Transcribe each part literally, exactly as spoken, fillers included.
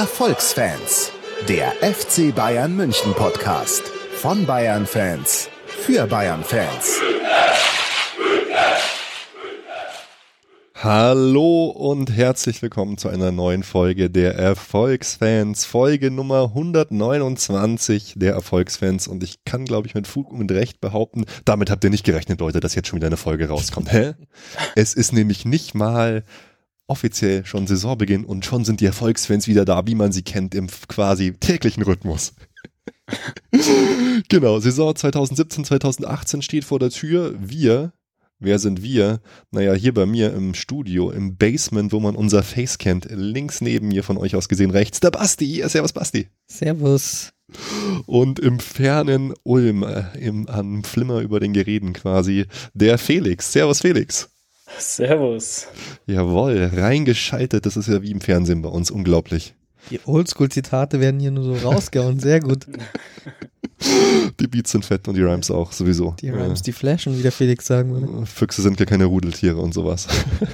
Erfolgsfans, der F C Bayern München Podcast von Bayern-Fans für Bayern-Fans. Hallo und herzlich willkommen zu einer neuen Folge der Erfolgsfans, Folge Nummer hundertneunundzwanzig der Erfolgsfans, und ich kann, glaube ich, mit Fug und mit Recht behaupten, damit habt ihr nicht gerechnet, Leute, dass jetzt schon wieder eine Folge rauskommt. Hä? Es ist nämlich nicht mal offiziell schon Saisonbeginn und schon sind die Erfolgsfans wieder da, wie man sie kennt, im quasi täglichen Rhythmus. Genau, Saison zweitausendsiebzehn zweitausendachtzehn steht vor der Tür. Wir, wer sind wir? Naja, hier bei mir im Studio, im Basement, wo man unser Face kennt, links neben mir von euch aus gesehen rechts, der Basti. Ja, servus Basti. Servus. Und im fernen Ulm, äh, im, am Flimmer über den Geräten quasi, der Felix. Servus Felix. Servus. Jawohl, reingeschaltet, das ist ja wie im Fernsehen bei uns, unglaublich. Die Oldschool-Zitate werden hier nur so rausgehauen, sehr gut. Die Beats sind fett und die Rhymes auch, sowieso. Die Rhymes, die flashen, wie der Felix sagen würde. Füchse sind ja keine Rudeltiere und sowas.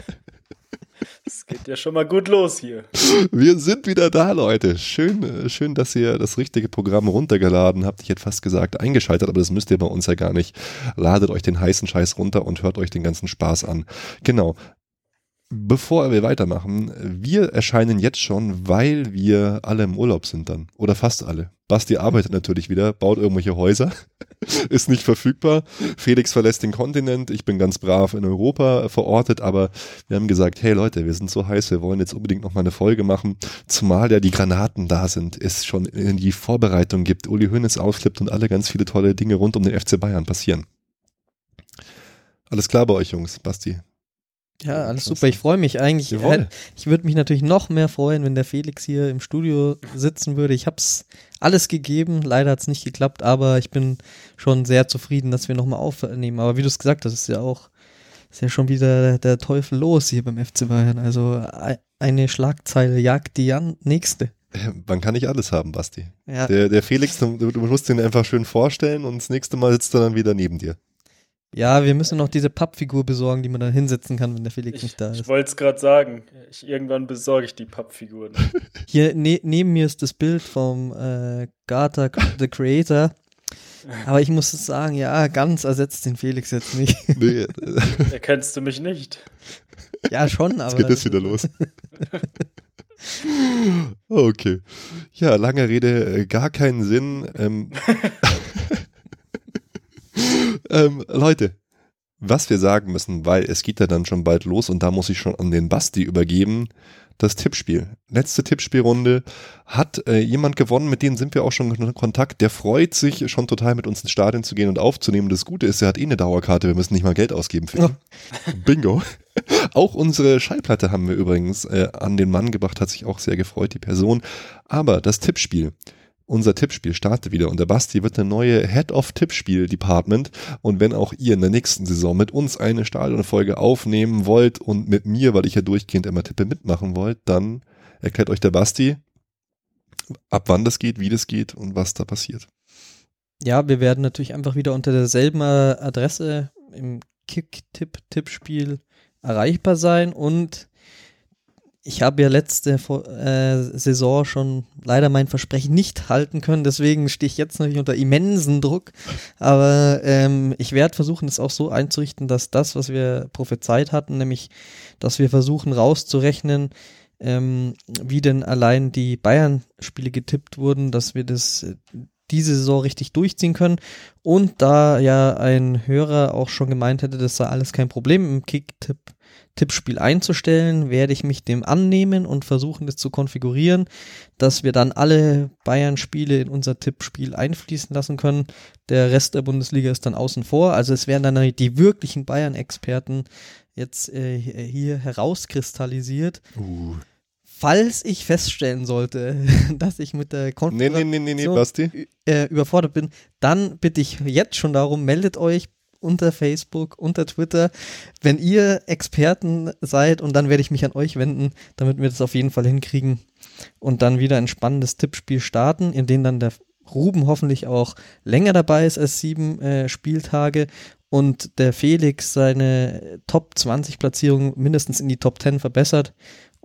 Es geht ja schon mal gut los hier. Wir sind wieder da, Leute. Schön, schön, dass ihr das richtige Programm runtergeladen habt. Ich hätte fast gesagt eingeschaltet, aber das müsst ihr bei uns ja gar nicht. Ladet euch den heißen Scheiß runter und hört euch den ganzen Spaß an. Genau. Bevor wir weitermachen, wir erscheinen jetzt schon, weil wir alle im Urlaub sind dann. Oder fast alle. Basti arbeitet natürlich wieder, baut irgendwelche Häuser, ist nicht verfügbar. Felix verlässt den Kontinent, ich bin ganz brav in Europa verortet, aber wir haben gesagt, hey Leute, wir sind so heiß, wir wollen jetzt unbedingt noch mal eine Folge machen, zumal ja die Granaten da sind, es schon in die Vorbereitung gibt, Uli Hoeneß ausflippt und alle ganz viele tolle Dinge rund um den F C Bayern passieren. Alles klar bei euch, Jungs, Basti? Ja, alles super. Ich freue mich eigentlich. Jawohl. Ich würde mich natürlich noch mehr freuen, wenn der Felix hier im Studio sitzen würde. Ich habe es alles gegeben. Leider hat es nicht geklappt, aber ich bin schon sehr zufrieden, dass wir nochmal aufnehmen. Aber wie du es gesagt hast, ist ja auch ist ja schon wieder der Teufel los hier beim F C Bayern. Also eine Schlagzeile jagt die nächste. Man kann nicht alles haben, Basti. Ja. Der, der Felix, du, du musst ihn einfach schön vorstellen und das nächste Mal sitzt er dann wieder neben dir. Ja, wir müssen noch diese Pappfigur besorgen, die man dann hinsetzen kann, wenn der Felix ich, nicht da ist. Ich wollte es gerade sagen. Ich, irgendwann besorge ich die Pappfiguren. Hier ne, neben mir ist das Bild vom äh, Garter the Creator. Aber ich muss sagen, ja, ganz ersetzt den Felix jetzt nicht. Nee. Erkennst du mich nicht? Ja, schon, aber... Jetzt geht das wieder los. Okay. Ja, lange Rede, gar keinen Sinn. Ähm... Ähm, Leute, was wir sagen müssen, weil es geht ja dann schon bald los und da muss ich schon an den Basti übergeben, das Tippspiel. Letzte Tippspielrunde hat äh, jemand gewonnen, mit dem sind wir auch schon in Kontakt, der freut sich schon total mit uns ins Stadion zu gehen und aufzunehmen. Das Gute ist, er hat eh eine Dauerkarte, wir müssen nicht mal Geld ausgeben für ihn. Oh. Bingo. Auch unsere Schallplatte haben wir übrigens äh, an den Mann gebracht, hat sich auch sehr gefreut, die Person. Aber das Tippspiel, unser Tippspiel startet wieder und der Basti wird eine neue Head of Tippspiel-Department, und wenn auch ihr in der nächsten Saison mit uns eine Stadionfolge aufnehmen wollt und mit mir, weil ich ja durchgehend immer tippe, mitmachen wollt, dann erklärt euch der Basti, ab wann das geht, wie das geht und was da passiert. Ja, wir werden natürlich einfach wieder unter derselben Adresse im Kick-Tipp-Tippspiel erreichbar sein, und ich habe ja letzte äh, Saison schon leider mein Versprechen nicht halten können, deswegen stehe ich jetzt natürlich unter immensen Druck, aber ähm, ich werde versuchen, es auch so einzurichten, dass das, was wir prophezeit hatten, nämlich, dass wir versuchen rauszurechnen, ähm, wie denn allein die Bayern-Spiele getippt wurden, dass wir das äh, diese Saison richtig durchziehen können, und da ja ein Hörer auch schon gemeint hätte, das sei alles kein Problem im Kick-Tipp Tippspiel einzustellen, werde ich mich dem annehmen und versuchen, das zu konfigurieren, dass wir dann alle Bayern-Spiele in unser Tippspiel einfließen lassen können. Der Rest der Bundesliga ist dann außen vor. Also es werden dann die wirklichen Bayern-Experten jetzt äh, hier herauskristallisiert. Uh. Falls ich feststellen sollte, dass ich mit der Konfiguration nee, nee, nee, nee, Basti. Äh, überfordert bin, dann bitte ich jetzt schon darum, meldet euch unter Facebook, unter Twitter, wenn ihr Experten seid, und dann werde ich mich an euch wenden, damit wir das auf jeden Fall hinkriegen und dann wieder ein spannendes Tippspiel starten, in dem dann der Ruben hoffentlich auch länger dabei ist als sieben äh, Spieltage und der Felix seine Top zwanzig Platzierung mindestens in die Top zehn verbessert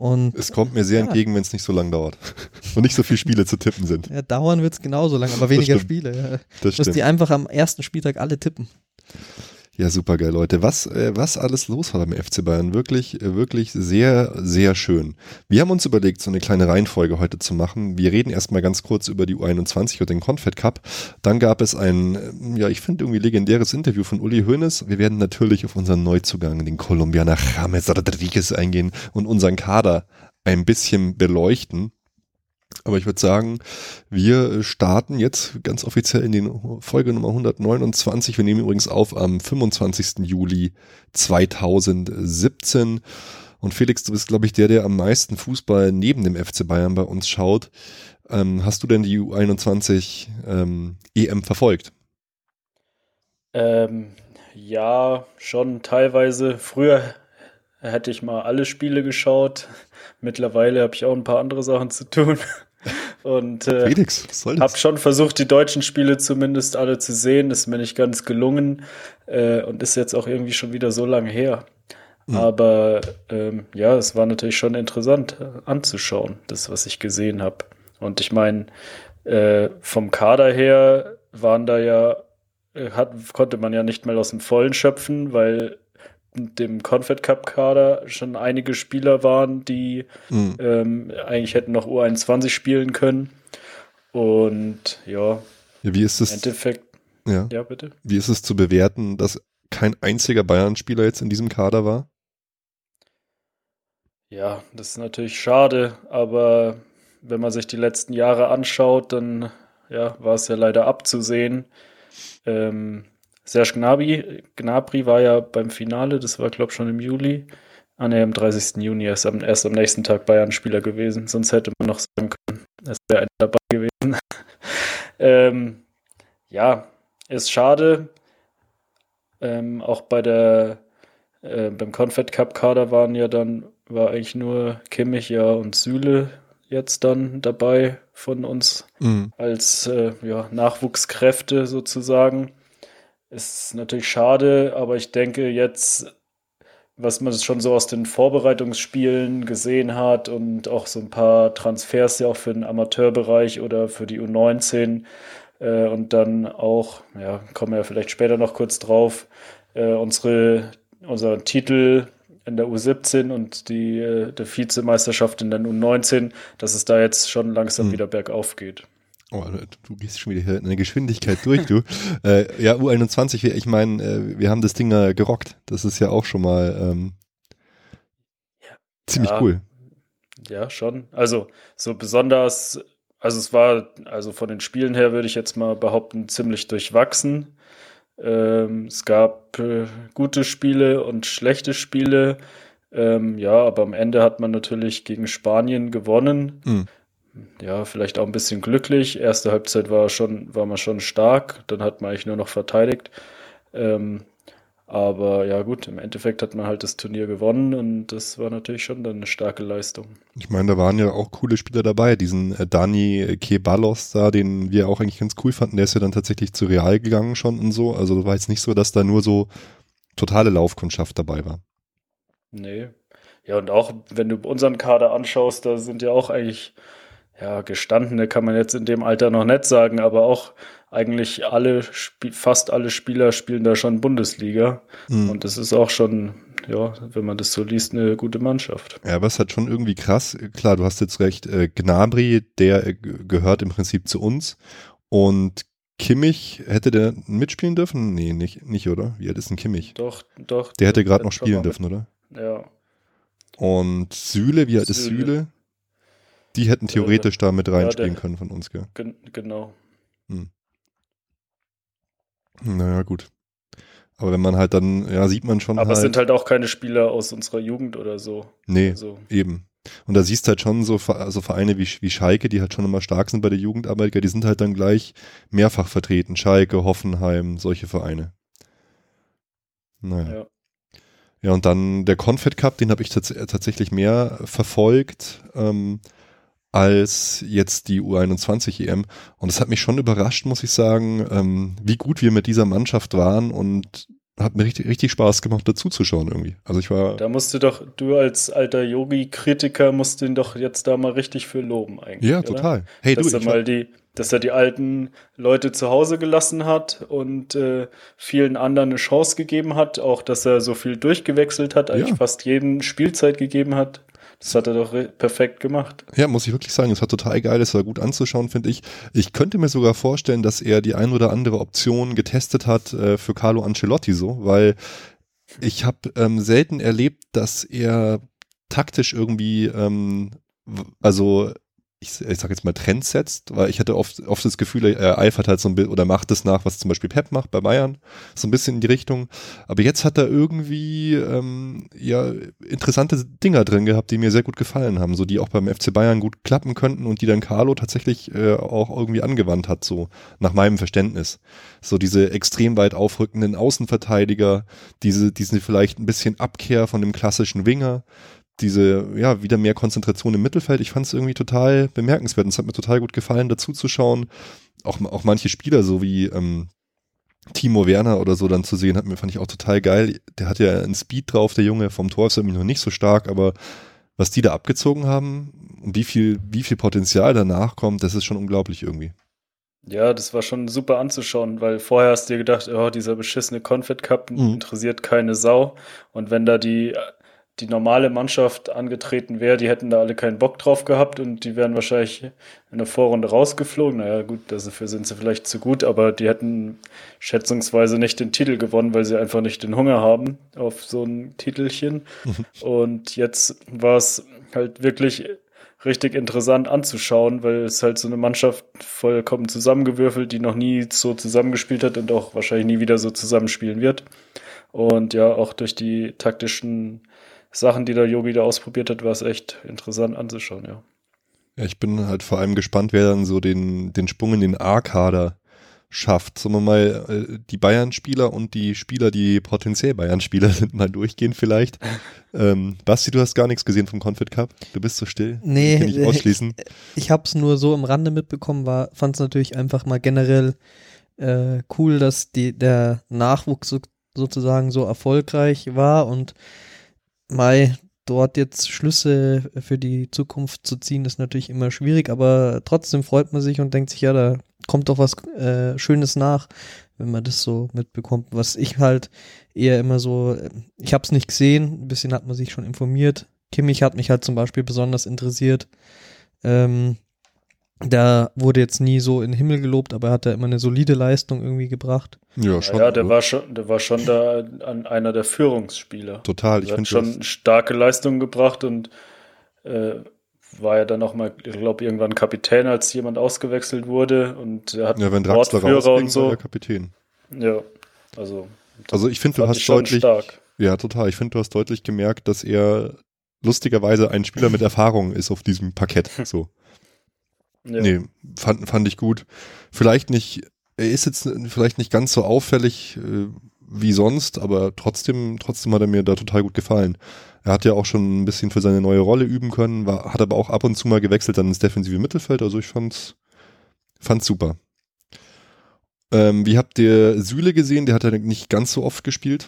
Und Es kommt mir sehr ja. entgegen, wenn es nicht so lang dauert und nicht so viele Spiele zu tippen sind. Ja, dauern wird es genauso lang, aber weniger stimmt. Spiele. Ja. Das Müsst stimmt. ihr einfach am ersten Spieltag alle tippen. Ja, super geil, Leute. Was, äh, was alles los war beim F C Bayern. Wirklich, äh, wirklich sehr, sehr schön. Wir haben uns überlegt, so eine kleine Reihenfolge heute zu machen. Wir reden erstmal ganz kurz über die U einundzwanzig und den Confed Cup. Dann gab es ein, äh, ja, ich finde irgendwie legendäres Interview von Uli Hoeneß. Wir werden natürlich auf unseren Neuzugang, den Kolumbianer James Rodriguez, eingehen und unseren Kader ein bisschen beleuchten. Aber ich würde sagen, wir starten jetzt ganz offiziell in den Folge Nummer hundertneunundzwanzig. Wir nehmen übrigens auf am fünfundzwanzigsten Juli zweitausendsiebzehn. Und Felix, du bist, glaube ich, der, der am meisten Fußball neben dem F C Bayern bei uns schaut. Ähm, hast du denn die U einundzwanzig ähm, E M verfolgt? Ähm, ja, schon teilweise. Früher hätte ich mal alle Spiele geschaut. Mittlerweile habe ich auch ein paar andere Sachen zu tun. Und äh, Felix, was soll habe das? schon versucht, die deutschen Spiele zumindest alle zu sehen. Ist mir nicht ganz gelungen äh, und ist jetzt auch irgendwie schon wieder so lange her. Mhm. Aber ähm, ja, es war natürlich schon interessant äh, anzuschauen, das, was ich gesehen habe. Und ich meine, äh, vom Kader her waren da ja, äh, hat, konnte man ja nicht mal aus dem Vollen schöpfen, weil mit dem Confed Cup Kader schon einige Spieler waren, die Mhm. ähm, eigentlich hätten noch U einundzwanzig spielen können. Und ja, Ja, wie ist im es, Endeffekt, ja, ja bitte. wie ist es zu bewerten, dass kein einziger Bayern-Spieler jetzt in diesem Kader war? Ja, das ist natürlich schade, aber wenn man sich die letzten Jahre anschaut, dann ja, war es ja leider abzusehen. Ähm, Serge Gnabry, Gnabry war ja beim Finale, das war glaube ich schon im Juli. Ah ne, am dreißigsten Juni, er ist am, erst am nächsten Tag Bayern-Spieler gewesen, sonst hätte man noch sagen können, es wäre einer dabei gewesen. ähm, ja, ist schade. Ähm, auch bei der äh, beim Confed Cup Kader waren ja dann, war eigentlich nur Kimmich ja und Süle jetzt dann dabei von uns Mhm. als äh, ja, Nachwuchskräfte sozusagen. Ist natürlich schade, aber ich denke jetzt, was man schon so aus den Vorbereitungsspielen gesehen hat und auch so ein paar Transfers ja auch für den Amateurbereich oder für die U neunzehn äh, und dann auch, ja, kommen wir ja vielleicht später noch kurz drauf, äh, unsere, unser Titel in der U siebzehn und die äh, der Vizemeisterschaft in der U neunzehn, dass es da jetzt schon langsam Hm. wieder bergauf geht. Oh, du gehst schon wieder hier in der Geschwindigkeit durch, du. äh, ja, U einundzwanzig, ich meine, äh, wir haben das Ding da gerockt. Das ist ja auch schon mal ähm, ziemlich Ja. cool. Ja, schon. Also so besonders, also es war, also von den Spielen her würde ich jetzt mal behaupten, ziemlich durchwachsen. Ähm, es gab äh, gute Spiele und schlechte Spiele. Ähm, ja, aber am Ende hat man natürlich gegen Spanien gewonnen. Mhm. Ja, vielleicht auch ein bisschen glücklich. Erste Halbzeit war schon, war man schon stark. Dann hat man eigentlich nur noch verteidigt. Ähm, aber ja gut, im Endeffekt hat man halt das Turnier gewonnen und das war natürlich schon dann eine starke Leistung. Ich meine, da waren ja auch coole Spieler dabei. Diesen äh, Dani Ceballos da, den wir auch eigentlich ganz cool fanden, der ist ja dann tatsächlich zu Real gegangen schon und so. Also war jetzt nicht so, dass da nur so totale Laufkundschaft dabei war. Nee. Ja, und auch wenn du unseren Kader anschaust, da sind ja auch eigentlich, ja, gestandene kann man jetzt in dem Alter noch nicht sagen, aber auch eigentlich alle, Sp- fast alle Spieler spielen da schon Bundesliga. Mhm. Und das ist auch schon, ja, wenn man das so liest, eine gute Mannschaft. Ja, aber es ist halt schon irgendwie krass. Klar, du hast jetzt recht, äh, Gnabry, der äh, g- gehört im Prinzip zu uns. Und Kimmich, hätte der mitspielen dürfen? Nee, nicht, nicht, oder? Wie alt ist denn Kimmich? Doch, doch. Der hätte gerade noch schon spielen mal dürfen, oder? mit- Ja. Und Süle, wie alt ist Süle. Süle? Die hätten theoretisch da mit reinspielen der- können von uns, gell? Gen genau. Naja, gut. Aber wenn man halt dann, ja, sieht man schon Aber halt. es sind halt auch keine Spieler aus unserer Jugend oder so. nee, Also, eben. Und da siehst halt schon so, Ve- also Vereine wie, wie Schalke, die halt schon immer stark sind bei der Jugendarbeit, gell, die sind halt dann gleich mehrfach vertreten. Schalke, Hoffenheim, solche Vereine. Naja. ja. Ja, und dann der Confed Cup, den habe ich tats tatsächlich mehr verfolgt ähm, als jetzt die U einundzwanzig E M. Und es hat mich schon überrascht, muss ich sagen, ähm, wie gut wir mit dieser Mannschaft waren und hat mir richtig, richtig Spaß gemacht, dazu zu schauen irgendwie. Also ich war. Da musst du doch, du als alter Yogi-Kritiker musst den doch jetzt da mal richtig für loben eigentlich. Ja, oder? total. Hey, dass du, er ich mal war, die, dass er die alten Leute zu Hause gelassen hat und äh, vielen anderen eine Chance gegeben hat, auch dass er so viel durchgewechselt hat, eigentlich Ja. fast jedem Spielzeit gegeben hat. Das hat er doch re- perfekt gemacht. Ja, muss ich wirklich sagen, es war total geil, es war gut anzuschauen, finde ich. Ich könnte mir sogar vorstellen, dass er die ein oder andere Option getestet hat äh, für Carlo Ancelotti so, weil ich habe ähm, selten erlebt, dass er taktisch irgendwie, ähm, w- also ich, ich sag jetzt mal Trends setzt, weil ich hatte oft, oft das Gefühl, er eifert halt so ein bisschen oder macht es nach, was zum Beispiel Pep macht bei Bayern, so ein bisschen in die Richtung. Aber jetzt hat er irgendwie ähm, ja interessante Dinger drin gehabt, die mir sehr gut gefallen haben, so die auch beim F C Bayern gut klappen könnten und die dann Carlo tatsächlich äh, auch irgendwie angewandt hat, so nach meinem Verständnis. So diese extrem weit aufrückenden Außenverteidiger, diese, diese vielleicht ein bisschen Abkehr von dem klassischen Winger, diese, ja, wieder mehr Konzentration im Mittelfeld. Ich fand es irgendwie total bemerkenswert und es hat mir total gut gefallen, dazu zu schauen. Auch, auch manche Spieler, so wie ähm, Timo Werner oder so dann zu sehen, hat mir, fand ich auch total geil. Der hat ja einen Speed drauf, der Junge, vom Tor ist irgendwie noch nicht so stark, aber was die da abgezogen haben und wie viel, wie viel Potenzial danach kommt, das ist schon unglaublich irgendwie. Ja, das war schon super anzuschauen, weil vorher hast du dir gedacht, oh, dieser beschissene Confed Cup Mhm. interessiert keine Sau. Und wenn da die, die normale Mannschaft angetreten wäre, die hätten da alle keinen Bock drauf gehabt und die wären wahrscheinlich in der Vorrunde rausgeflogen. Naja, gut, dafür sind sie vielleicht zu gut, aber die hätten schätzungsweise nicht den Titel gewonnen, weil sie einfach nicht den Hunger haben auf so ein Titelchen. Und jetzt war es halt wirklich richtig interessant anzuschauen, weil es halt so eine Mannschaft vollkommen zusammengewürfelt, die noch nie so zusammengespielt hat und auch wahrscheinlich nie wieder so zusammenspielen wird. Und ja, auch durch die taktischen Sachen, die der Yogi da ausprobiert hat, war es echt interessant anzuschauen, ja. Ja, ich bin halt vor allem gespannt, wer dann so den, den Sprung in den A-Kader schafft. Sagen wir mal, äh, die Bayern-Spieler und die Spieler, die potenziell Bayern-Spieler sind, mal durchgehen vielleicht. ähm, Basti, du hast gar nichts gesehen vom Confed Cup? Du bist so still? Nee, Ich kann nicht ausschließen. Ich habe es nur so am Rande mitbekommen, war, fand es natürlich einfach mal generell äh, cool, dass die, der Nachwuchs so, sozusagen so erfolgreich war und Mai dort jetzt Schlüsse für die Zukunft zu ziehen, ist natürlich immer schwierig, aber trotzdem freut man sich und denkt sich, ja, da kommt doch was äh, Schönes nach, wenn man das so mitbekommt. Was ich halt eher immer so, ich habe es nicht gesehen, ein bisschen hat man sich schon informiert. Kimmich hat mich halt zum Beispiel besonders interessiert. Ähm, der wurde jetzt nie so in den Himmel gelobt, aber er hat da immer eine solide Leistung irgendwie gebracht. Ja, schon. Ja, der oder? war schon, der war schon da an einer der Führungsspieler. Total. Ich Er hat finde schon starke Leistungen gebracht und äh, war ja dann auch mal, ich glaube, irgendwann Kapitän, als jemand ausgewechselt wurde und er hat ja, wenn Draxler Wortführer rausging, und so. war er Kapitän. Ja, also Also ich finde, du fand hast ich schon deutlich, stark. ja total, ich finde, du hast deutlich gemerkt, dass er lustigerweise ein Spieler mit Erfahrung ist auf diesem Parkett. So. Ja. Nee, fand, fand ich gut. Vielleicht nicht, er ist jetzt vielleicht nicht ganz so auffällig äh, wie sonst, aber trotzdem, trotzdem hat er mir da total gut gefallen. Er hat ja auch schon ein bisschen für seine neue Rolle üben können, war, hat aber auch ab und zu mal gewechselt dann ins defensive Mittelfeld, also ich fand's, fand's super. Ähm, wie habt ihr Süle gesehen? Der hat ja nicht ganz so oft gespielt.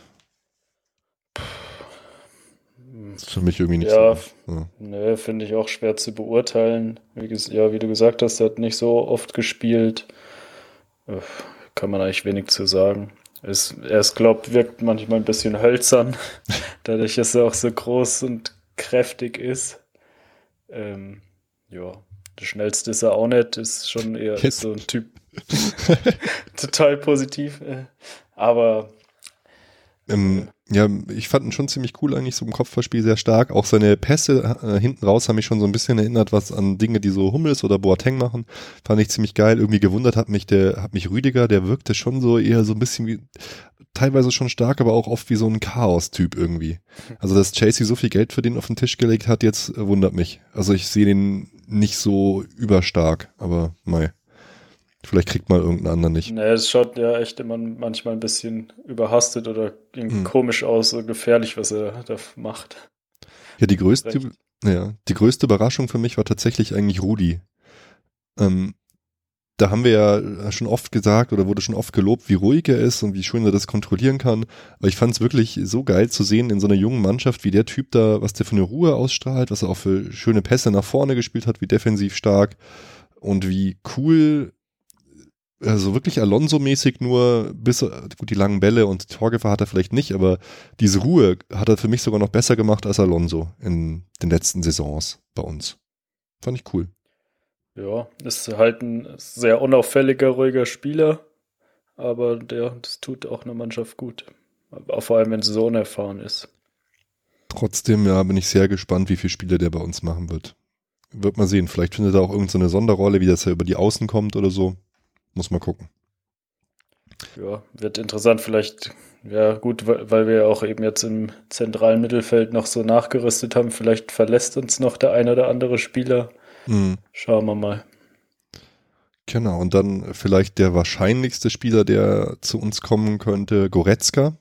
Das ist für mich irgendwie nicht Ja, so. Ja. ne, finde ich auch schwer zu beurteilen. Wie, ges- ja, wie du gesagt hast, er hat nicht so oft gespielt. Äh, Kann man eigentlich wenig zu sagen. Es, er ist, glaubt, wirkt manchmal ein bisschen hölzern, dadurch, dass er auch so groß und kräftig ist. Ähm, ja, der schnellste ist er auch nicht, ist schon eher Jetzt. so ein Typ. Total positiv. äh, Aber Ähm, ja, ich fand ihn schon ziemlich cool eigentlich, so im Kopfballspiel sehr stark. Auch seine Pässe äh, hinten raus haben mich schon so ein bisschen erinnert, was an Dinge, die so Hummels oder Boateng machen. Fand ich ziemlich geil. Irgendwie gewundert hat mich der, hat mich Rüdiger, der wirkte schon so eher so ein bisschen wie, teilweise schon stark, aber auch oft wie so ein Chaos-Typ irgendwie. Also, dass Chelsea so viel Geld für den auf den Tisch gelegt hat, jetzt äh, wundert mich. Also, ich sehe den nicht so überstark, aber mei. Vielleicht kriegt mal irgendein anderer nicht. ne, es schaut ja echt immer manchmal ein bisschen überhastet oder irgendwie Hm. komisch aus, so gefährlich, was er da macht. Ja, die größte, Recht. ja, die größte Überraschung für mich war tatsächlich eigentlich Rudi. Ähm, da haben wir ja schon oft gesagt oder wurde schon oft gelobt, wie ruhig er ist und wie schön er das kontrollieren kann. Aber ich fand es wirklich so geil zu sehen in so einer jungen Mannschaft, wie der Typ da, was der für eine Ruhe ausstrahlt, was er auch für schöne Pässe nach vorne gespielt hat, wie defensiv stark und wie cool, also wirklich Alonso-mäßig nur, bis, gut, die langen Bälle und Torgefahr hat er vielleicht nicht, aber diese Ruhe hat er für mich sogar noch besser gemacht als Alonso in den letzten Saisons bei uns. Fand ich cool. Ja, ist halt ein sehr unauffälliger, ruhiger Spieler, aber der, das tut auch einer Mannschaft gut. Auch vor allem, wenn sie so unerfahren ist. Trotzdem, ja, bin ich sehr gespannt, wie viele Spiele der bei uns machen wird. Wird mal sehen, vielleicht findet er auch irgendeine Sonderrolle, wie das ja über die Außen kommt oder so. Muss mal gucken. Ja, wird interessant, vielleicht, ja gut, weil, weil wir ja auch eben jetzt im zentralen Mittelfeld noch so nachgerüstet haben, vielleicht verlässt uns noch der ein oder andere Spieler. Mhm. Schauen wir mal. Genau, und dann vielleicht der wahrscheinlichste Spieler, der zu uns kommen könnte, Goretzka.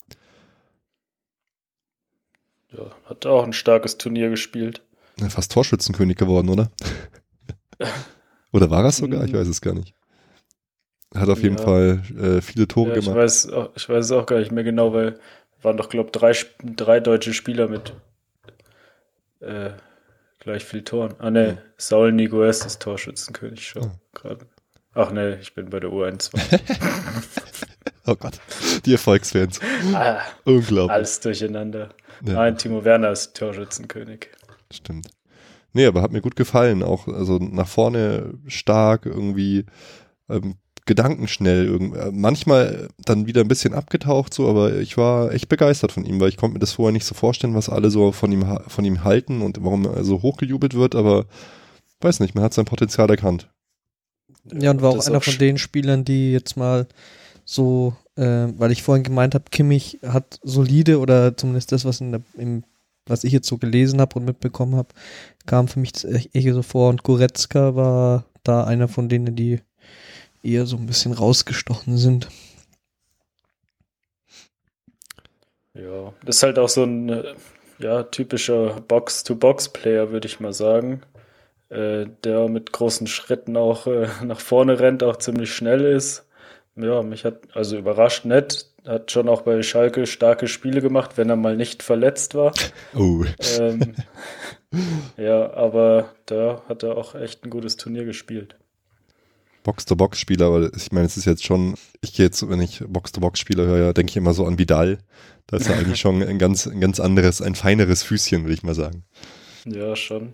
Ja, hat auch ein starkes Turnier gespielt. Fast Torschützenkönig geworden, oder? Oder war er sogar? Ich weiß es gar nicht. Hat auf jeden ja. Fall äh, viele Tore ja, ich gemacht. Weiß auch, ich weiß es auch gar nicht mehr genau, weil waren doch, glaube ich, drei, drei deutsche Spieler mit äh, gleich viel Toren. Ah, ne, ja. Saul Niguez ist Torschützenkönig schon oh. gerade. Ach ne, ich bin bei der U einundzwanzig. Oh Gott, die Erfolgsfans. Ah, unglaublich. Alles durcheinander. Ja. Nein, Timo Werner ist Torschützenkönig. Stimmt. Nee, aber hat mir gut gefallen. Auch also nach vorne stark, irgendwie ähm, gedankenschnell. Irgendwie. Manchmal dann wieder ein bisschen abgetaucht, so, aber ich war echt begeistert von ihm, weil ich konnte mir das vorher nicht so vorstellen, was alle so von ihm, von ihm halten und warum er so hochgejubelt wird, aber weiß nicht, man hat sein Potenzial erkannt. Ja, und war auch einer auch von den Spielern, die jetzt mal so, äh, weil ich vorhin gemeint habe, Kimmich hat solide oder zumindest das, was in der, im, was ich jetzt so gelesen habe und mitbekommen habe, kam für mich echt so vor, und Goretzka war da einer von denen, die eher so ein bisschen rausgestochen sind. Ja, das ist halt auch so ein ja, typischer Box-to-Box-Player, würde ich mal sagen, äh, der mit großen Schritten auch äh, nach vorne rennt, auch ziemlich schnell ist. Ja, mich hat also überrascht nett, hat schon auch bei Schalke starke Spiele gemacht, wenn er mal nicht verletzt war. Oh. Ähm, ja, aber da hat er auch echt ein gutes Turnier gespielt. Box-to-Box-Spieler, aber ich meine, es ist jetzt schon, ich gehe jetzt, wenn ich Box-to-Box-Spieler höre, denke ich immer so an Vidal. Das ist ja eigentlich schon ein ganz, ein ganz anderes, ein feineres Füßchen, würde ich mal sagen. Ja, schon.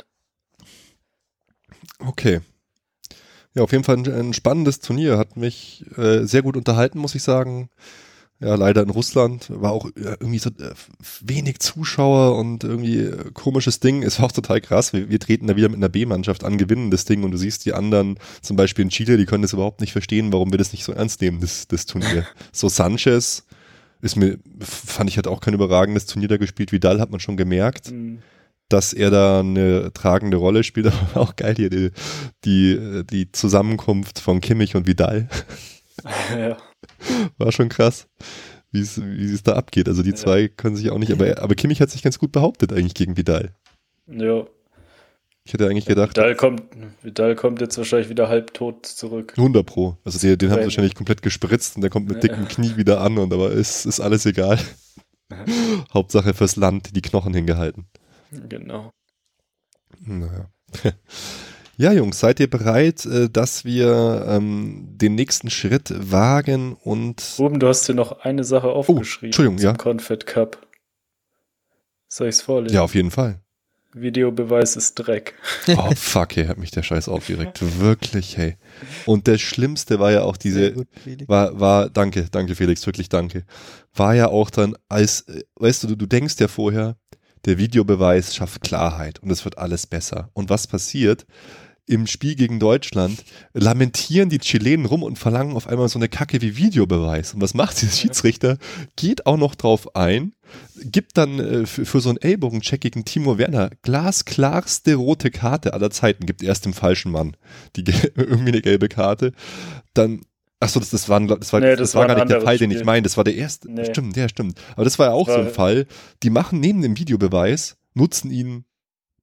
Okay. Ja, auf jeden Fall ein, ein spannendes Turnier, hat mich äh, sehr gut unterhalten, muss ich sagen. Ja, leider in Russland war auch irgendwie so äh, wenig Zuschauer und irgendwie äh, komisches Ding. Es war auch total krass. Wir, wir treten da wieder mit einer B-Mannschaft an, gewinnen das Ding und du siehst die anderen, zum Beispiel in Chile, die können das überhaupt nicht verstehen, warum wir das nicht so ernst nehmen, das, das Turnier. So Sanchez ist mir, fand ich, hat auch kein überragendes Turnier da gespielt. Vidal hat man schon gemerkt, mhm. dass er da eine tragende Rolle spielt. Aber auch geil hier, die, die, die Zusammenkunft von Kimmich und Vidal. Ja. War schon krass, wie es wie es da abgeht. Also die zwei ja. können sich auch nicht, aber, aber Kimmich hat sich ganz gut behauptet eigentlich gegen Vidal. Ja. Ich hätte eigentlich gedacht... Vidal kommt, Vidal kommt jetzt wahrscheinlich wieder halbtot zurück. hundert Pro. Also den, den haben sie wahrscheinlich komplett gespritzt und der kommt mit dicken ja. Knie wieder an, und aber ist, ist alles egal. Hauptsache fürs Land die Knochen hingehalten. Genau. Naja. Ja, Jungs, seid ihr bereit, dass wir ähm, den nächsten Schritt wagen und... Ruben, du hast hier noch eine Sache aufgeschrieben. Oh, Entschuldigung, zum ja. Confed Cup. Soll ich's vorlesen? Ja, auf jeden Fall. Videobeweis ist Dreck. Oh, fuck, hey, hat mich der Scheiß aufgeregt. Wirklich, hey. Und das Schlimmste war ja auch diese... Gut, war, war, danke, danke Felix, wirklich danke. War ja auch dann als, weißt du, du denkst ja vorher, der Videobeweis schafft Klarheit und es wird alles besser. Und was passiert? Im Spiel gegen Deutschland lamentieren die Chilenen rum und verlangen auf einmal so eine Kacke wie Videobeweis. Und was macht dieser Schiedsrichter? Geht auch noch drauf ein, gibt dann äh, für, für so einen Ellbogencheck gegen Timo Werner glasklarste rote Karte aller Zeiten, gibt erst dem falschen Mann die irgendwie eine gelbe Karte. Dann, achso, das, das, war, das, war, nee, das, das war gar nicht der Fall, Spiel. den ich meine. Das war der erste. Nee. Stimmt, der stimmt. Aber das war ja auch war, so ein Fall. Die machen neben dem Videobeweis, nutzen ihn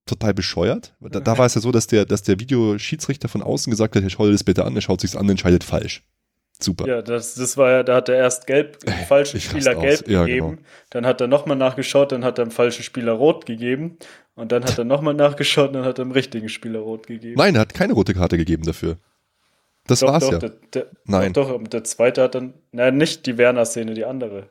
total bescheuert. Da, da war es ja so, dass der, dass der Videoschiedsrichter von außen gesagt hat, schau dir das bitte an, er schaut sich's an, entscheidet falsch. Super. Ja, das, das war ja, da hat er erst gelb, dem falschen ich Spieler raste gelb aus. Ja, gegeben, genau. Dann hat er nochmal nachgeschaut, dann hat er dem falschen Spieler rot gegeben und dann hat er nochmal nachgeschaut und dann hat er dem richtigen Spieler rot gegeben. Nein, er hat keine rote Karte gegeben dafür. Das doch, war's doch, ja. Der, der, Nein. Doch, doch, der zweite hat dann, nein, nicht die Werner-Szene, die andere.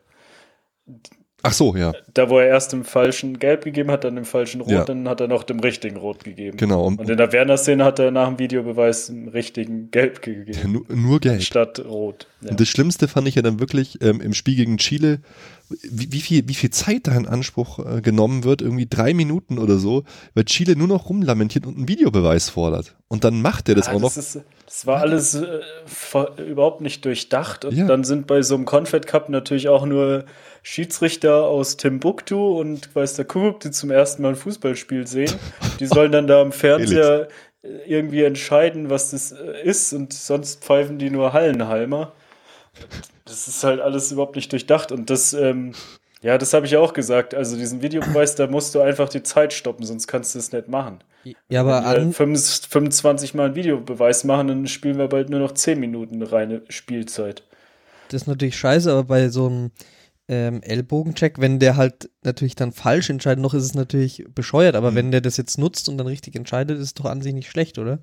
Ach so, ja. Da, wo er erst dem falschen Gelb gegeben hat, dann dem falschen Rot, Ja. dann hat er noch dem richtigen Rot gegeben. Genau. Und in der Werner-Szene hat er nach dem Videobeweis dem richtigen Gelb gegeben. Nur, nur gelb. Statt Rot. Ja. Und das Schlimmste fand ich ja dann wirklich ähm, im Spiel gegen Chile, wie, wie, viel, wie viel Zeit da in Anspruch äh, genommen wird, irgendwie drei Minuten oder so, weil Chile nur noch rumlamentiert und einen Videobeweis fordert. Und dann macht er das Ah, auch noch. Das, ist, das war alles äh, vor, überhaupt nicht durchdacht. Und Ja. dann sind bei so einem Confed Cup natürlich auch nur Schiedsrichter aus Timbuktu und weiß der Kuckuck, die zum ersten Mal ein Fußballspiel sehen. Die sollen dann da am Fernseher irgendwie entscheiden, was das äh, ist, und sonst pfeifen die nur Hallenhalmer. Das ist halt alles überhaupt nicht durchdacht. Und das, ähm, ja, das habe ich auch gesagt. Also diesen Videobeweis, da musst du einfach die Zeit stoppen, sonst kannst du es nicht machen. Ja, aber Wenn wir an, fünfundzwanzig Mal einen Videobeweis machen, dann spielen wir bald nur noch zehn Minuten reine Spielzeit. das ist natürlich scheiße, aber bei so einem ähm, Ellbogencheck, wenn der halt natürlich dann falsch entscheidet, noch ist es natürlich bescheuert, aber Mhm. wenn der das jetzt nutzt und dann richtig entscheidet, ist es doch an sich nicht schlecht, oder?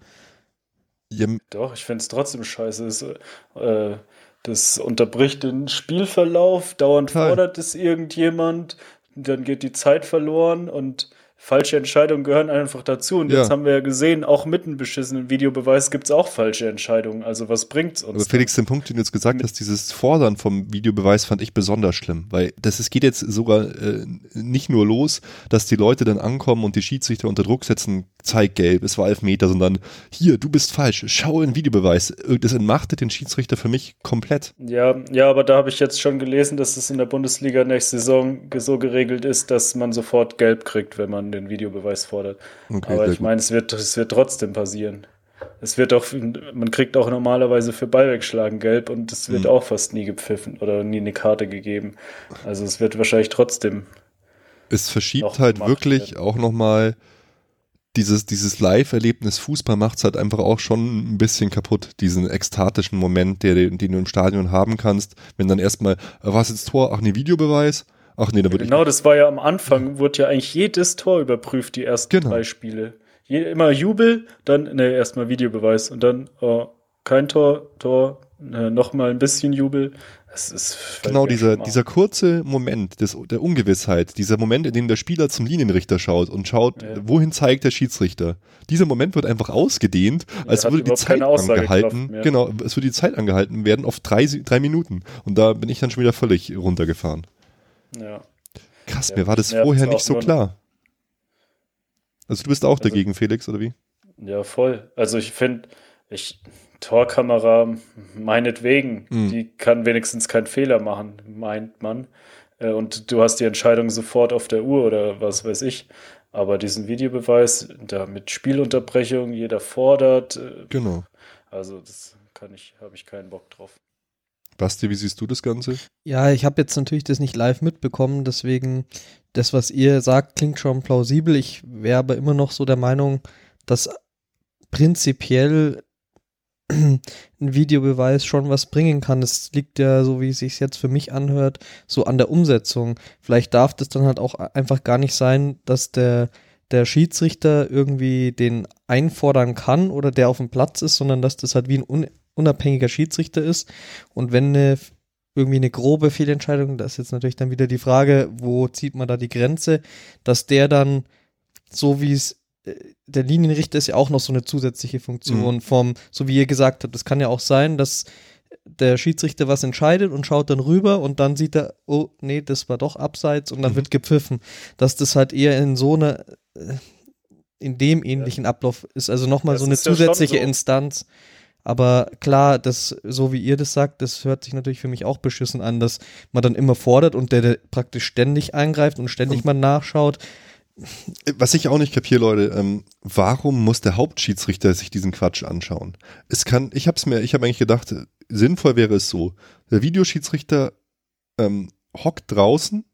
Ja, Doch, ich finde es trotzdem scheiße. Es, äh, das unterbricht den Spielverlauf, dauernd Total. fordert es irgendjemand, dann geht die Zeit verloren und falsche Entscheidungen gehören einfach dazu. Und Ja. jetzt haben wir ja gesehen, auch mit einem beschissenen Videobeweis gibt es auch falsche Entscheidungen. Also was bringt's uns? aber Felix, den Punkt, den du jetzt gesagt hast, dieses Fordern vom Videobeweis fand ich besonders schlimm, weil das es geht jetzt sogar äh, nicht nur los, dass die Leute dann ankommen und die Schiedsrichter unter Druck setzen, zeig gelb, es war Elfmeter, sondern hier, du bist falsch, schau in Videobeweis. Das entmachtet den Schiedsrichter für mich komplett. Ja, ja, aber da habe ich jetzt schon gelesen, dass es in der Bundesliga nächste Saison ge- so geregelt ist, dass man sofort gelb kriegt, wenn man den Videobeweis fordert. Okay, aber sehr ich gut. meine, es wird, es wird trotzdem passieren. Es wird auch, man kriegt auch normalerweise für Ball wegschlagen gelb und es wird Mhm. auch fast nie gepfiffen oder nie eine Karte gegeben. Also es wird wahrscheinlich trotzdem. Es verschiebt noch halt gemacht wirklich werden. auch nochmal dieses, dieses Live-Erlebnis Fußball macht es halt einfach auch schon ein bisschen kaputt, diesen ekstatischen Moment, der, den, den du im Stadion haben kannst, wenn dann erstmal, äh, was jetzt Tor? Ach nee, Videobeweis? Ach nee, da würde Genau, das war ja am Anfang, wurde ja eigentlich jedes Tor überprüft, die ersten Genau. drei Spiele. Je, immer Jubel, dann, ne, erstmal Videobeweis und dann, oh, kein Tor, Tor, ne, nochmal ein bisschen Jubel. Das ist ich, genau dieser, dieser kurze Moment des, der Ungewissheit, dieser Moment, in dem der Spieler zum Linienrichter schaut und schaut, Ja. wohin zeigt der Schiedsrichter. Dieser Moment wird einfach ausgedehnt, als hat würde die überhaupt Zeit keine Aussagekraft angehalten. mehr. Genau, es würde die Zeit angehalten werden auf drei, drei Minuten. Und da bin ich dann schon wieder völlig runtergefahren. Ja. Krass, Ja, mir war das nervt's vorher auch nicht so nur- klar. Also du bist auch Also- dagegen, Felix, oder wie? Ja, voll. Also ich finde, ich, Torkamera, meinetwegen, Mhm. die kann wenigstens keinen Fehler machen, meint man. Äh, Und du hast die Entscheidung sofort auf der Uhr oder was weiß ich. Aber diesen Videobeweis, da mit Spielunterbrechung, jeder fordert, äh, Genau. also das kann ich, habe ich keinen Bock drauf. Basti, wie siehst du das Ganze? Ja, ich habe jetzt natürlich das nicht live mitbekommen, deswegen das, was ihr sagt, klingt schon plausibel. Ich wäre aber immer noch so der Meinung, dass prinzipiell ein Videobeweis schon was bringen kann. Es liegt ja, so wie es sich jetzt für mich anhört, so an der Umsetzung. Vielleicht darf das dann halt auch einfach gar nicht sein, dass der, der Schiedsrichter irgendwie den einfordern kann oder der auf dem Platz ist, sondern dass das halt wie ein un unabhängiger Schiedsrichter ist. Und wenn eine irgendwie eine grobe Fehlentscheidung, das ist jetzt natürlich dann wieder die Frage, wo zieht man da die Grenze, dass der dann, so wie es, äh, der Linienrichter ist ja auch noch so eine zusätzliche Funktion Mhm. vom, so wie ihr gesagt habt, es kann ja auch sein, dass der Schiedsrichter was entscheidet und schaut dann rüber und dann sieht er, oh nee, das war doch abseits und dann Mhm. wird gepfiffen, dass das halt eher in so einer, äh, in dem ähnlichen Ablauf ist, also nochmal Das so eine ist ja schon zusätzliche so. Instanz. Aber klar, das, so wie ihr das sagt, das hört sich natürlich für mich auch beschissen an, dass man dann immer fordert und der, der praktisch ständig eingreift und ständig mal nachschaut. Was ich auch nicht kapiere, Leute, ähm, warum muss der Hauptschiedsrichter sich diesen Quatsch anschauen? Es kann, ich hab's mir, ich habe eigentlich gedacht, sinnvoll wäre es so, der Videoschiedsrichter ähm, hockt draußen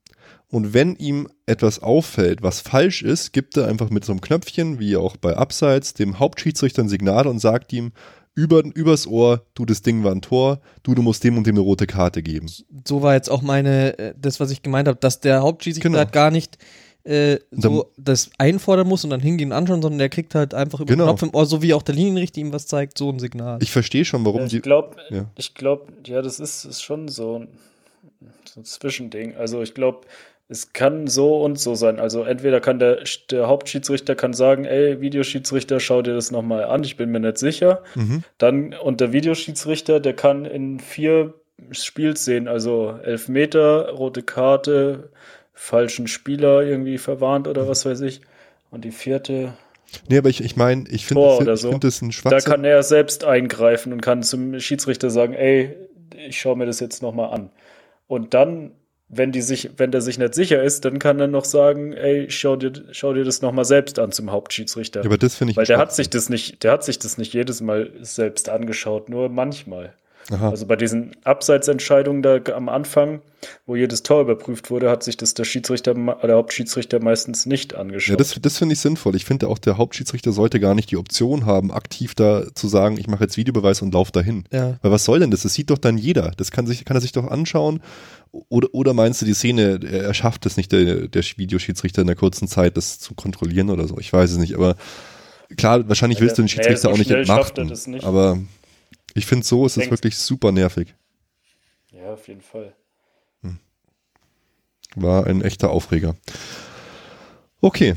und wenn ihm etwas auffällt, was falsch ist, gibt er einfach mit so einem Knöpfchen, wie auch bei Abseits, dem Hauptschiedsrichter ein Signal und sagt ihm über, übers Ohr, du, das Ding war ein Tor, du, du musst dem und dem eine rote Karte geben. So war jetzt auch meine, das, was ich gemeint habe, dass der Hauptschiedsrichter Genau. halt gar nicht äh, dann, so das einfordern muss und dann hingehen und anschauen, sondern der kriegt halt einfach über genau. den Knopf im Ohr, so wie auch der Linienrichter ihm was zeigt, so ein Signal. Ich verstehe schon, warum Ja, die... ich glaube, ja. ich glaube, ja, das ist, ist schon so ein, so ein Zwischending. Also ich glaube, es kann so und so sein. Also entweder kann der, der Hauptschiedsrichter kann sagen, ey, Videoschiedsrichter, schau dir das nochmal an, ich bin mir nicht sicher. Mhm. Dann, und der Videoschiedsrichter, der kann in vier Spielszenen, also Elfmeter, rote Karte, falschen Spieler irgendwie verwarnt oder was weiß ich. Und die vierte... Nee, aber ich, ich meine, ich finde Tor das, oder ich so. find das ein Da Schwachsinn. kann er selbst eingreifen und kann zum Schiedsrichter sagen, ey, ich schaue mir das jetzt nochmal an. Und dann, wenn die sich, wenn der sich nicht sicher ist, dann kann er noch sagen, ey, schau dir, schau dir das nochmal selbst an zum Hauptschiedsrichter. Ja, aber das finde ich Weil ein der hat Schwachsinn. sich das nicht, der hat sich das nicht jedes Mal selbst angeschaut, nur manchmal. Aha. Also bei diesen Abseitsentscheidungen da am Anfang, wo jedes Tor überprüft wurde, hat sich das der Schiedsrichter, der Hauptschiedsrichter meistens nicht angeschaut. Ja, das, das finde ich sinnvoll. Ich finde auch, der Hauptschiedsrichter sollte gar nicht die Option haben, aktiv da zu sagen, ich mache jetzt Videobeweis und laufe dahin. Ja. Weil was soll denn das? Das sieht doch dann jeder. Das kann, sich, kann er sich doch anschauen. Oder, oder meinst du, die Szene, er schafft es nicht, der, der Videoschiedsrichter in der kurzen Zeit, das zu kontrollieren oder so? Ich weiß es nicht. Aber klar, wahrscheinlich Ja, willst du den der- Schiedsrichter nee, so auch nicht schnell schafft er entmachten. das nicht. Aber ich finde, so ist es Denkst- wirklich super nervig. Ja, auf jeden Fall. War ein echter Aufreger. Okay.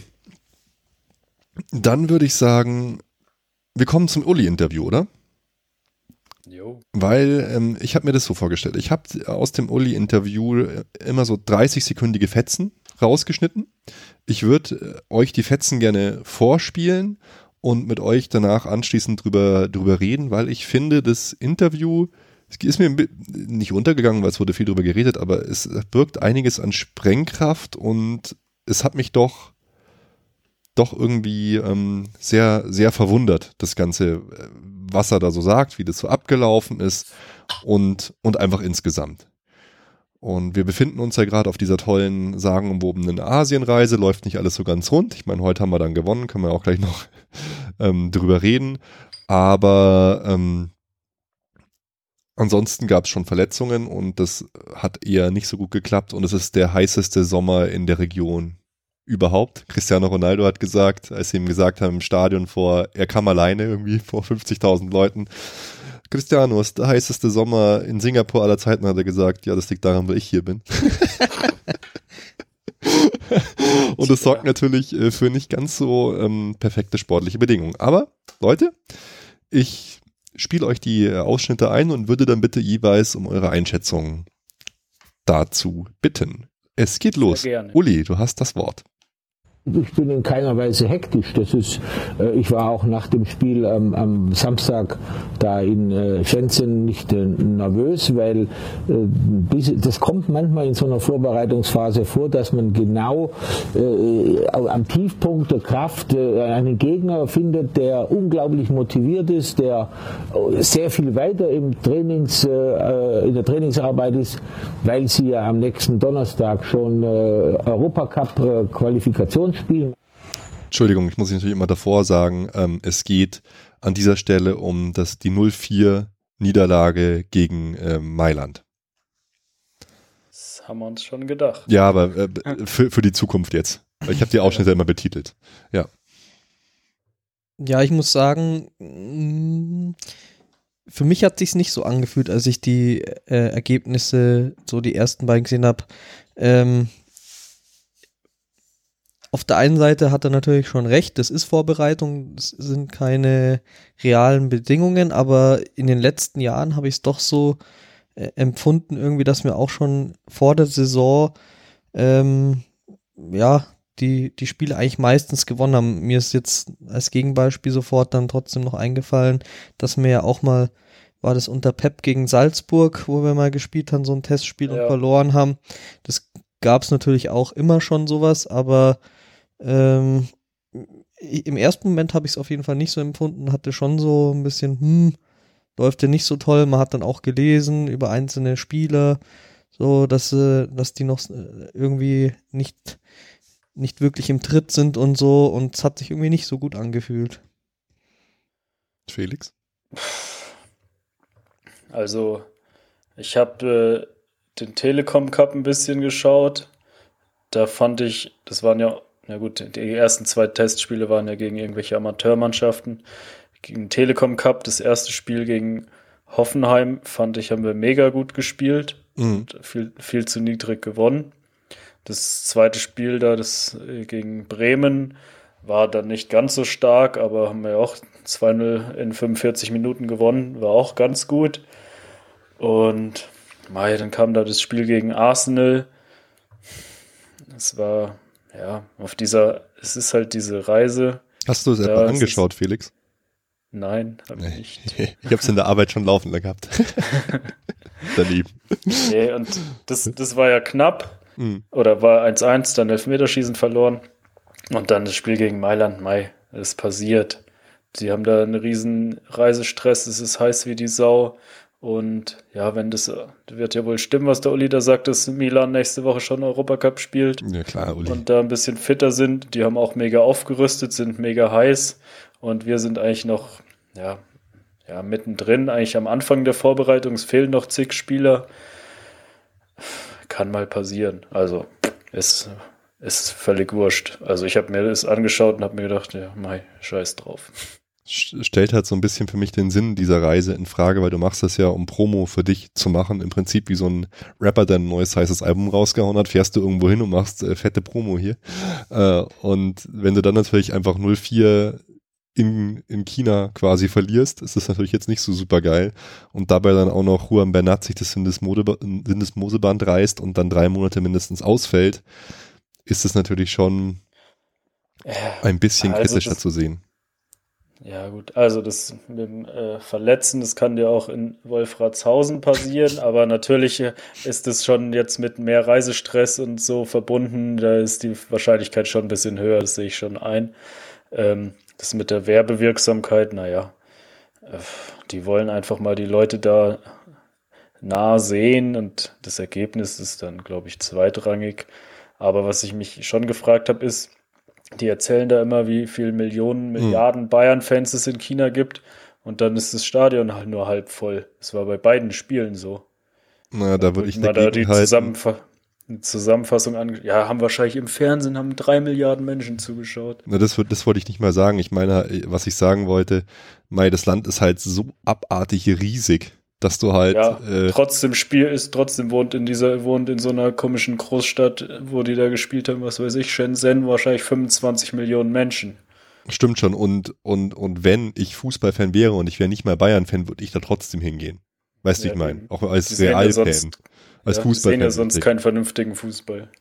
Dann würde ich sagen, wir kommen zum Uli-Interview, oder? Jo. Weil ähm, ich habe mir das so vorgestellt. Ich habe aus dem Uli-Interview immer so dreißig-sekündige Fetzen rausgeschnitten. Ich würde äh, euch die Fetzen gerne vorspielen und mit euch danach anschließend drüber, drüber reden, weil ich finde, das Interview, es ist mir ein bi- nicht untergegangen, weil es wurde viel drüber geredet, aber es birgt einiges an Sprengkraft und es hat mich doch doch irgendwie ähm, sehr, sehr verwundert, das Ganze, was er da so sagt, wie das so abgelaufen ist und, und einfach insgesamt. Und wir befinden uns ja gerade auf dieser tollen, sagenumwobenen Asienreise, läuft nicht alles so ganz rund. Ich meine, heute haben wir dann gewonnen, können wir auch gleich noch ähm, drüber reden. Aber ähm, ansonsten gab es schon Verletzungen und das hat eher nicht so gut geklappt und es ist der heißeste Sommer in der Region überhaupt. Cristiano Ronaldo hat gesagt, als sie ihm gesagt haben im Stadion vor, er kam alleine irgendwie vor fünfzigtausend Leuten. Cristiano, ist der heißeste Sommer in Singapur aller Zeiten, hat er gesagt. Ja, das liegt daran, weil ich hier bin. Und das sorgt natürlich äh, für nicht ganz so ähm, perfekte sportliche Bedingungen. Aber, Leute, ich spiele euch die äh, Ausschnitte ein und würde dann bitte jeweils um eure Einschätzung dazu bitten. Es geht los. Sehr gerne. Uli, du hast das Wort. Ich bin in keiner Weise hektisch. Das ist, äh, ich war auch nach dem Spiel ähm, am Samstag da in äh, Shenzhen nicht äh, nervös, weil äh, bis, das kommt manchmal in so einer Vorbereitungsphase vor, dass man genau äh, am Tiefpunkt der Kraft äh, einen Gegner findet, der unglaublich motiviert ist, der äh, sehr viel weiter im Trainings, äh, in der Trainingsarbeit ist, weil sie ja am nächsten Donnerstag schon äh, Europacup-Qualifikation spielen. Entschuldigung, ich muss natürlich immer davor sagen, ähm, es geht an dieser Stelle um das, die null vier Niederlage gegen ähm, Mailand. Das haben wir uns schon gedacht. Ja, aber äh, für, für die Zukunft jetzt. Ich habe die Ausschnitte immer betitelt. Ja. Ja, ich muss sagen, mh, für mich hat sich's nicht so angefühlt, als ich die äh, Ergebnisse, so die ersten beiden gesehen habe. Ähm, auf der einen Seite hat er natürlich schon recht, das ist Vorbereitung, das sind keine realen Bedingungen, aber in den letzten Jahren habe ich es doch so äh, empfunden, irgendwie, dass wir auch schon vor der Saison ähm, ja, die, die Spiele eigentlich meistens gewonnen haben. Mir ist jetzt als Gegenbeispiel sofort dann trotzdem noch eingefallen, dass wir ja auch mal, war das unter Pep gegen Salzburg, wo wir mal gespielt haben, so ein Testspiel Ja. und verloren haben. Das gab es natürlich auch immer schon sowas, aber ähm, im ersten Moment habe ich es auf jeden Fall nicht so empfunden, hatte schon so ein bisschen, hm, läuft ja nicht so toll. Man hat dann auch gelesen über einzelne Spieler, so dass, äh, dass die noch irgendwie nicht, nicht wirklich im Tritt sind und so, und es hat sich irgendwie nicht so gut angefühlt. Felix? Also, ich habe äh, den Telekom Cup ein bisschen geschaut. Da fand ich, das waren ja, na gut, die ersten zwei Testspiele waren ja gegen irgendwelche Amateurmannschaften. Gegen den Telekom Cup, das erste Spiel gegen Hoffenheim, fand ich, haben wir mega gut gespielt. Mhm. Viel, viel zu niedrig gewonnen. Das zweite Spiel da, das äh, gegen Bremen, war dann nicht ganz so stark, aber haben wir auch zwei null in fünfundvierzig Minuten gewonnen, war auch ganz gut. Und mei, dann kam da das Spiel gegen Arsenal. Es war, ja, auf dieser, es ist halt diese Reise. Hast du es etwa angeschaut, Felix? Nein, habe ich nicht. Ich habe es in der Arbeit schon laufen gehabt. Daneben. Nee, und das, das war ja knapp. Mhm. Oder war eins eins, dann Elfmeterschießen verloren. Und dann das Spiel gegen Mailand, Mai, es passiert. Sie haben da einen riesen Reisestress, es ist heiß wie die Sau. Und ja, wenn das, wird ja wohl stimmen, was der Uli da sagt, dass Milan nächste Woche schon Europacup spielt. Ja klar, Uli. Und da ein bisschen fitter sind. Die haben auch mega aufgerüstet, sind mega heiß. Und wir sind eigentlich noch, ja, ja, mittendrin, eigentlich am Anfang der Vorbereitung. Es fehlen noch zig Spieler. Kann mal passieren. Also, ist, ist völlig wurscht. Also, ich habe mir das angeschaut und habe mir gedacht, ja, mei, scheiß drauf. Stellt halt so ein bisschen für mich den Sinn dieser Reise in Frage, weil du machst das ja, um Promo für dich zu machen. Im Prinzip wie so ein Rapper, der ein neues heißes Album rausgehauen hat, fährst du irgendwo hin und machst äh, fette Promo hier. Äh, und wenn du dann natürlich einfach null vier in, in China quasi verlierst, ist das natürlich jetzt nicht so super geil. Und dabei dann auch noch Juan Bernat sich das Syndesmoseband reißt und dann drei Monate mindestens ausfällt, ist es natürlich schon ein bisschen also kritischer das, zu sehen. Ja gut, also das mit dem äh, Verletzen, das kann dir auch in Wolfratshausen passieren, aber natürlich ist es schon jetzt mit mehr Reisestress und so verbunden, da ist die Wahrscheinlichkeit schon ein bisschen höher, das sehe ich schon ein. Ähm, das mit der Werbewirksamkeit, naja, äh, die wollen einfach mal die Leute da nah sehen und das Ergebnis ist dann, glaube ich, zweitrangig. Aber was ich mich schon gefragt habe, ist, die erzählen da immer, wie viel Millionen, Milliarden mhm. Bayern-Fans es in China gibt und dann ist das Stadion halt nur halb voll. Das war bei beiden Spielen so. Naja, da würde ich mal da die Zusammenfa- Zusammenfassung an. Ja, haben wahrscheinlich im Fernsehen haben drei Milliarden Menschen zugeschaut. Na, das, das wollte ich nicht mal sagen. Ich meine, was ich sagen wollte, mei, das Land ist halt so abartig riesig, dass du halt ja, äh, trotzdem Spiel ist, trotzdem wohnt in dieser, wohnt in so einer komischen Großstadt, wo die da gespielt haben, was weiß ich, Shenzhen, wahrscheinlich fünfundzwanzig Millionen Menschen. Stimmt schon. Und, und, und wenn ich Fußballfan wäre und ich wäre nicht mal Bayern-Fan, würde ich da trotzdem hingehen. Weißt du, ja, ich meine? Auch als Real-Fan. Ja als ja, Fußballfan. Die sehen ja sonst wirklich keinen vernünftigen Fußball.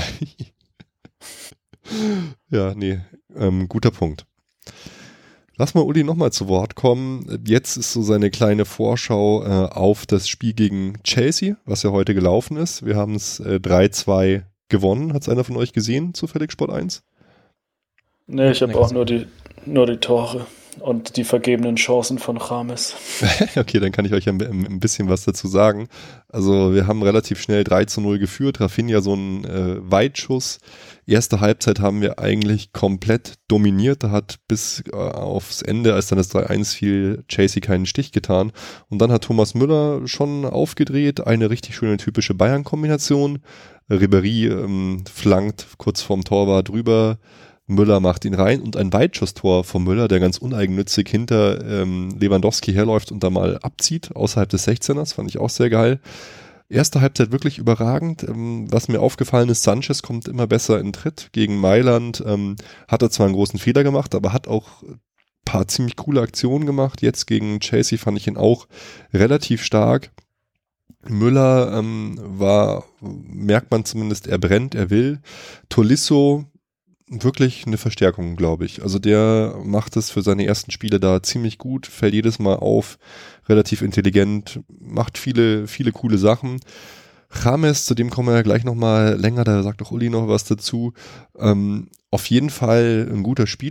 Ja, nee, ähm, guter Punkt. Lass mal Uli nochmal zu Wort kommen. Jetzt ist so seine kleine Vorschau äh, auf das Spiel gegen Chelsea, was ja heute gelaufen ist. Wir haben es äh, drei zwei gewonnen. Hat es einer von euch gesehen, zufällig Sport eins? Nee, ich habe auch nur die, nur die Tore und die vergebenen Chancen von James. Okay, dann kann ich euch ein, ein bisschen was dazu sagen. Also wir haben relativ schnell drei zu null geführt. Rafinha so einen äh, Weitschuss. Erste Halbzeit haben wir eigentlich komplett dominiert. Da hat bis äh, aufs Ende, als dann das drei eins fiel, Chelsea keinen Stich getan. Und dann hat Thomas Müller schon aufgedreht. Eine richtig schöne typische Bayern-Kombination. Ribéry ähm, flankt kurz vorm Torwart drüber. Müller macht ihn rein und ein Weitschusstor von Müller, der ganz uneigennützig hinter ähm, Lewandowski herläuft und da mal abzieht, außerhalb des sechzehners, fand ich auch sehr geil. Erste Halbzeit wirklich überragend. Ähm, was mir aufgefallen ist, Sanchez kommt immer besser in Tritt. Gegen Mailand ähm, hat er zwar einen großen Fehler gemacht, aber hat auch ein paar ziemlich coole Aktionen gemacht. Jetzt gegen Chelsea fand ich ihn auch relativ stark. Müller ähm, war, merkt man zumindest, er brennt, er will. Tolisso wirklich eine Verstärkung, glaube ich. Also der macht es für seine ersten Spiele da ziemlich gut, fällt jedes Mal auf, relativ intelligent, macht viele, viele coole Sachen. James, zu dem kommen wir ja gleich nochmal länger, da sagt auch Uli noch was dazu. Ähm, auf jeden Fall ein guter Spieler.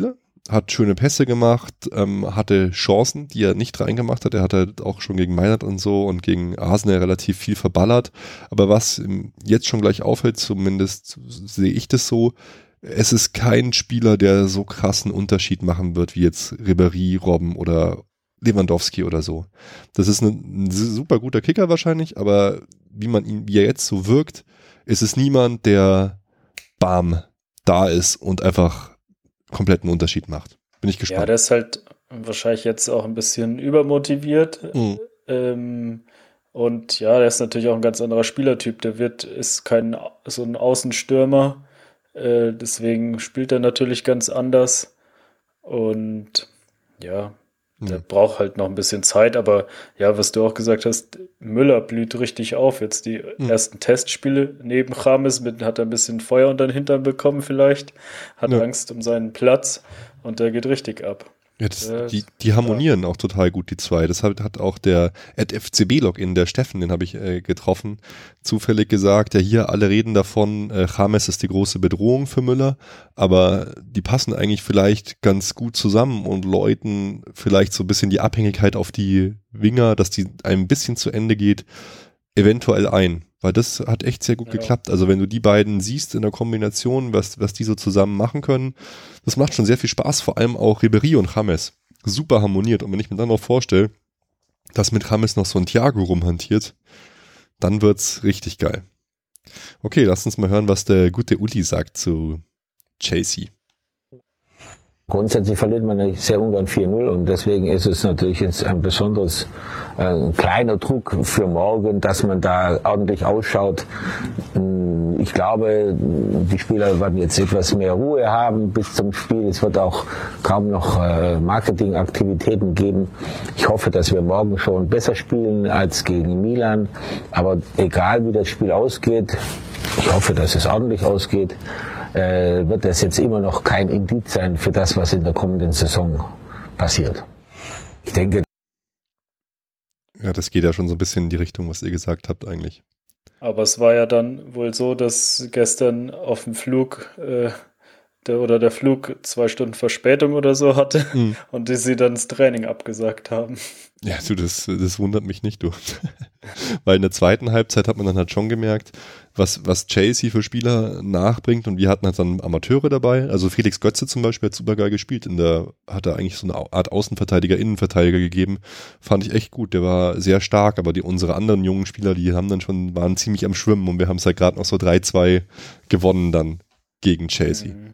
hat schöne Pässe gemacht, ähm, hatte Chancen, die er nicht reingemacht hat. Er hat halt auch schon gegen Mainz und so und gegen Arsenal relativ viel verballert. Aber was jetzt schon gleich auffällt, zumindest sehe ich das so, es ist kein Spieler, der so krassen Unterschied machen wird, wie jetzt Ribéry, Robben oder Lewandowski oder so. Das ist ein, ein super guter Kicker wahrscheinlich, aber wie man ihn, wie er jetzt so wirkt, ist es niemand, der bam da ist und einfach kompletten Unterschied macht. Bin ich gespannt. Ja, der ist halt wahrscheinlich jetzt auch ein bisschen übermotiviert. Mhm. Ähm, und ja, der ist natürlich auch ein ganz anderer Spielertyp. Der wird, ist kein so ein Außenstürmer. Äh, deswegen spielt er natürlich ganz anders. Und ja, der mhm. braucht halt noch ein bisschen Zeit. Aber ja, was du auch gesagt hast, Müller blüht richtig auf. Jetzt die mhm. ersten Testspiele neben James mit, hat er ein bisschen Feuer unter den Hintern bekommen vielleicht. Hat ja. Angst um seinen Platz. Und der geht richtig ab. Ja, das, äh, die, die harmonieren ja. auch total gut, die zwei. Das hat, hat auch der F C B-Login, der Steffen, den habe ich äh, getroffen, zufällig gesagt, ja hier, alle reden davon, äh, James ist die große Bedrohung für Müller, aber die passen eigentlich vielleicht ganz gut zusammen und läuten vielleicht so ein bisschen die Abhängigkeit auf die Winger, dass die ein bisschen zu Ende geht, eventuell ein. Weil das hat echt sehr gut ja. geklappt. Also wenn du die beiden siehst in der Kombination, was, was die so zusammen machen können, das macht schon sehr viel Spaß. Vor allem auch Ribéry und James. Super harmoniert. Und wenn ich mir dann noch vorstelle, dass mit James noch so ein Thiago rumhantiert, dann wird's richtig geil. Okay, lass uns mal hören, was der gute Uli sagt zu Chelsea. Grundsätzlich verliert man sehr ungern vier null und deswegen ist es natürlich jetzt ein besonderes, äh, ein kleiner Druck für morgen, dass man da ordentlich ausschaut. Ich glaube, die Spieler werden jetzt etwas mehr Ruhe haben bis zum Spiel. Es wird auch kaum noch äh, Marketingaktivitäten geben. Ich hoffe, dass wir morgen schon besser spielen als gegen Milan. Aber egal wie das Spiel ausgeht, ich hoffe, dass es ordentlich ausgeht, äh, wird das jetzt immer noch kein Indiz sein für das, was in der kommenden Saison passiert. Ich denke. Ja, das geht ja schon so ein bisschen in die Richtung, was ihr gesagt habt eigentlich. Aber es war ja dann wohl so, dass gestern auf dem Flug äh, der, oder der Flug zwei Stunden Verspätung oder so hatte mhm. und die sie dann das Training abgesagt haben. Ja, du, das, das wundert mich nicht, du. Weil in der zweiten Halbzeit hat man dann halt schon gemerkt, was, was Chelsea für Spieler nachbringt und wir hatten halt dann Amateure dabei. Also Felix Götze zum Beispiel hat super geil gespielt. In der hat er eigentlich so eine Art Außenverteidiger, Innenverteidiger gegeben. Fand ich echt gut. Der war sehr stark, aber die unsere anderen jungen Spieler, die haben dann schon, waren ziemlich am Schwimmen und wir haben es halt gerade noch so drei zwei gewonnen dann gegen Chelsea. Mhm.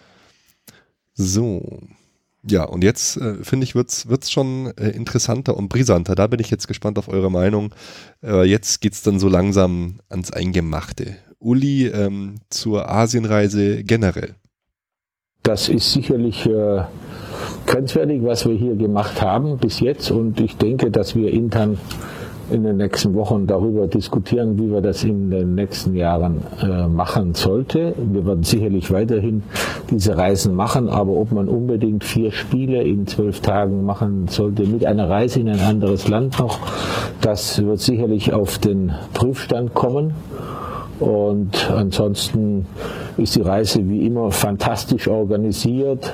So. Ja, und jetzt äh, finde ich, wird's wird's schon äh, interessanter und brisanter. Da bin ich jetzt gespannt auf eure Meinung. Äh, jetzt geht's dann so langsam ans Eingemachte. Uli, ähm, zur Asienreise generell. Das ist sicherlich äh, grenzwertig, was wir hier gemacht haben bis jetzt. Und ich denke, dass wir intern in den nächsten Wochen darüber diskutieren, wie wir das in den nächsten Jahren äh, machen sollte. Wir werden sicherlich weiterhin diese Reisen machen, aber ob man unbedingt vier Spiele in zwölf Tagen machen sollte, mit einer Reise in ein anderes Land noch, das wird sicherlich auf den Prüfstand kommen. Und ansonsten ist die Reise wie immer fantastisch organisiert.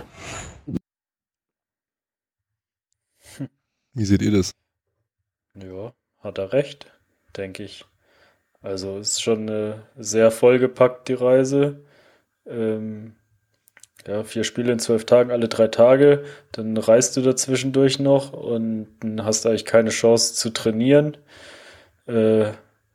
Wie seht ihr das? Ja. Hat er recht, denke ich. Also ist schon eine sehr vollgepackt, die Reise. Ähm, ja, vier Spiele in zwölf Tagen, alle drei Tage. Dann reist du dazwischendurch noch und dann hast du eigentlich keine Chance zu trainieren. Äh,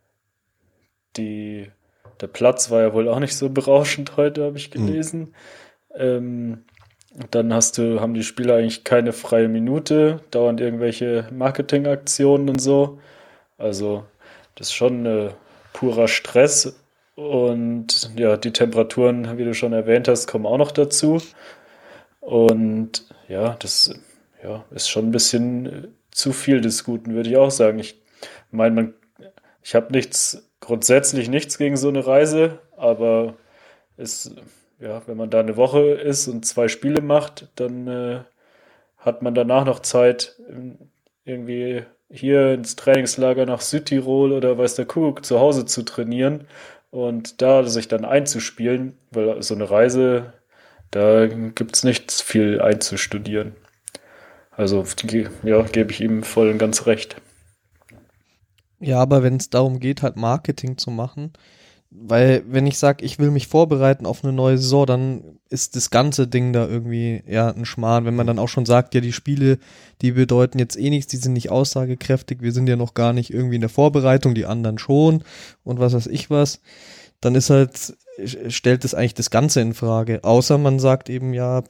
die, der Platz war ja wohl auch nicht so berauschend heute, habe ich gelesen. Mhm. Ähm, Dann hast du, haben die Spieler eigentlich keine freie Minute, dauernd irgendwelche Marketingaktionen und so. Also das ist schon äh, purer Stress. Und ja, die Temperaturen, wie du schon erwähnt hast, kommen auch noch dazu. Und ja, das ja, ist schon ein bisschen zu viel des Guten, würde ich auch sagen. Ich meine, man, ich habe nichts, grundsätzlich nichts gegen so eine Reise, aber es ja, wenn man da eine Woche ist und zwei Spiele macht, dann äh, hat man danach noch Zeit, irgendwie hier ins Trainingslager nach Südtirol oder weiß der Kuckuck zu Hause zu trainieren und da sich dann einzuspielen, weil so eine Reise, Da gibt es nichts viel einzustudieren. Also ja, gebe ich ihm voll und ganz recht. Ja, aber wenn es darum geht, halt Marketing zu machen, weil wenn ich sage, ich will mich vorbereiten auf eine neue Saison, dann ist das ganze Ding da irgendwie ja ein Schmarrn. Wenn man dann auch schon sagt, ja, die Spiele, die bedeuten jetzt eh nichts, die sind nicht aussagekräftig, wir sind ja noch gar nicht irgendwie in der Vorbereitung, die anderen schon und was weiß ich was, dann ist halt, stellt es eigentlich das Ganze in Frage. Außer man sagt eben, ja,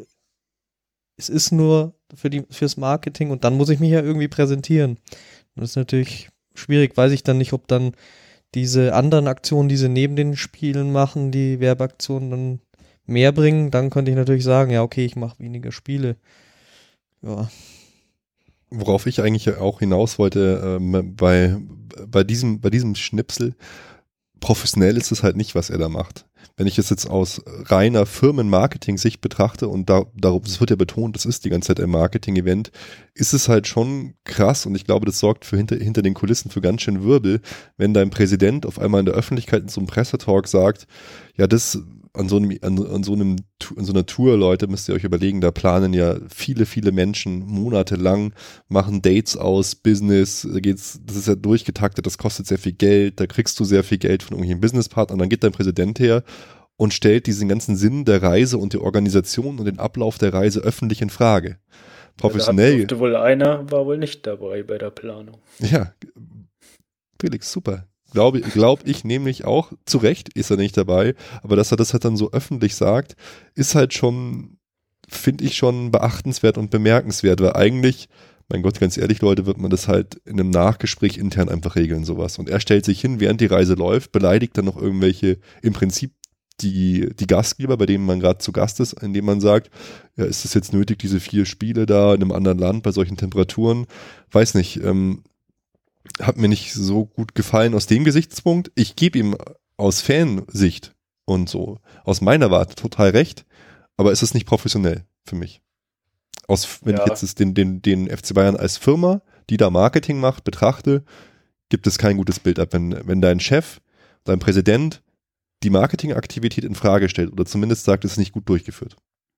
es ist nur für die, fürs Marketing und dann muss ich mich ja irgendwie präsentieren. Das ist natürlich schwierig, weiß ich dann nicht, ob dann diese anderen Aktionen, die sie neben den Spielen machen, die Werbeaktionen dann mehr bringen, dann könnte ich natürlich sagen, ja okay, ich mache weniger Spiele. Ja. Worauf ich eigentlich auch hinaus wollte, ähm, bei, bei, diesem, bei diesem Schnipsel, professionell ist es halt nicht, was er da macht. Wenn ich es jetzt aus reiner Firmenmarketing-Sicht betrachte und da, darum, das wird ja betont, das ist die ganze Zeit ein Marketing-Event, ist es halt schon krass und ich glaube, das sorgt für hinter, hinter den Kulissen für ganz schön Wirbel, wenn dein Präsident auf einmal in der Öffentlichkeit in so einem Pressetalk sagt, ja, das an so einem, an, an so einem, an so einer Tour, Leute, müsst ihr euch überlegen, da planen ja viele, viele Menschen monatelang, machen Dates aus, Business, da geht's, das ist ja durchgetaktet, das kostet sehr viel Geld, da kriegst du sehr viel Geld von irgendwelchen Businesspartnern, dann geht dein Präsident her und stellt diesen ganzen Sinn der Reise und die Organisation und den Ablauf der Reise öffentlich in Frage. Professionell. Ja, da wohl einer, war wohl nicht dabei bei der Planung. Ja, Felix, super. Glaube glaub ich nämlich auch, zu Recht ist er nicht dabei, aber dass er das halt dann so öffentlich sagt, ist halt schon, finde ich schon beachtenswert und bemerkenswert, weil eigentlich, mein Gott, ganz ehrlich, Leute, wird man das halt in einem Nachgespräch intern einfach regeln, sowas. Und er stellt sich hin, während die Reise läuft, beleidigt dann noch irgendwelche, im Prinzip die, die Gastgeber, bei denen man gerade zu Gast ist, indem man sagt, ja, ist es jetzt nötig, diese vier Spiele da in einem anderen Land bei solchen Temperaturen? Weiß nicht, ähm, hat mir nicht so gut gefallen aus dem Gesichtspunkt. Ich gebe ihm aus Fansicht und so, aus meiner Warte total recht, aber es ist nicht professionell für mich. Aus, wenn Ja. ich jetzt den, den, den F C Bayern als Firma, die da Marketing macht, betrachte, gibt es kein gutes Bild ab. Wenn, wenn dein Chef, dein Präsident die Marketingaktivität in Frage stellt oder zumindest sagt, es ist nicht gut durchgeführt.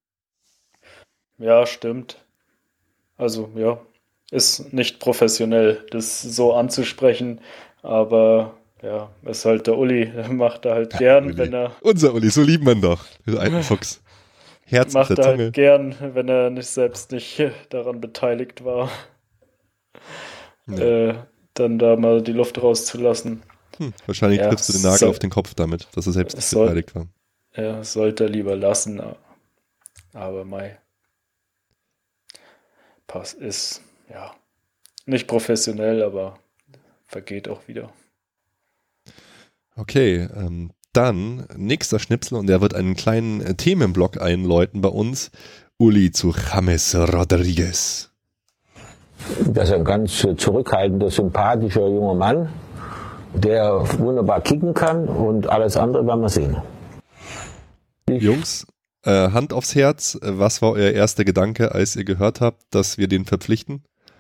Ja, stimmt. Also, ja, ist nicht professionell, das so anzusprechen, aber ja, ist halt der Uli, der macht er halt gern, Uli. wenn er Unser Uli, so liebt man doch. Der alte Fuchs. Herz auf macht der er Zunge. halt gern, wenn er nicht selbst nicht daran beteiligt war, Ja. äh, dann da mal die Luft rauszulassen. Hm, wahrscheinlich Ja, triffst du den Nagel so- auf den Kopf damit, dass er selbst nicht soll- beteiligt war. Ja, sollte er lieber lassen, aber mei. Pass ist, ja, nicht professionell, aber vergeht auch wieder. Okay, ähm, dann nächster Schnipsel und der wird einen kleinen äh, Themenblock einläuten bei uns. Uli zu James Rodriguez. Das ist ein ganz äh, zurückhaltender, sympathischer junger Mann, der wunderbar kicken kann und alles andere werden wir sehen. Ich, Jungs, äh, Hand aufs Herz, äh, was war euer erster Gedanke, als ihr gehört habt, dass wir den verpflichten?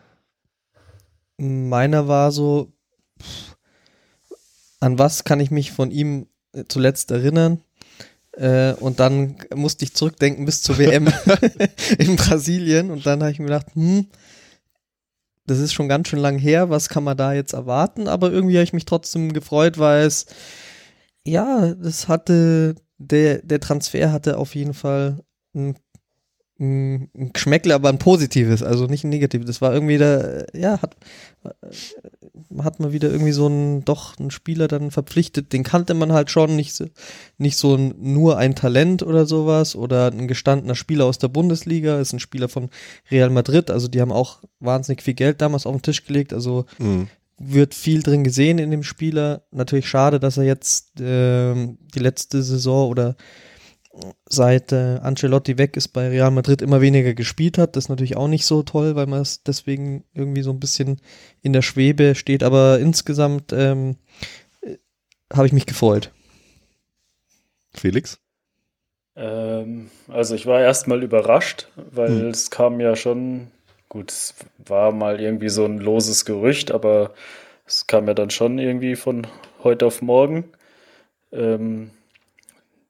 Meiner war so, pff, an was kann ich mich von ihm äh, zuletzt erinnern? Äh, und dann musste ich zurückdenken bis zur W M in Brasilien und dann habe ich mir gedacht, hm, das ist schon ganz schön lang her, was kann man da jetzt erwarten? Aber irgendwie habe ich mich trotzdem gefreut, weil es, ja, das hatte, der, der Transfer hatte auf jeden Fall ein, ein, ein Geschmäckle, aber ein positives, also nicht ein negatives. Das war irgendwie da, ja, hat, hat man wieder irgendwie so einen, doch einen Spieler dann verpflichtet, den kannte man halt schon, nicht so, nicht so ein, nur ein Talent oder sowas oder ein gestandener Spieler aus der Bundesliga, ist ein Spieler von Real Madrid, also die haben auch wahnsinnig viel Geld damals auf den Tisch gelegt, also Mhm. wird viel drin gesehen in dem Spieler. Natürlich schade, dass er jetzt ähm, die letzte Saison oder seit äh, Ancelotti weg ist bei Real Madrid immer weniger gespielt hat. Das ist natürlich auch nicht so toll, weil man es deswegen irgendwie so ein bisschen in der Schwebe steht. Aber insgesamt ähm, äh, habe ich mich gefreut. Felix? Ähm, also ich war erstmal überrascht, weil Hm. es kam ja schon, gut, es war mal irgendwie so ein loses Gerücht, aber es kam ja dann schon irgendwie von heute auf morgen. Ähm,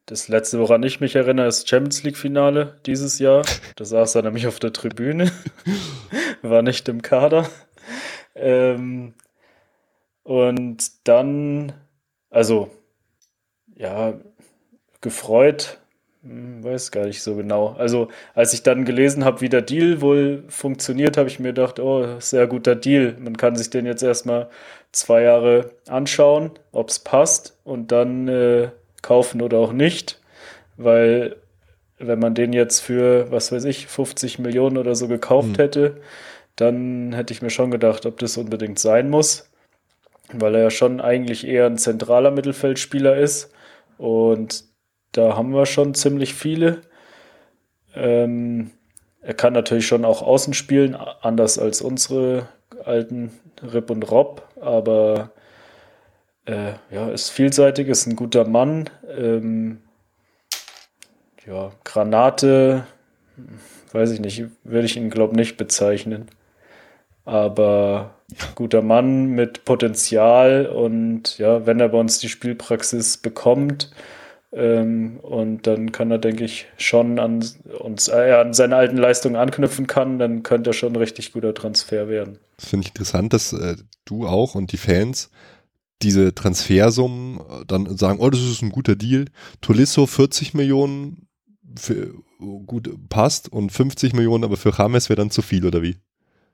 das letzte, woran ich mich erinnere, ist Champions League-Finale dieses Jahr. Da saß er nämlich auf der Tribüne, war nicht im Kader. Ähm, und dann, also, ja, gefreut, hm, weiß gar nicht so genau. Also, als ich dann gelesen habe, wie der Deal wohl funktioniert, habe ich mir gedacht, oh, sehr guter Deal. Man kann sich den jetzt erstmal zwei Jahre anschauen, ob es passt und dann äh, kaufen oder auch nicht, weil wenn man den jetzt für, was weiß ich, fünfzig Millionen oder so gekauft Hm. hätte, dann hätte ich mir schon gedacht, ob das unbedingt sein muss, weil er ja schon eigentlich eher ein zentraler Mittelfeldspieler ist und da haben wir schon ziemlich viele. Ähm, er kann natürlich schon auch außen spielen, a- anders als unsere alten Rip und Rob, aber äh, ja, ist vielseitig, ist ein guter Mann. Ähm, ja, Granate, weiß ich nicht, würde ich ihn, glaube ich, nicht bezeichnen. Aber guter Mann mit Potenzial und ja, wenn er bei uns die Spielpraxis bekommt, ähm, und dann kann er, denke ich, schon an uns, äh, an seine alten Leistungen anknüpfen kann, dann könnte er schon ein richtig guter Transfer werden. Das finde ich interessant, dass äh, du auch und die Fans diese Transfersummen äh, dann sagen, oh, das ist ein guter Deal. Tolisso vierzig Millionen für, gut passt und fünfzig Millionen, aber für James wäre dann zu viel, oder wie?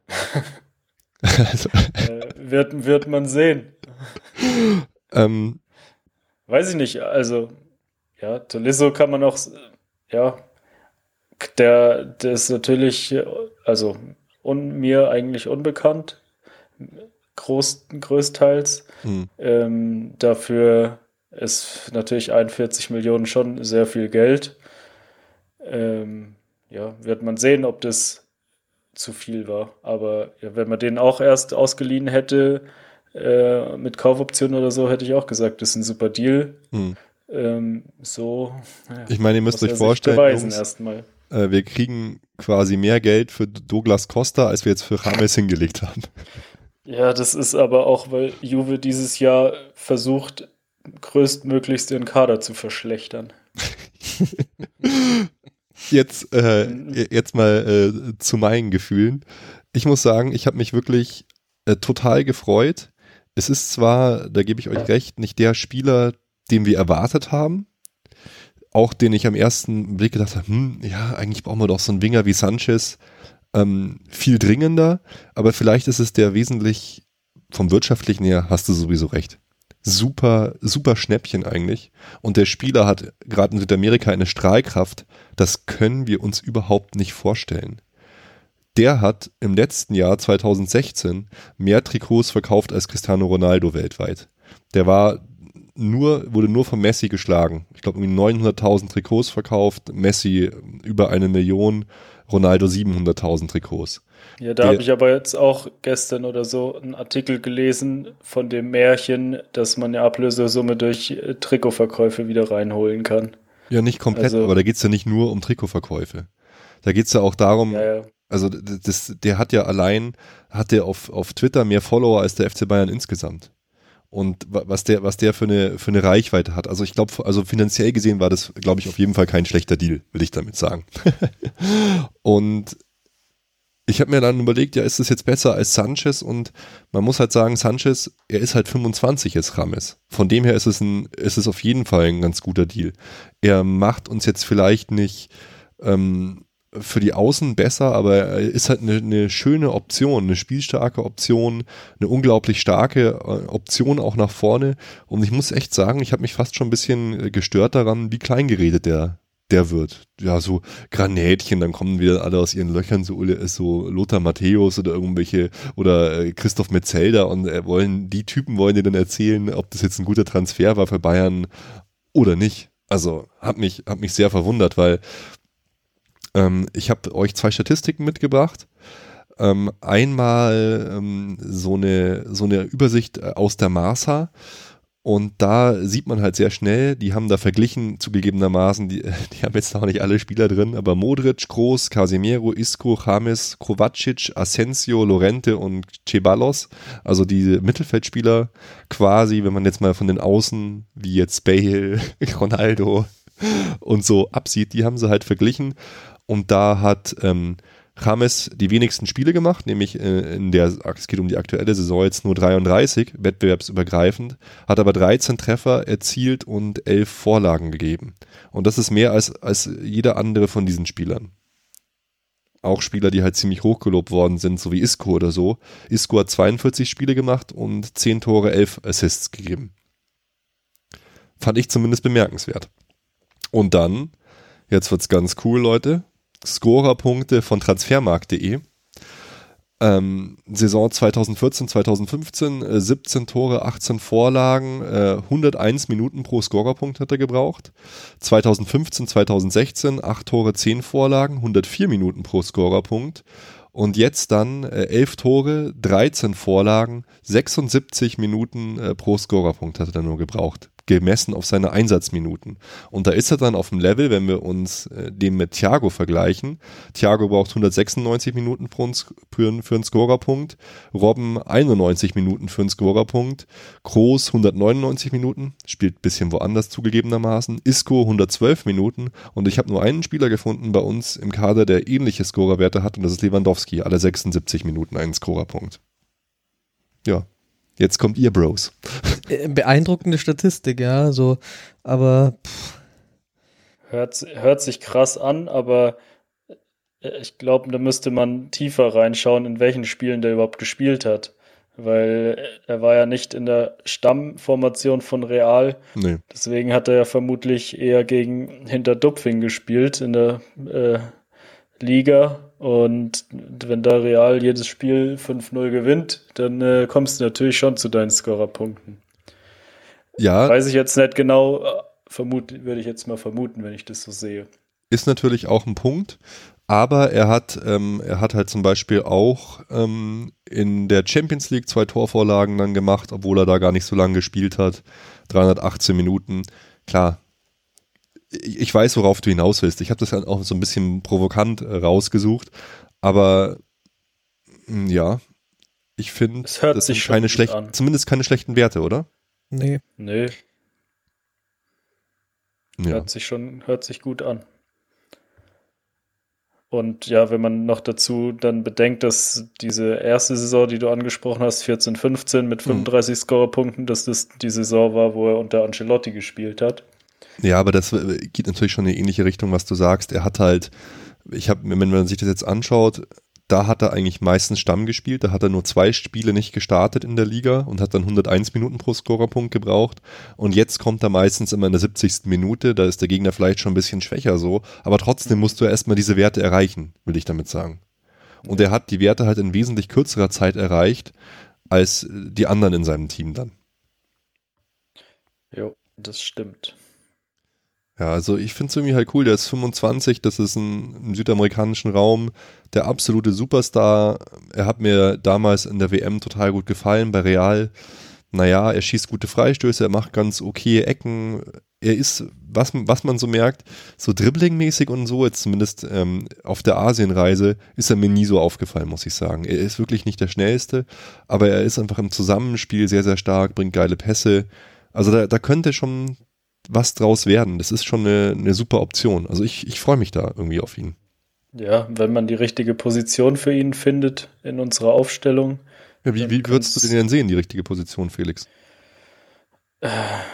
also, Äh, wird, wird man sehen. ähm, Weiß ich nicht, also ja, Tolisso kann man auch, ja, der, der ist natürlich, also un, mir eigentlich unbekannt, groß, größtenteils. hm. Ähm, dafür ist natürlich einundvierzig Millionen schon sehr viel Geld. Ähm, ja, wird man sehen, ob das zu viel war. Aber ja, wenn man den auch erst ausgeliehen hätte, äh, mit Kaufoption oder so, hätte ich auch gesagt, das ist ein super Deal. Hm. Ähm, so, ja, Ich meine, ihr müsst muss euch er sich vorstellen, beweisen Jungs, erstmal. äh, wir kriegen quasi mehr Geld für Douglas Costa, als wir jetzt für James hingelegt haben. Ja, das ist aber auch, weil Juve dieses Jahr versucht, größtmöglichst ihren Kader zu verschlechtern. Jetzt, äh, jetzt mal äh, zu meinen Gefühlen. Ich muss sagen, ich habe mich wirklich äh, total gefreut. Es ist zwar, da gebe ich euch recht, nicht der Spieler, den wir erwartet haben. Auch den ich am ersten Blick gedacht habe, hm, ja, eigentlich brauchen wir doch so einen Winger wie Sanchez. Ähm, viel dringender, aber vielleicht ist es der wesentlich vom Wirtschaftlichen her, hast du sowieso recht. Super, super Schnäppchen eigentlich. Und der Spieler hat gerade in Südamerika eine Strahlkraft, das können wir uns überhaupt nicht vorstellen. Der hat im letzten Jahr zwanzig sechzehn mehr Trikots verkauft als Cristiano Ronaldo weltweit. Der war nur, wurde nur von Messi geschlagen. Ich glaube, irgendwie neunhunderttausend Trikots verkauft, Messi über eine Million, Ronaldo siebenhunderttausend Trikots. Ja, da habe ich aber jetzt auch gestern oder so einen Artikel gelesen von dem Märchen, dass man eine Ablösesumme durch äh, Trikotverkäufe wieder reinholen kann. Ja, nicht komplett, Also- aber da geht's ja nicht nur um Trikotverkäufe. Da geht's ja auch darum, Ja, ja. also das, der hat ja allein, hat der auf, auf Twitter mehr Follower als der F C Bayern insgesamt. Und wa- was der, was der für eine, für eine Reichweite hat. Also ich glaube, also finanziell gesehen war das, glaube ich, auf jeden Fall kein schlechter Deal, will ich damit sagen. Und ich habe mir dann überlegt, ja, ist das jetzt besser als Sanchez? Und man muss halt sagen, Sanchez, er ist halt fünfundzwanzig jetzt, James. Von dem her ist es ein, ist es auf jeden Fall ein ganz guter Deal. Er macht uns jetzt vielleicht nicht ähm, für die Außen besser, aber er ist halt eine, eine schöne Option, eine spielstarke Option, eine unglaublich starke äh, Option auch nach vorne. Und ich muss echt sagen, ich habe mich fast schon ein bisschen äh, gestört daran, wie klein geredet der der wird. Ja, so Granätchen, dann kommen wieder alle aus ihren Löchern, so, so Lothar Matthäus oder irgendwelche, oder äh, Christoph Metzelder und äh, wollen, die Typen wollen dir dann erzählen, ob das jetzt ein guter Transfer war für Bayern oder nicht. Also, hat mich, hat mich sehr verwundert, weil ähm, ich habe euch zwei Statistiken mitgebracht. Ähm, einmal ähm, so eine, so eine Übersicht aus der Marca. Und da sieht man halt sehr schnell, die haben da verglichen, zugegebenermaßen, die, die haben jetzt noch nicht alle Spieler drin, aber Modric, Kroos, Casemiro, Isco, James, Kovacic, Asensio, Llorente und Ceballos, also die Mittelfeldspieler quasi, wenn man jetzt mal von den Außen, wie jetzt Bale, Ronaldo, und so absieht, die haben sie halt verglichen. Und da hat ähm, James die wenigsten Spiele gemacht, nämlich äh, in der, es geht um die aktuelle Saison jetzt nur dreiunddreißig, wettbewerbsübergreifend, hat aber dreizehn Treffer erzielt und elf Vorlagen gegeben. Und das ist mehr als, als jeder andere von diesen Spielern. Auch Spieler, die halt ziemlich hochgelobt worden sind, so wie Isco oder so. Isco hat zweiundvierzig Spiele gemacht und zehn Tore, elf Assists gegeben. Fand ich zumindest bemerkenswert. Und dann, jetzt wird's ganz cool, Leute, Scorerpunkte von transfermarkt punkt de. Ähm, Saison zweitausendvierzehn, zweitausendfünfzehn, äh, siebzehn Tore, achtzehn Vorlagen, äh, hunderteins Minuten pro Scorerpunkt hat er gebraucht. zweitausendfünfzehn, zweitausendsechzehn, acht Tore, zehn Vorlagen, hundertvier Minuten pro Scorerpunkt. Und jetzt dann äh, elf Tore, dreizehn Vorlagen, sechsundsiebzig Minuten äh, pro Scorerpunkt hat er nur gebraucht, gemessen auf seine Einsatzminuten. Und da ist er dann auf dem Level, wenn wir uns äh, dem mit Thiago vergleichen. Thiago braucht hundertsechsundneunzig Minuten für, uns, für, für einen Scorerpunkt, Robben einundneunzig Minuten für einen Scorerpunkt, Kroos hundertneunundneunzig Minuten, spielt ein bisschen woanders zugegebenermaßen, Isco hundertzwölf Minuten und ich habe nur einen Spieler gefunden bei uns im Kader, der ähnliche Scorerwerte hat und das ist Lewandowski, alle sechsundsiebzig Minuten einen Scorerpunkt. Ja. Jetzt kommt ihr, Bros. Beeindruckende Statistik, ja, so, aber pff. Hört, hört sich krass an, aber ich glaube, da müsste man tiefer reinschauen, in welchen Spielen der überhaupt gespielt hat. Weil er war ja nicht in der Stammformation von Real. Nee. Deswegen hat er ja vermutlich eher gegen Hinterdupfing gespielt in der äh, Liga. Und wenn da Real jedes Spiel fünf null gewinnt, dann äh, kommst du natürlich schon zu deinen Scorerpunkten. Ja. Weiß ich jetzt nicht genau, vermut, würde ich jetzt mal vermuten, wenn ich das so sehe. Ist natürlich auch ein Punkt, aber er hat, ähm, er hat halt zum Beispiel auch ähm, in der Champions League zwei Torvorlagen dann gemacht, obwohl er da gar nicht so lange gespielt hat. dreihundertachtzehn Minuten. Klar. Ich weiß, worauf du hinaus willst. Ich habe das dann auch so ein bisschen provokant äh, rausgesucht, aber mh, ja, ich finde, das hört das sich sind keine schon gut schlechten, an. zumindest keine schlechten Werte, oder? Nee. Nee, Ja. hört sich schon, hört sich gut an. Und ja, wenn man noch dazu dann bedenkt, dass diese erste Saison, die du angesprochen hast, vierzehn fünfzehn mit fünfunddreißig mhm. Scorerpunkten, dass das die Saison war, wo er unter Ancelotti gespielt hat. Ja, aber das geht natürlich schon in eine ähnliche Richtung, was du sagst. Er hat halt, ich habe, wenn man sich das jetzt anschaut, da hat er eigentlich meistens Stamm gespielt. Da hat er nur zwei Spiele nicht gestartet in der Liga und hat dann hunderteins Minuten pro Scorerpunkt gebraucht. Und jetzt kommt er meistens immer in der siebzigsten Minute. Da ist der Gegner vielleicht schon ein bisschen schwächer so. Aber trotzdem musst du erstmal diese Werte erreichen, will ich damit sagen. Und er hat die Werte halt in wesentlich kürzerer Zeit erreicht als die anderen in seinem Team dann. Jo, das stimmt. Ja, also ich finde es irgendwie halt cool, der ist fünfundzwanzig, das ist ein, im südamerikanischen Raum der absolute Superstar. Er hat mir damals in der W M total gut gefallen bei Real. Naja, er schießt gute Freistöße, er macht ganz okay Ecken. Er ist, was, was man so merkt, so dribblingmäßig und so, jetzt zumindest ähm, auf der Asienreise, ist er mir nie so aufgefallen, muss ich sagen. Er ist wirklich nicht der Schnellste, aber er ist einfach im Zusammenspiel sehr, sehr stark, bringt geile Pässe. Also da, da könnte schon was draus werden. Das ist schon eine, eine super Option. Also ich, ich freue mich da irgendwie auf ihn. Ja, wenn man die richtige Position für ihn findet in unserer Aufstellung. Ja, wie, wie würdest du den denn sehen, die richtige Position, Felix? Äh,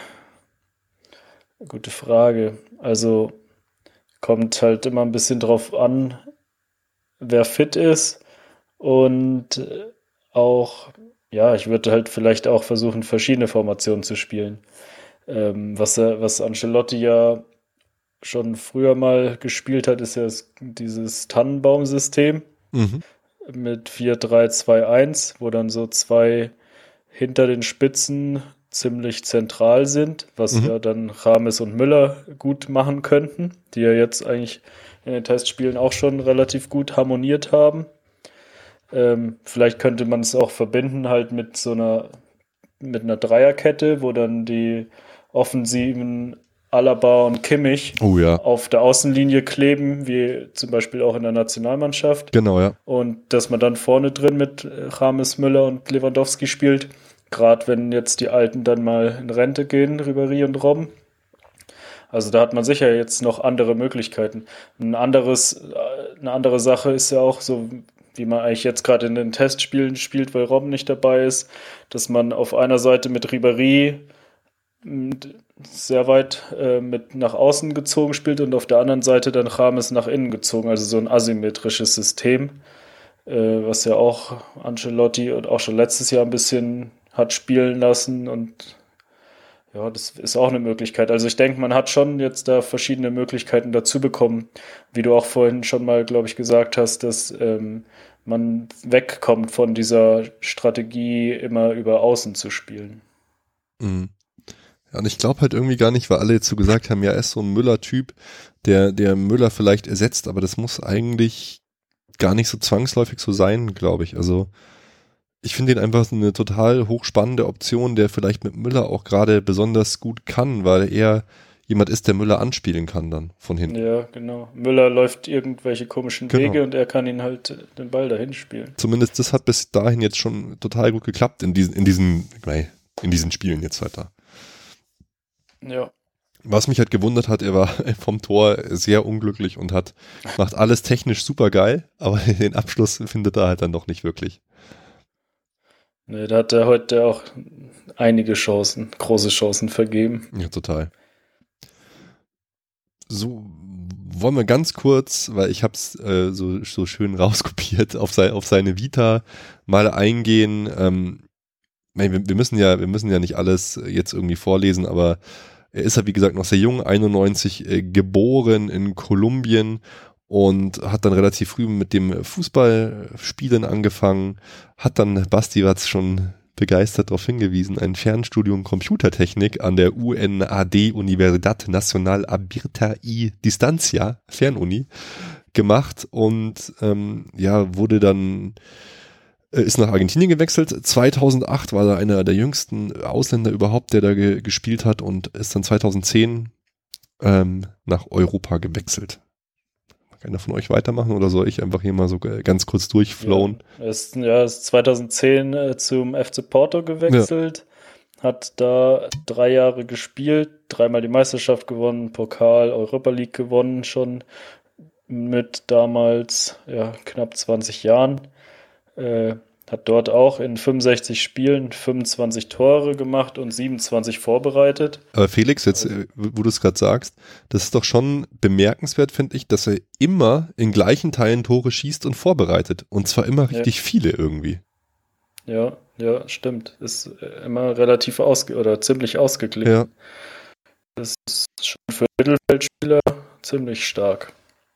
gute Frage. Also kommt halt immer ein bisschen drauf an, wer fit ist und auch, ja, ich würde halt vielleicht auch versuchen, verschiedene Formationen zu spielen. Ähm, was, er, was Ancelotti ja schon früher mal gespielt hat, ist ja das, dieses Tannenbaum-System mhm. mit vier drei zwei eins, wo dann so zwei hinter den Spitzen ziemlich zentral sind, was mhm. ja dann James und Müller gut machen könnten, die ja jetzt eigentlich in den Testspielen auch schon relativ gut harmoniert haben. Ähm, vielleicht könnte man es auch verbinden halt mit so einer mit einer Dreierkette, wo dann die offensiven Alaba und Kimmich oh, ja. auf der Außenlinie kleben, wie zum Beispiel auch in der Nationalmannschaft. Genau, ja. Und dass man dann vorne drin mit James, Müller und Lewandowski spielt, gerade wenn jetzt die Alten dann mal in Rente gehen, Ribéry und Robben. Also da hat man sicher jetzt noch andere Möglichkeiten. Ein anderes, eine andere Sache ist ja auch so, wie man eigentlich jetzt gerade in den Testspielen spielt, weil Robben nicht dabei ist, dass man auf einer Seite mit Ribéry sehr weit äh, mit nach außen gezogen spielt und auf der anderen Seite dann James nach innen gezogen, also so ein asymmetrisches System, äh, was ja auch Ancelotti und auch schon letztes Jahr ein bisschen hat spielen lassen und ja, das ist auch eine Möglichkeit. Also ich denke, man hat schon jetzt da verschiedene Möglichkeiten dazu bekommen, wie du auch vorhin schon mal, glaube ich, gesagt hast, dass ähm, man wegkommt von dieser Strategie, immer über Außen zu spielen. Mhm. Ja, und ich glaube halt irgendwie gar nicht, weil alle jetzt so gesagt haben, ja, er ist so ein Müller-Typ, der, der Müller vielleicht ersetzt, aber das muss eigentlich gar nicht so zwangsläufig so sein, glaube ich. Also ich finde ihn einfach eine total hochspannende Option, der vielleicht mit Müller auch gerade besonders gut kann, weil er jemand ist, der Müller anspielen kann dann von hinten. Ja, genau. Müller läuft irgendwelche komischen Genau. Wege und er kann ihn halt den Ball dahin spielen. Zumindest das hat bis dahin jetzt schon total gut geklappt in diesen, in diesen, in diesen Spielen jetzt halt da. Ja. Was mich halt gewundert hat, er war vom Tor sehr unglücklich und hat, macht alles technisch super geil, aber den Abschluss findet er halt dann doch nicht wirklich. Ne, da hat er heute auch einige Chancen, große Chancen vergeben. Ja, total. So, wollen wir ganz kurz, weil ich hab's äh, so, so schön rauskopiert, auf, sei, auf seine Vita mal eingehen. Ähm, wir, wir müssen ja, wir müssen ja nicht alles jetzt irgendwie vorlesen, aber er ist ja, wie gesagt, noch sehr jung, einundneunzig, äh, geboren in Kolumbien und hat dann relativ früh mit dem Fußballspielen angefangen, hat dann, Basti hat's schon begeistert darauf hingewiesen, ein Fernstudium Computertechnik an der U N A D, Universidad Nacional Abierta y Distancia, Fernuni, gemacht und ähm, ja, wurde dann ist nach Argentinien gewechselt. zweitausendacht war er einer der jüngsten Ausländer überhaupt, der da ge- gespielt hat und ist dann zweitausendzehn ähm, nach Europa gewechselt. Mag einer von euch weitermachen oder soll ich einfach hier mal so ganz kurz durchflowen? Ja, er ist, ja, ist zweitausendzehn äh, zum F C Porto gewechselt, ja. Hat da drei Jahre gespielt, dreimal die Meisterschaft gewonnen, Pokal, Europa League gewonnen, schon mit damals ja, knapp zwanzig Jahren. Äh, hat dort auch in fünfundsechzig Spielen fünfundzwanzig Tore gemacht und siebenundzwanzig vorbereitet. Aber Felix, jetzt, also, wo du es gerade sagst, das ist doch schon bemerkenswert, finde ich, dass er immer in gleichen Teilen Tore schießt und vorbereitet. Und zwar immer richtig ja. viele irgendwie. Ja, ja, stimmt. Ist immer relativ ausge- oder ziemlich ausgeglichen. Ja. Das ist schon für Mittelfeldspieler ziemlich stark.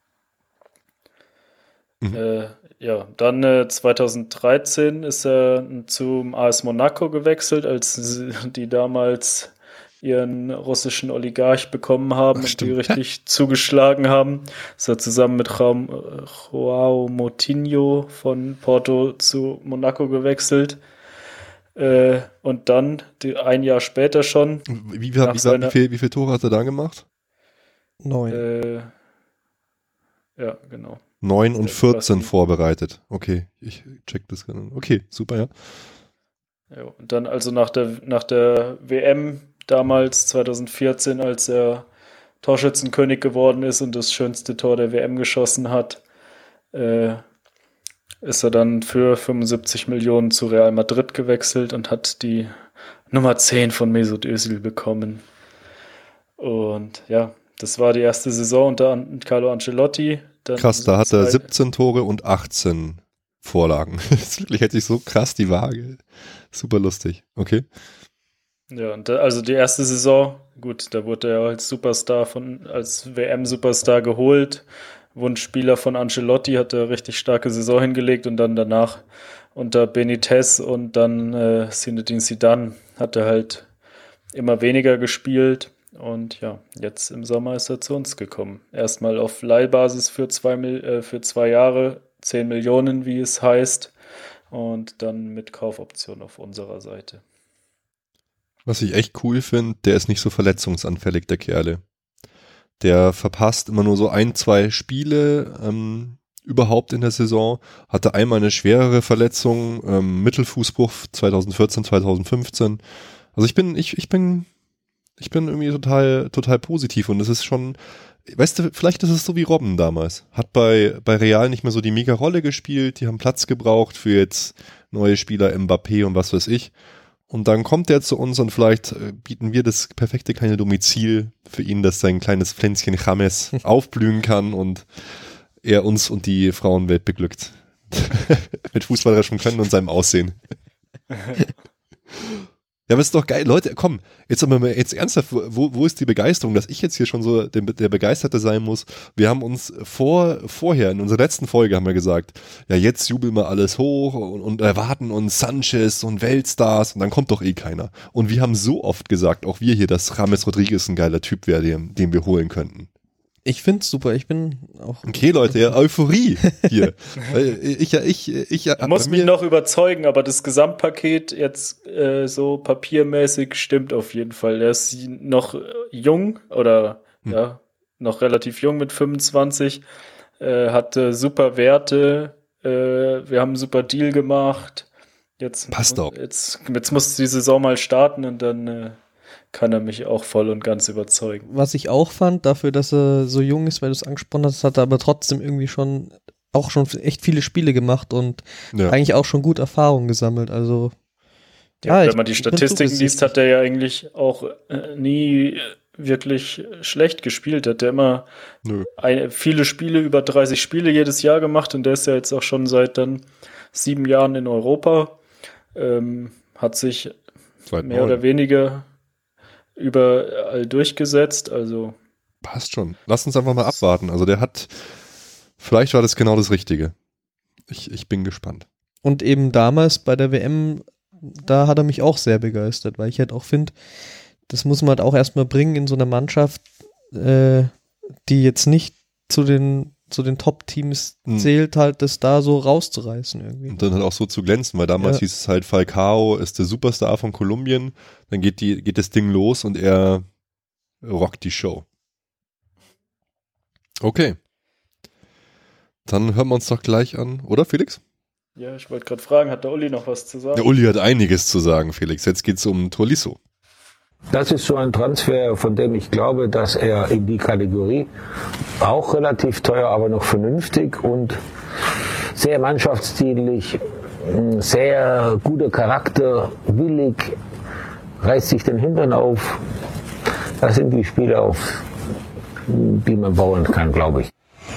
Mhm. Äh, ja, dann äh, zweitausenddreizehn ist er zum A S Monaco gewechselt, als die damals ihren russischen Oligarch bekommen haben Ach, und die richtig zugeschlagen haben. Ist er zusammen mit João Moutinho von Porto zu Monaco gewechselt. Äh, und dann, die, ein Jahr später schon. Wie, wie, wie, seiner, wie, viel, wie viele Tore hat er da gemacht? Neun. Äh, ja, genau. neun und vierzehn vorbereitet. Okay, ich check das gerne. Okay, super, ja. Ja, und dann also nach der, nach der W M damals, zweitausendvierzehn, als er Torschützenkönig geworden ist und das schönste Tor der W M geschossen hat, äh, ist er dann für fünfundsiebzig Millionen zu Real Madrid gewechselt und hat die Nummer zehn von Mesut Özil bekommen. Und ja, das war die erste Saison unter Carlo Ancelotti. Dann krass, da hat er siebzehn Tore und achtzehn Vorlagen. Das ist wirklich, hätte ich so krass die Waage. Super lustig. Okay. Ja, und da, also die erste Saison, gut, da wurde er als Superstar von, als W M-Superstar geholt. Wunschspieler von Ancelotti, hat er richtig starke Saison hingelegt und dann danach unter Benitez und dann äh, Zinedine Zidane hat er halt immer weniger gespielt. Und ja, jetzt im Sommer ist er zu uns gekommen. Erstmal auf Leihbasis für zwei, äh, für zwei Jahre, zehn Millionen, wie es heißt. Und dann mit Kaufoption auf unserer Seite. Was ich echt cool finde, der ist nicht so verletzungsanfällig, der Kerle. Der verpasst immer nur so ein, zwei Spiele ähm, überhaupt in der Saison. Hatte einmal eine schwerere Verletzung, ähm, Mittelfußbruch zweitausendvierzehn, zweitausendfünfzehn. Also ich bin, ich, ich bin Ich bin irgendwie total, total positiv und es ist schon, weißt du, vielleicht ist es so wie Robben damals. Hat bei, bei Real nicht mehr so die mega Rolle gespielt, die haben Platz gebraucht für jetzt neue Spieler, Mbappé und was weiß ich. Und dann kommt er zu uns und vielleicht bieten wir das perfekte kleine Domizil für ihn, dass sein kleines Pflänzchen James aufblühen kann und er uns und die Frauenwelt beglückt. Mit fußballerischem Können und seinem Aussehen. Ja, aber ist doch geil. Leute, komm, jetzt aber mal jetzt ernsthaft, wo, wo ist die Begeisterung, dass ich jetzt hier schon so der, der Begeisterte sein muss? Wir haben uns vor, vorher, in unserer letzten Folge haben wir gesagt, ja, jetzt jubeln wir alles hoch und, und erwarten uns Sanchez und Weltstars und dann kommt doch eh keiner. Und wir haben so oft gesagt, auch wir hier, dass James Rodriguez ein geiler Typ wäre, den, den wir holen könnten. Ich find's super, ich bin auch... Okay, Leute, ja, Euphorie hier. ich, ja, ich, ich, ich, muss mich noch überzeugen, aber das Gesamtpaket jetzt äh, so papiermäßig stimmt auf jeden Fall. Er ist noch jung oder hm. ja, noch relativ jung mit fünfundzwanzig, äh, hatte super Werte, äh, wir haben einen super Deal gemacht. Jetzt, Passt auch. Jetzt, jetzt muss die Saison mal starten und dann... Äh, kann er mich auch voll und ganz überzeugen. Was ich auch fand, dafür, dass er so jung ist, weil du es angesprochen hast, hat er aber trotzdem irgendwie schon auch schon echt viele Spiele gemacht und ja. eigentlich auch schon gut Erfahrung gesammelt. Also ja, ja wenn ich, man die Statistiken liest, hat er ja eigentlich auch äh, nie wirklich schlecht gespielt. Hat er immer ein, viele Spiele, über dreißig Spiele jedes Jahr gemacht und der ist ja jetzt auch schon seit dann sieben Jahren in Europa. Ähm, hat sich Seit mehr neun. oder weniger überall durchgesetzt, also passt schon. Lass uns einfach mal abwarten. Also der hat, vielleicht war das genau das Richtige. Ich, ich bin gespannt. Und eben damals bei der W M, da hat er mich auch sehr begeistert, weil ich halt auch finde, das muss man halt auch erstmal bringen in so einer Mannschaft, äh, die jetzt nicht zu den zu den Top-Teams hm. zählt, halt das da so rauszureißen irgendwie. Und dann halt auch so zu glänzen, weil damals ja. hieß es halt, Falcao ist der Superstar von Kolumbien, dann geht die geht das Ding los und er rockt die Show. Okay. Dann hören wir uns doch gleich an, oder Felix? Ja, ich wollte gerade fragen, hat der Uli noch was zu sagen? Der Uli hat einiges zu sagen, Felix. Jetzt geht's um Tolisso. Das ist so ein Transfer, von dem ich glaube, dass er in die Kategorie auch relativ teuer, aber noch vernünftig und sehr mannschaftsdienlich, sehr guter Charakter, willig, reißt sich den Hintern auf. Das sind die Spieler, auf die man bauen kann, glaube ich.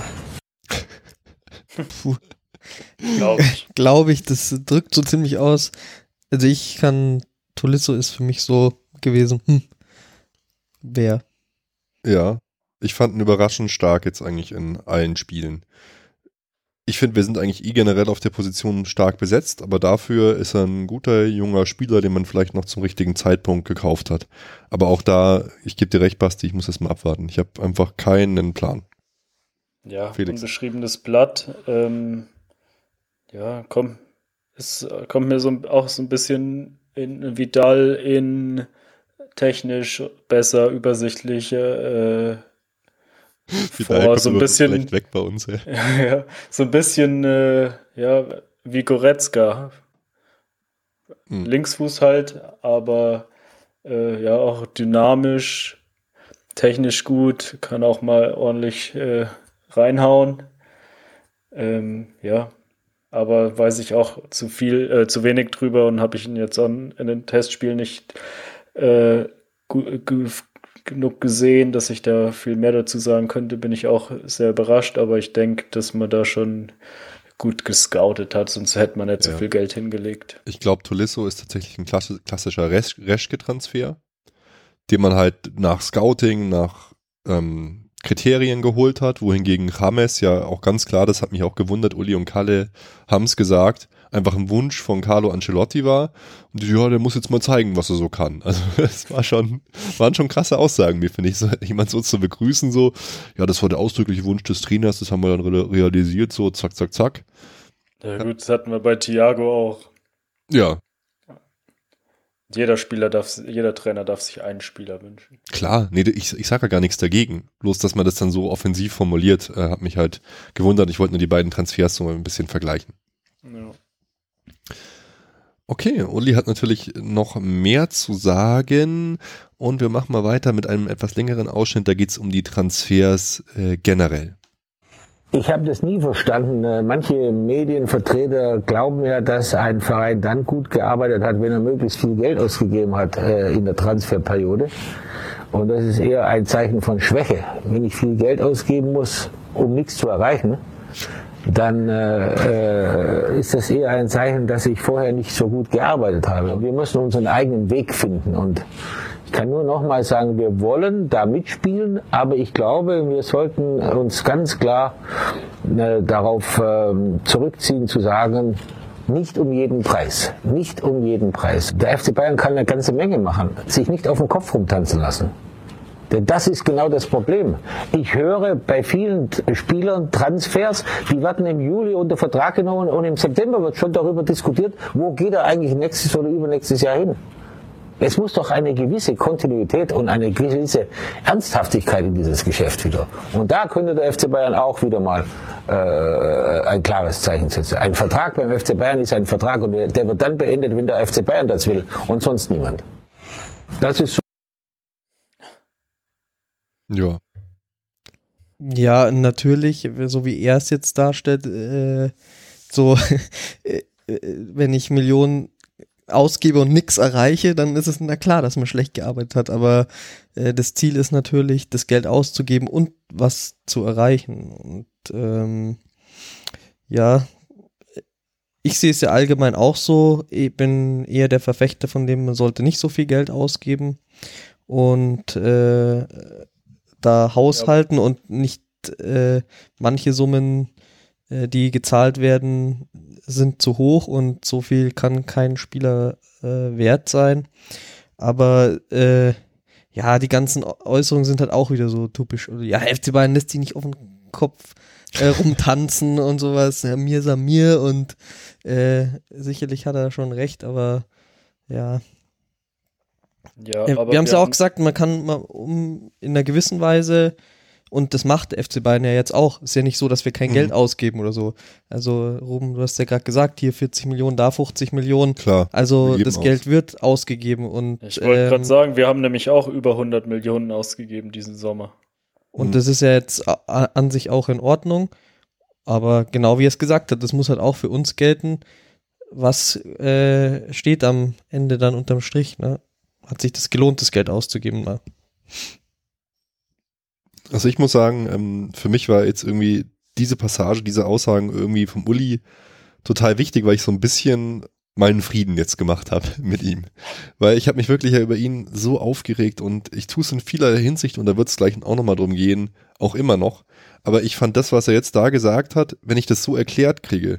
Glaube ich. Glaube ich, das drückt so ziemlich aus. Also ich kann, Tolisso ist für mich so gewesen. Hm. Wer? Ja, ich fand ihn überraschend stark jetzt eigentlich in allen Spielen. Ich finde, wir sind eigentlich eh generell auf der Position stark besetzt, aber dafür ist er ein guter, junger Spieler, den man vielleicht noch zum richtigen Zeitpunkt gekauft hat. Aber auch da, ich gebe dir recht, Basti, ich muss das mal abwarten. Ich habe einfach keinen Plan. Ja, Felix. Unbeschriebenes Blatt. Ähm, ja, komm, es kommt mir so auch so ein bisschen in Vidal in technisch besser, übersichtlicher äh, vor, so ein bisschen weg bei uns, ja. Ja, ja, so ein bisschen äh, ja, wie Goretzka. Hm. Linksfuß halt, aber äh, ja auch dynamisch, technisch gut, kann auch mal ordentlich äh, reinhauen. Ähm, ja, aber weiß ich auch zu viel, äh, zu wenig drüber und habe ich ihn jetzt an, in den Testspielen nicht äh, gu- gu- genug gesehen, dass ich da viel mehr dazu sagen könnte, bin ich auch sehr überrascht, aber ich denke, dass man da schon gut gescoutet hat, sonst hätte man nicht so ja. viel Geld hingelegt. Ich glaube, Tolisso ist tatsächlich ein klass- klassischer Resch- Reschke-Transfer, den man halt nach Scouting, nach ähm, Kriterien geholt hat, wohingegen James ja auch ganz klar, das hat mich auch gewundert, Uli und Kalle haben es gesagt, einfach ein Wunsch von Carlo Ancelotti war und die, ja, der muss jetzt mal zeigen, was er so kann. Also es war schon, waren schon krasse Aussagen, mir finde ich, so, jemand so zu begrüßen, so, ja, das war der ausdrückliche Wunsch des Trainers, das haben wir dann re- realisiert, so zack, zack, zack. Ja gut, das hatten wir bei Thiago auch. Ja. Jeder Spieler darf, jeder Trainer darf sich einen Spieler wünschen. Klar, nee, ich, ich sage ja gar nichts dagegen. Bloß, dass man das dann so offensiv formuliert, äh, hat mich halt gewundert. Ich wollte nur die beiden Transfers so ein bisschen vergleichen. Ja. Okay, Uli hat natürlich noch mehr zu sagen. Und wir machen mal weiter mit einem etwas längeren Ausschnitt, da geht es um die Transfers äh, generell. Ich habe das nie verstanden. Manche Medienvertreter glauben ja, dass ein Verein dann gut gearbeitet hat, wenn er möglichst viel Geld ausgegeben hat äh, in der Transferperiode. Und das ist eher ein Zeichen von Schwäche. Wenn ich viel Geld ausgeben muss, um nichts zu erreichen, dann äh, ist das eher ein Zeichen, dass ich vorher nicht so gut gearbeitet habe. Wir müssen unseren eigenen Weg finden. Und ich kann nur nochmal sagen, wir wollen da mitspielen, aber ich glaube, wir sollten uns ganz klar äh, darauf äh, zurückziehen, zu sagen, nicht um jeden Preis, nicht um jeden Preis. Der F C Bayern kann eine ganze Menge machen, sich nicht auf den Kopf rumtanzen lassen. Denn das ist genau das Problem. Ich höre bei vielen Spielern Transfers, die werden im Juli unter Vertrag genommen und im September wird schon darüber diskutiert, wo geht er eigentlich nächstes oder übernächstes Jahr hin. Es muss doch eine gewisse Kontinuität und eine gewisse Ernsthaftigkeit in dieses Geschäft wieder. Und da könnte der F C Bayern auch wieder mal äh, ein klares Zeichen setzen. Ein Vertrag beim F C Bayern ist ein Vertrag und der, der wird dann beendet, wenn der F C Bayern das will und sonst niemand. Das ist so. Ja. Ja, natürlich, so wie er es jetzt darstellt, äh, so, äh, wenn ich Millionen ausgebe und nichts erreiche, dann ist es na klar, dass man schlecht gearbeitet hat, aber äh, das Ziel ist natürlich, das Geld auszugeben und was zu erreichen. Und ähm, ja, ich sehe es ja allgemein auch so, ich bin eher der Verfechter von dem, man sollte nicht so viel Geld ausgeben und äh, da haushalten ja. Und nicht äh, manche Summen, äh, die gezahlt werden, sind zu hoch und so viel kann kein Spieler äh, wert sein. Aber äh, ja, die ganzen Äußerungen sind halt auch wieder so typisch. Ja, F C Bayern lässt sich nicht auf den Kopf äh, rumtanzen und sowas. Ja, mir Samir und äh, sicherlich hat er schon recht, aber ja. Ja, ja aber wir haben es ja wir auch gesagt, man kann mal um in einer gewissen Weise, und das macht der F C Bayern ja jetzt auch. Ist ja nicht so, dass wir kein mhm. Geld ausgeben oder so. Also, Ruben, du hast ja gerade gesagt, hier vierzig Millionen, da fünfzig Millionen. Klar. Also, das Geld aus. wird ausgegeben. Und ich wollte ähm, gerade sagen, wir haben nämlich auch über hundert Millionen ausgegeben diesen Sommer. Und mhm. das ist ja jetzt a- an sich auch in Ordnung. Aber genau wie er es gesagt hat, das muss halt auch für uns gelten. Was äh, steht am Ende dann unterm Strich, ne? Hat sich das gelohnt, das Geld auszugeben, ne? Also ich muss sagen, ähm, für mich war jetzt irgendwie diese Passage, diese Aussagen irgendwie vom Uli total wichtig, weil ich so ein bisschen meinen Frieden jetzt gemacht habe mit ihm. Weil ich habe mich wirklich ja über ihn so aufgeregt und ich tue es in vielerlei Hinsicht und da wird es gleich auch nochmal drum gehen, auch immer noch. Aber ich fand das, was er jetzt da gesagt hat, wenn ich das so erklärt kriege,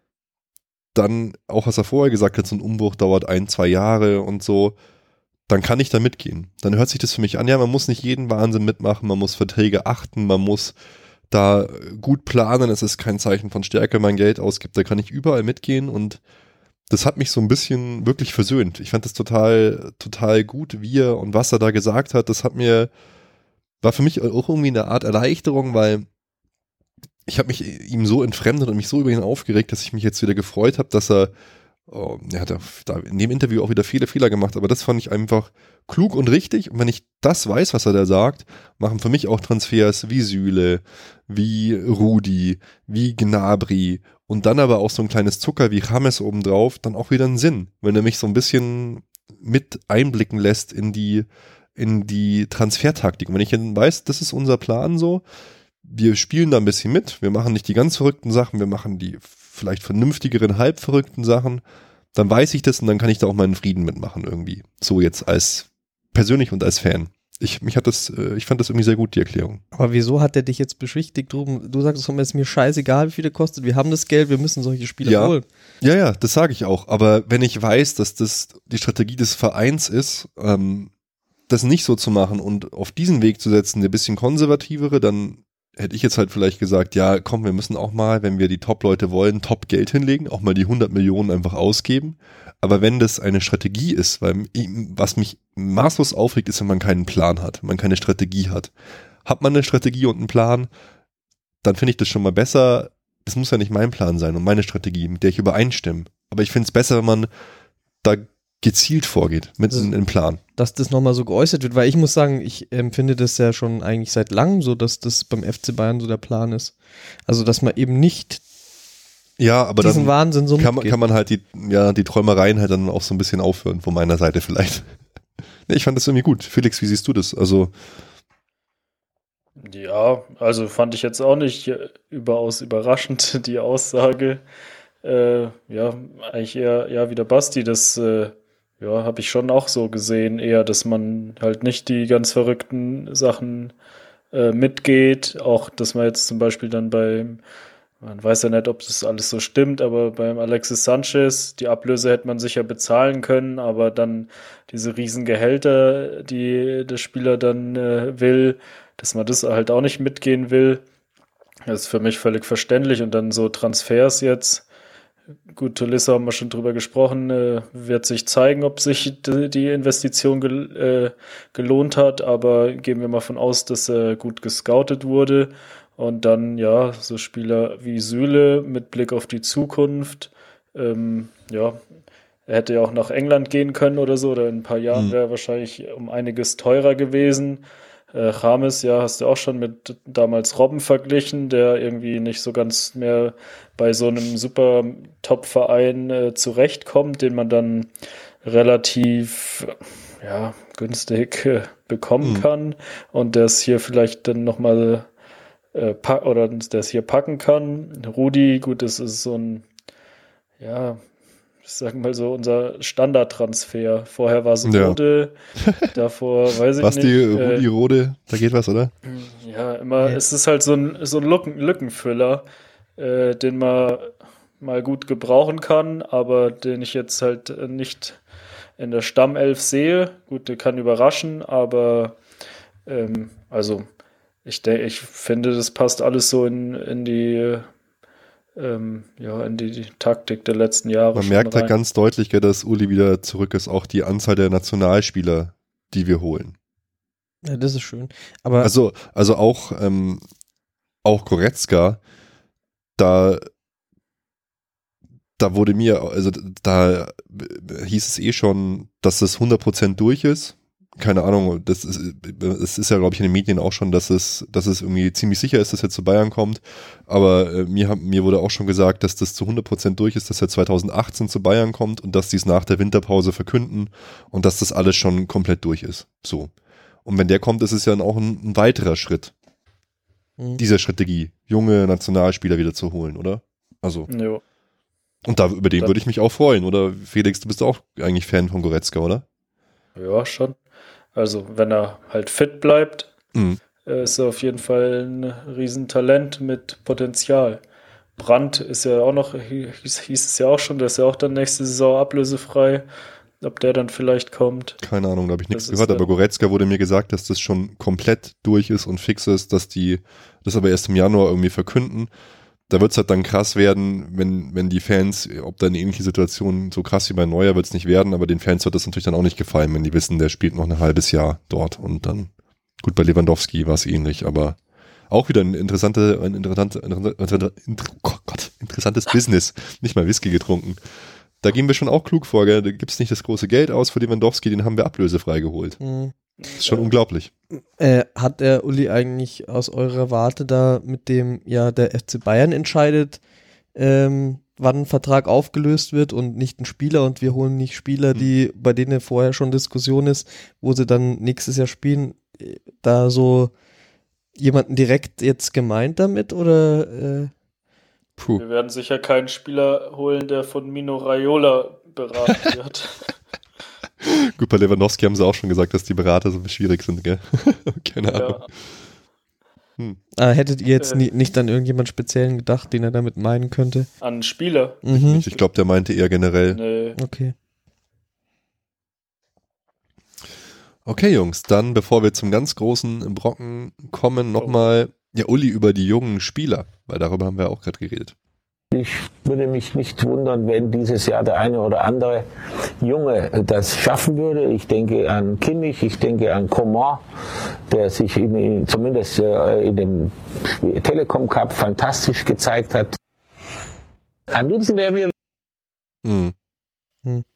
dann, auch was er vorher gesagt hat, so ein Umbruch dauert ein, zwei Jahre und so, dann kann ich da mitgehen. Dann hört sich das für mich an, ja, man muss nicht jeden Wahnsinn mitmachen, man muss Verträge achten, man muss da gut planen, es ist kein Zeichen von Stärke, wenn man Geld ausgibt, da kann ich überall mitgehen und das hat mich so ein bisschen wirklich versöhnt. Ich fand das total, total gut, wie er und was er da gesagt hat, das hat mir, war für mich auch irgendwie eine Art Erleichterung, weil ich habe mich ihm so entfremdet und mich so über ihn aufgeregt, dass ich mich jetzt wieder gefreut habe, dass er Oh, er hat da in dem Interview auch wieder viele Fehler gemacht, aber das fand ich einfach klug und richtig. Und wenn ich das weiß, was er da sagt, machen für mich auch Transfers wie Süle, wie Rudi, wie Gnabry und dann aber auch so ein kleines Zucker wie James obendrauf, dann auch wieder einen Sinn, wenn er mich so ein bisschen mit einblicken lässt in die, in die Transfertaktik. Und wenn ich dann weiß, das ist unser Plan so, wir spielen da ein bisschen mit, wir machen nicht die ganz verrückten Sachen, wir machen die vielleicht vernünftigeren, halb verrückten Sachen, dann weiß ich das und dann kann ich da auch meinen Frieden mitmachen irgendwie. So jetzt als persönlich und als Fan. Ich, mich hat das, ich fand das irgendwie sehr gut, die Erklärung. Aber wieso hat der dich jetzt beschwichtigt drum? Du sagst, es ist mir scheißegal, wie viel der kostet, wir haben das Geld, wir müssen solche Spieler ja. holen. Ja, ja, das sage ich auch. Aber wenn ich weiß, dass das die Strategie des Vereins ist, ähm, das nicht so zu machen und auf diesen Weg zu setzen, der bisschen konservativere, dann hätte ich jetzt halt vielleicht gesagt, ja, komm, wir müssen auch mal, wenn wir die Top-Leute wollen, Top-Geld hinlegen, auch mal die hundert Millionen einfach ausgeben. Aber wenn das eine Strategie ist, weil was mich maßlos aufregt, ist, wenn man keinen Plan hat, wenn man keine Strategie hat. Hat man eine Strategie und einen Plan, dann finde ich das schon mal besser. Das muss ja nicht mein Plan sein und meine Strategie, mit der ich übereinstimme. Aber ich finde es besser, wenn man da gezielt vorgeht mit Das- einem Plan. Dass das nochmal so geäußert wird, weil ich muss sagen, ich empfinde das ja schon eigentlich seit langem so, dass das beim F C Bayern so der Plan ist. Also, dass man eben nicht Ja, aber diesen dann Wahnsinn so kann man, mitgeht. kann man halt die, ja, die Träumereien halt dann auch so ein bisschen aufhören von meiner Seite vielleicht. Nee, ich fand das irgendwie gut. Felix, wie siehst du das? Also, Ja, also fand ich jetzt auch nicht äh, überaus überraschend, die Aussage. Äh, ja, eigentlich eher, ja, wie der Basti, das äh, ja, habe ich schon auch so gesehen, eher, dass man halt nicht die ganz verrückten Sachen äh, mitgeht. Auch, dass man jetzt zum Beispiel dann beim, man weiß ja nicht, ob das alles so stimmt, aber beim Alexis Sanchez, die Ablöse hätte man sicher bezahlen können, aber dann diese riesen Gehälter, die der Spieler dann äh, will, dass man das halt auch nicht mitgehen will, das ist für mich völlig verständlich. Und dann so Transfers jetzt, gut, Tolisso haben wir schon drüber gesprochen, äh, wird sich zeigen, ob sich die, die Investition gel, äh, gelohnt hat, aber gehen wir mal von aus, dass er gut gescoutet wurde. Und dann, ja, so Spieler wie Süle mit Blick auf die Zukunft, ähm, ja, er hätte ja auch nach England gehen können oder so, oder in ein paar Jahren Mhm. wäre er wahrscheinlich um einiges teurer gewesen. Äh, James, ja, hast du auch schon mit damals Robben verglichen, der irgendwie nicht so ganz mehr bei so einem super Top-Verein äh, zurechtkommt, den man dann relativ ja, günstig äh, bekommen Mhm. kann und der es hier vielleicht dann nochmal äh, pack oder der es hier packen kann. Rudi, gut, das ist so ein, ja, ich sag mal so, unser Standardtransfer. Vorher war es Ja. Rode, davor weiß ich Basti, nicht. Rudi, äh, Rode, da geht was, oder? ja, immer, Ja. es ist halt so ein, so ein Lücken, Lückenfüller, äh, den man mal gut gebrauchen kann, aber den ich jetzt halt äh, nicht in der Stammelf sehe. Gut, der kann überraschen, aber ähm, also ich denke, ich finde, das passt alles so in, in die ähm, ja, in die, die Taktik der letzten Jahre. Man schon merkt halt rein. ganz deutlich, gell, dass Uli wieder zurück ist, auch die Anzahl der Nationalspieler, die wir holen. Ja, das ist schön. Aber Also, also auch, ähm, auch Goretzka, da, da wurde mir, also da hieß es eh schon, dass das hundert Prozent durch ist. Keine Ahnung, das ist, es ist ja, glaube ich, in den Medien auch schon, dass es, dass es irgendwie ziemlich sicher ist, dass er zu Bayern kommt. Aber äh, mir, hab- mir wurde auch schon gesagt, dass das zu hundert Prozent durch ist, dass er zwanzig achtzehn zu Bayern kommt und dass die es nach der Winterpause verkünden und dass das alles schon komplett durch ist. So. Und wenn der kommt, ist es ja dann auch ein, ein weiterer Schritt mh, dieser Strategie, junge Nationalspieler wieder zu holen, oder? Also, Jo. und da über den Da- würde ich mich auch freuen, oder? Felix, du bist auch eigentlich Fan von Goretzka, oder? Ja, schon. Also, wenn er halt fit bleibt, Mhm. äh, ist er auf jeden Fall ein Riesentalent mit Potenzial. Brandt ist ja auch noch, hieß, hieß es ja auch schon, der ist ja auch dann nächste Saison ablösefrei. Ob der dann vielleicht kommt. Keine Ahnung, da habe ich nichts Das ist gehört, aber dann- Goretzka wurde mir gesagt, dass das schon komplett durch ist und fix ist, dass die das aber erst im Januar irgendwie verkünden. Da wird es halt dann krass werden, wenn, wenn die Fans, ob da eine ähnliche Situation so krass wie bei Neuer wird es nicht werden, aber den Fans wird das natürlich dann auch nicht gefallen, wenn die wissen, der spielt noch ein halbes Jahr dort und dann, gut, bei Lewandowski war es ähnlich, aber auch wieder ein interessante, ein interessante, interessante, oh Gott, interessantes Business, nicht mal Whisky getrunken. Da gehen wir schon auch klug vor, gell? Da gibt es nicht das große Geld aus für Lewandowski, den haben wir ablösefrei geholt. mh. Das ist schon unglaublich. Äh, hat der Uli eigentlich aus eurer Warte da, mit dem ja der F C Bayern entscheidet, ähm, wann ein Vertrag aufgelöst wird und nicht ein Spieler und wir holen nicht Spieler, die, bei denen vorher schon Diskussion ist, wo sie dann nächstes Jahr spielen, äh, da so jemanden direkt jetzt gemeint damit oder äh, Puh. Wir werden sicher keinen Spieler holen, der von Mino Raiola beraten wird. Gut, bei Lewandowski haben sie auch schon gesagt, dass die Berater so schwierig sind, gell? Keine Ahnung. Ja, äh, hättet ihr jetzt Äh. nie, nicht an irgendjemand speziellen gedacht, den er damit meinen könnte? an einen Spieler. Mhm. Ich glaube, der meinte eher generell. Nee. Okay. Okay, Jungs, dann, bevor wir zum ganz großen Brocken kommen, nochmal, ja, Uli, über die jungen Spieler, weil darüber haben wir auch gerade geredet. Ich würde mich nicht wundern, wenn dieses Jahr der eine oder andere Junge das schaffen würde. Ich denke an Kimmich, ich denke an Coman, der sich in, in, zumindest äh, in dem Telekom Cup fantastisch gezeigt hat. Am liebsten wäre mir Mhm.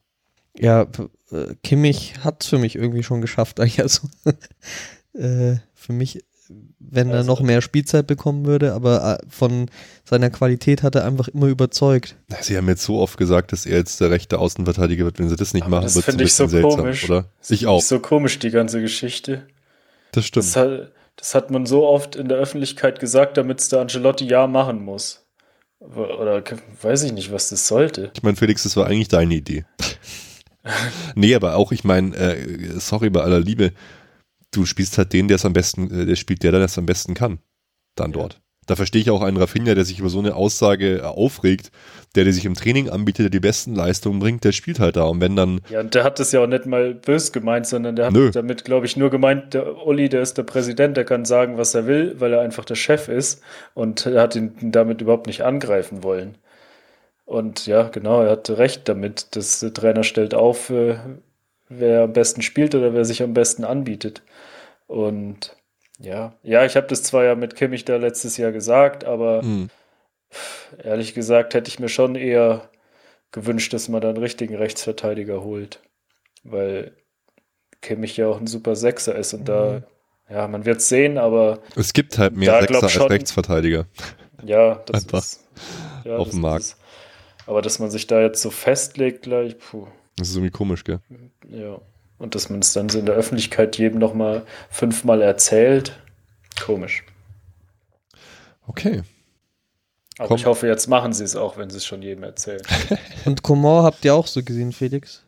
Ja, äh, Kimmich hat es für mich irgendwie schon geschafft. Also äh, für mich, wenn er Also- noch mehr Spielzeit bekommen würde, aber äh, von seiner Qualität hat er einfach immer überzeugt. Sie haben jetzt so oft gesagt, dass er jetzt der rechte Außenverteidiger wird. Wenn sie das nicht Aber machen, das wird es ein finde ich so bisschen seltsam, komisch. oder? Das Ich finde auch. so komisch, die ganze Geschichte. Das stimmt. Das hat, das hat man so oft in der Öffentlichkeit gesagt, damit es der Ancelotti ja machen muss. Oder weiß ich nicht, was das sollte. Ich meine, Felix, das war eigentlich deine Idee. Nee, aber auch, ich meine, äh, sorry, bei aller Liebe, du spielst halt den, der es am besten, äh, der spielt der, der es am besten kann. Dann Ja. dort. Da verstehe ich auch einen Rafinha, der sich über so eine Aussage äh, aufregt, der, der sich im Training anbietet, der die besten Leistungen bringt, der spielt halt da. Und wenn dann, Ja, und der hat das ja auch nicht mal bös gemeint, sondern der hat Nö. damit, glaube ich, nur gemeint, der Uli, der ist der Präsident, der kann sagen, was er will, weil er einfach der Chef ist und er hat ihn damit überhaupt nicht angreifen wollen. Und ja, genau, er hatte recht damit, dass der Trainer stellt auf, äh, wer am besten spielt oder wer sich am besten anbietet. Und ja, ja, ich habe das zwar ja mit Kimmich da letztes Jahr gesagt, aber mh, ehrlich gesagt hätte ich mir schon eher gewünscht, dass man da einen richtigen Rechtsverteidiger holt. Weil Kimmich ja auch ein super Sechser ist und da, ja, man wird es sehen, aber es gibt halt mehr Da Sechser glaub als schon- Rechtsverteidiger. ja, das Einfach ist ja, auf das dem Markt. Ist, aber dass man sich da jetzt so festlegt gleich, puh, Das ist irgendwie komisch, gell? ja. Und dass man es dann so in der Öffentlichkeit jedem nochmal fünfmal erzählt, komisch. Okay. Aber Komm. ich hoffe, jetzt machen sie es auch, wenn sie es schon jedem erzählen. Und Coman habt ihr auch so gesehen, Felix?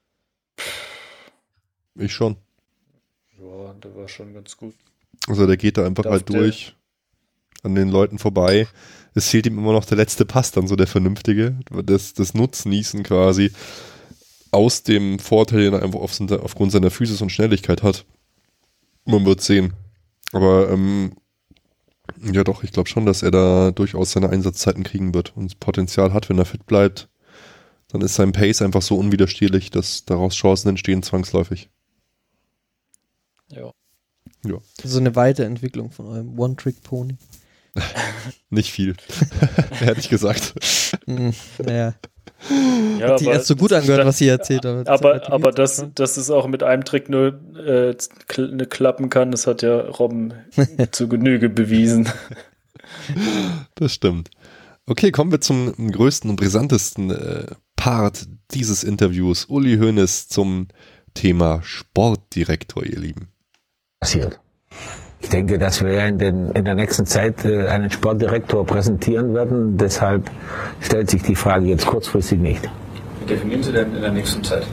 Ich schon. Ja, der war schon ganz gut. Also der geht da einfach Darf halt der- durch an den Leuten vorbei. Es fehlt ihm immer noch der letzte Pass, dann so der vernünftige, das, das Nutznießen quasi aus dem Vorteil, den er einfach auf, aufgrund seiner Physis und Schnelligkeit hat. Man wird sehen. Aber ähm, ja doch, ich glaube schon, dass er da durchaus seine Einsatzzeiten kriegen wird und das Potenzial hat, wenn er fit bleibt. Dann ist sein Pace einfach so unwiderstehlich, dass daraus Chancen entstehen zwangsläufig. Ja. So eine Weiterentwicklung von eurem One-Trick-Pony. Nicht viel, ehrlich gesagt. Hm, naja, Ja, hat sich erst so gut angehört, was ihr erzählt habt. Aber, aber dass, dass es auch mit einem Trick nur äh, kl- klappen kann, das hat ja Robben zu Genüge bewiesen. Das stimmt. Okay, kommen wir zum größten und brisantesten äh, Part dieses Interviews. Uli Hoeneß zum Thema Sportdirektor, ihr Lieben. Passiert. Ich denke, dass wir in, den, in der nächsten Zeit äh, einen Sportdirektor präsentieren werden. Deshalb stellt sich die Frage jetzt kurzfristig nicht. Wie definieren Sie denn in der nächsten Zeit?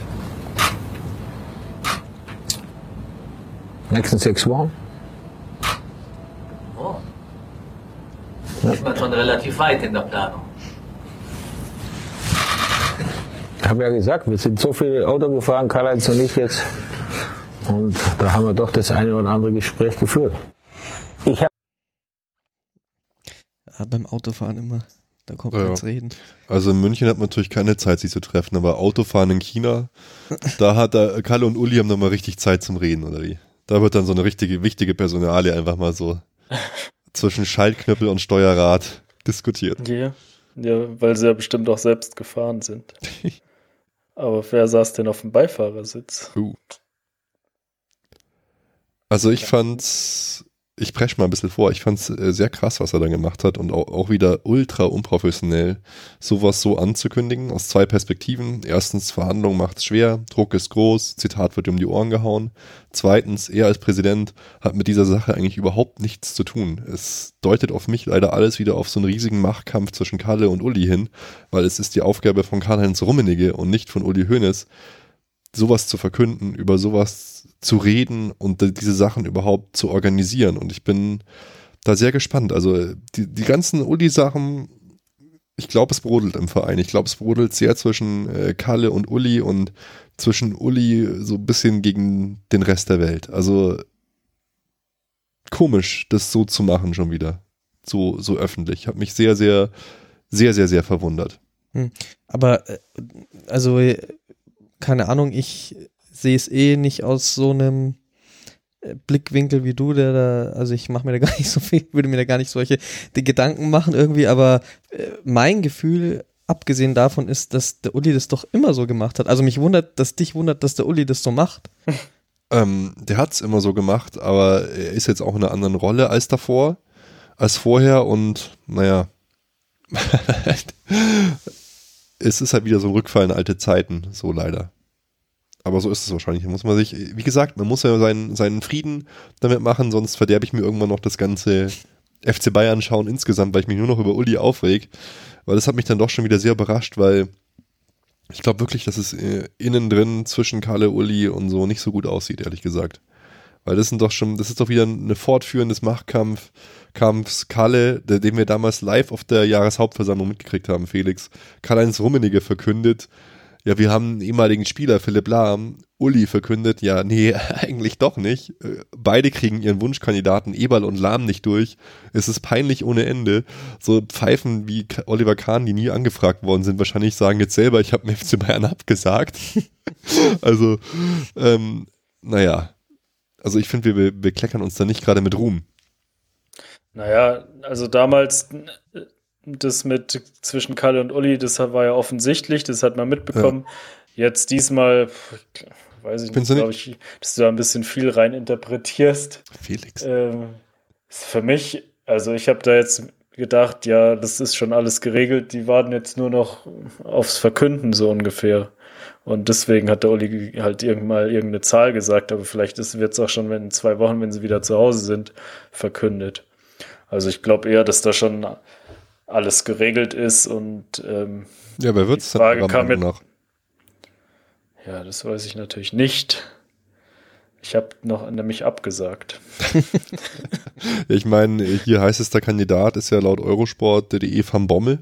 Nächsten sechs Wochen? Oh. Da ist man schon relativ weit in der Planung. Ich habe ja gesagt, wir sind so viel Auto gefahren, Karl-Heinz und ich jetzt. Und da haben wir doch das eine oder andere Gespräch geführt. Ich habe Ja, beim Autofahren immer. Da kommt Ja. man ins Reden. Also in München hat man natürlich keine Zeit, sich zu treffen, aber Autofahren in China, da hat da Kalle und Uli haben nochmal richtig Zeit zum Reden, oder wie? Da wird dann so eine richtige, wichtige Personalie einfach mal so zwischen Schaltknüppel und Steuerrad diskutiert. Ja. Ja, weil sie ja bestimmt auch selbst gefahren sind. Aber wer saß denn auf dem Beifahrersitz? Uh. Also ich fand's, ich presch mal ein bisschen vor, ich fand's äh, sehr krass, was er da gemacht hat und auch, auch wieder ultra unprofessionell, sowas so anzukündigen, aus zwei Perspektiven. Erstens, Verhandlung macht's schwer, Druck ist groß, Zitat wird um die Ohren gehauen. Zweitens, er als Präsident hat mit dieser Sache eigentlich überhaupt nichts zu tun. Es deutet auf mich leider alles wieder auf so einen riesigen Machtkampf zwischen Kalle und Uli hin, weil es ist die Aufgabe von Karl-Heinz Rummenigge und nicht von Uli Hoeneß, sowas zu verkünden, über sowas zu reden und diese Sachen überhaupt zu organisieren. Und ich bin da sehr gespannt. Also die, die ganzen Uli-Sachen, ich glaube, es brodelt im Verein. Ich glaube, es brodelt sehr zwischen äh, Kalle und Uli und zwischen Uli so ein bisschen gegen den Rest der Welt. Also komisch, das so zu machen schon wieder. So, so öffentlich. Hat mich sehr, sehr, sehr, sehr, sehr verwundert. Aber, äh, also, äh, keine Ahnung, ich sehe es eh nicht aus so einem äh, Blickwinkel wie du, der da, also ich mache mir da gar nicht so viel, würde mir da gar nicht solche die Gedanken machen irgendwie, aber äh, mein Gefühl abgesehen davon ist, dass der Uli das doch immer so gemacht hat. Also mich wundert, dass dich wundert, dass der Uli das so macht. Ähm, der hat es immer so gemacht, aber er ist jetzt auch in einer anderen Rolle als davor, als vorher und naja, es ist halt wieder so ein Rückfall in alte Zeiten, so leider. Aber so ist es wahrscheinlich. Da muss man sich, wie gesagt, man muss ja seinen, seinen Frieden damit machen, sonst verderbe ich mir irgendwann noch das ganze F C Bayern schauen insgesamt, weil ich mich nur noch über Uli aufreg. Weil das hat mich dann doch schon wieder sehr überrascht, weil ich glaube wirklich, dass es äh, innen drin zwischen Kalle, Uli und so nicht so gut aussieht, ehrlich gesagt. Weil das sind doch schon, das ist doch wieder eine Fortführung des Machtkampf, Kampfs Kalle, der, den wir damals live auf der Jahreshauptversammlung mitgekriegt haben, Felix. Karl-Heinz Rummenigge verkündet, ja, wir haben einen ehemaligen Spieler, Philipp Lahm, Uli verkündet, ja, nee, eigentlich doch nicht. Beide kriegen ihren Wunschkandidaten Eberl und Lahm nicht durch. Es ist peinlich ohne Ende. So Pfeifen wie Oliver Kahn, die nie angefragt worden sind, wahrscheinlich sagen jetzt selber, ich habe dem F C Bayern abgesagt. Also, ähm, naja. Also ich finde, wir, wir kleckern uns da nicht gerade mit Ruhm. Naja, also damals das mit zwischen Kalle und Uli, das war ja offensichtlich, das hat man mitbekommen. Ja. Jetzt diesmal, weiß ich nicht, glaube ich, dass du da ein bisschen viel rein interpretierst. Felix. Ähm, ist für mich, also ich habe da jetzt gedacht, ja, das ist schon alles geregelt, die warten jetzt nur noch aufs Verkünden so ungefähr. Und deswegen hat der Uli halt irgendwann irgendeine Zahl gesagt, aber vielleicht wird es auch schon wenn in zwei Wochen, wenn sie wieder zu Hause sind, verkündet. Also ich glaube eher, dass da schon alles geregelt ist und ähm, ja, wer wird's die Frage dann kam mit, nach? Ja, das weiß ich natürlich nicht. Ich habe noch nämlich abgesagt. Ich meine, hier heißester Kandidat ist ja laut Eurosport punkt de Van Bommel.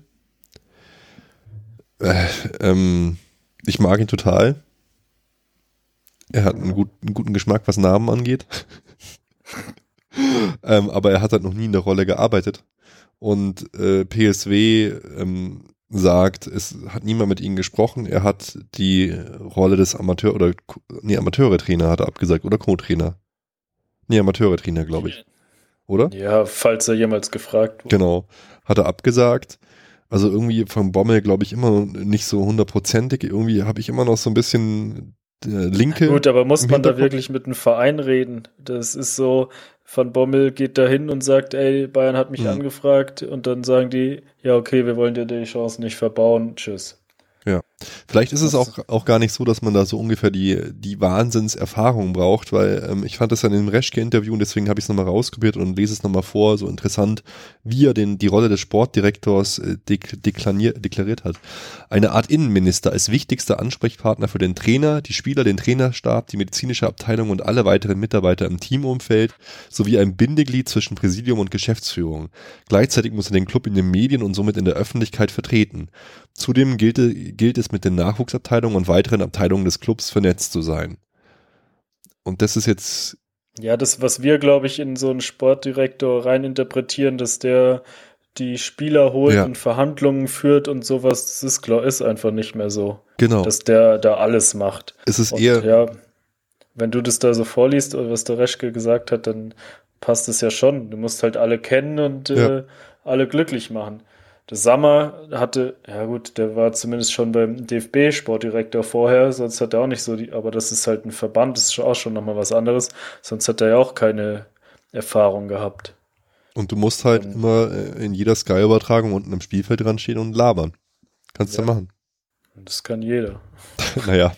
Äh, ähm, ich mag ihn total. Er hat einen, gut, einen guten Geschmack, was Namen angeht. ähm, aber er hat halt noch nie in der Rolle gearbeitet. Und äh, P S V ähm, sagt, es hat niemand mit ihm gesprochen. Er hat die Rolle des Amateur- oder nee, Amateure-Trainer hat er abgesagt oder Co-Trainer. Nee, Amateure-Trainer, glaube ich. Oder? Ja, falls er jemals gefragt wurde. Genau. Hat er abgesagt. Also irgendwie von Bommel, glaube ich, immer nicht so hundertprozentig. Irgendwie habe ich immer noch so ein bisschen äh, linke. Gut, aber muss man da wirklich mit einem Verein reden? Das ist so, Van Bommel geht da hin und sagt, ey, Bayern hat mich mhm. angefragt und dann sagen die, ja okay, wir wollen dir die Chance nicht verbauen, tschüss. Ja, vielleicht ist es auch, auch gar nicht so, dass man da so ungefähr die, die Wahnsinnserfahrung braucht, weil ähm, ich fand das dann im Reschke-Interview und deswegen habe ich es nochmal rauskopiert und lese es nochmal vor, so interessant, wie er den, die Rolle des Sportdirektors äh, dek- deklanier- deklariert hat. Eine Art Innenminister als wichtigster Ansprechpartner für den Trainer, die Spieler, den Trainerstab, die medizinische Abteilung und alle weiteren Mitarbeiter im Teamumfeld, sowie ein Bindeglied zwischen Präsidium und Geschäftsführung. Gleichzeitig muss er den Club in den Medien und somit in der Öffentlichkeit vertreten. Zudem gilt, gilt es mit den Nachwuchsabteilungen und weiteren Abteilungen des Clubs vernetzt zu sein. Und das ist jetzt... Ja, das, was wir, glaube ich, in so einen Sportdirektor reininterpretieren, dass der die Spieler holt ja. und Verhandlungen führt und sowas, das ist, glaub, ist einfach nicht mehr so. Genau. Dass der da alles macht. Es ist und, eher... Ja, wenn du das da so vorliest, oder was der Reschke gesagt hat, dann passt es ja schon. Du musst halt alle kennen und ja. äh, alle glücklich machen. Der Sammer hatte, ja gut, der war zumindest schon beim D F B-Sportdirektor vorher, sonst hat er auch nicht so die, aber das ist halt ein Verband, das ist auch schon nochmal was anderes, sonst hat er ja auch keine Erfahrung gehabt. Und du musst halt und, immer in jeder Sky-Übertragung unten im Spielfeld dran stehen und labern. Kannst du ja machen. Das kann jeder. Naja,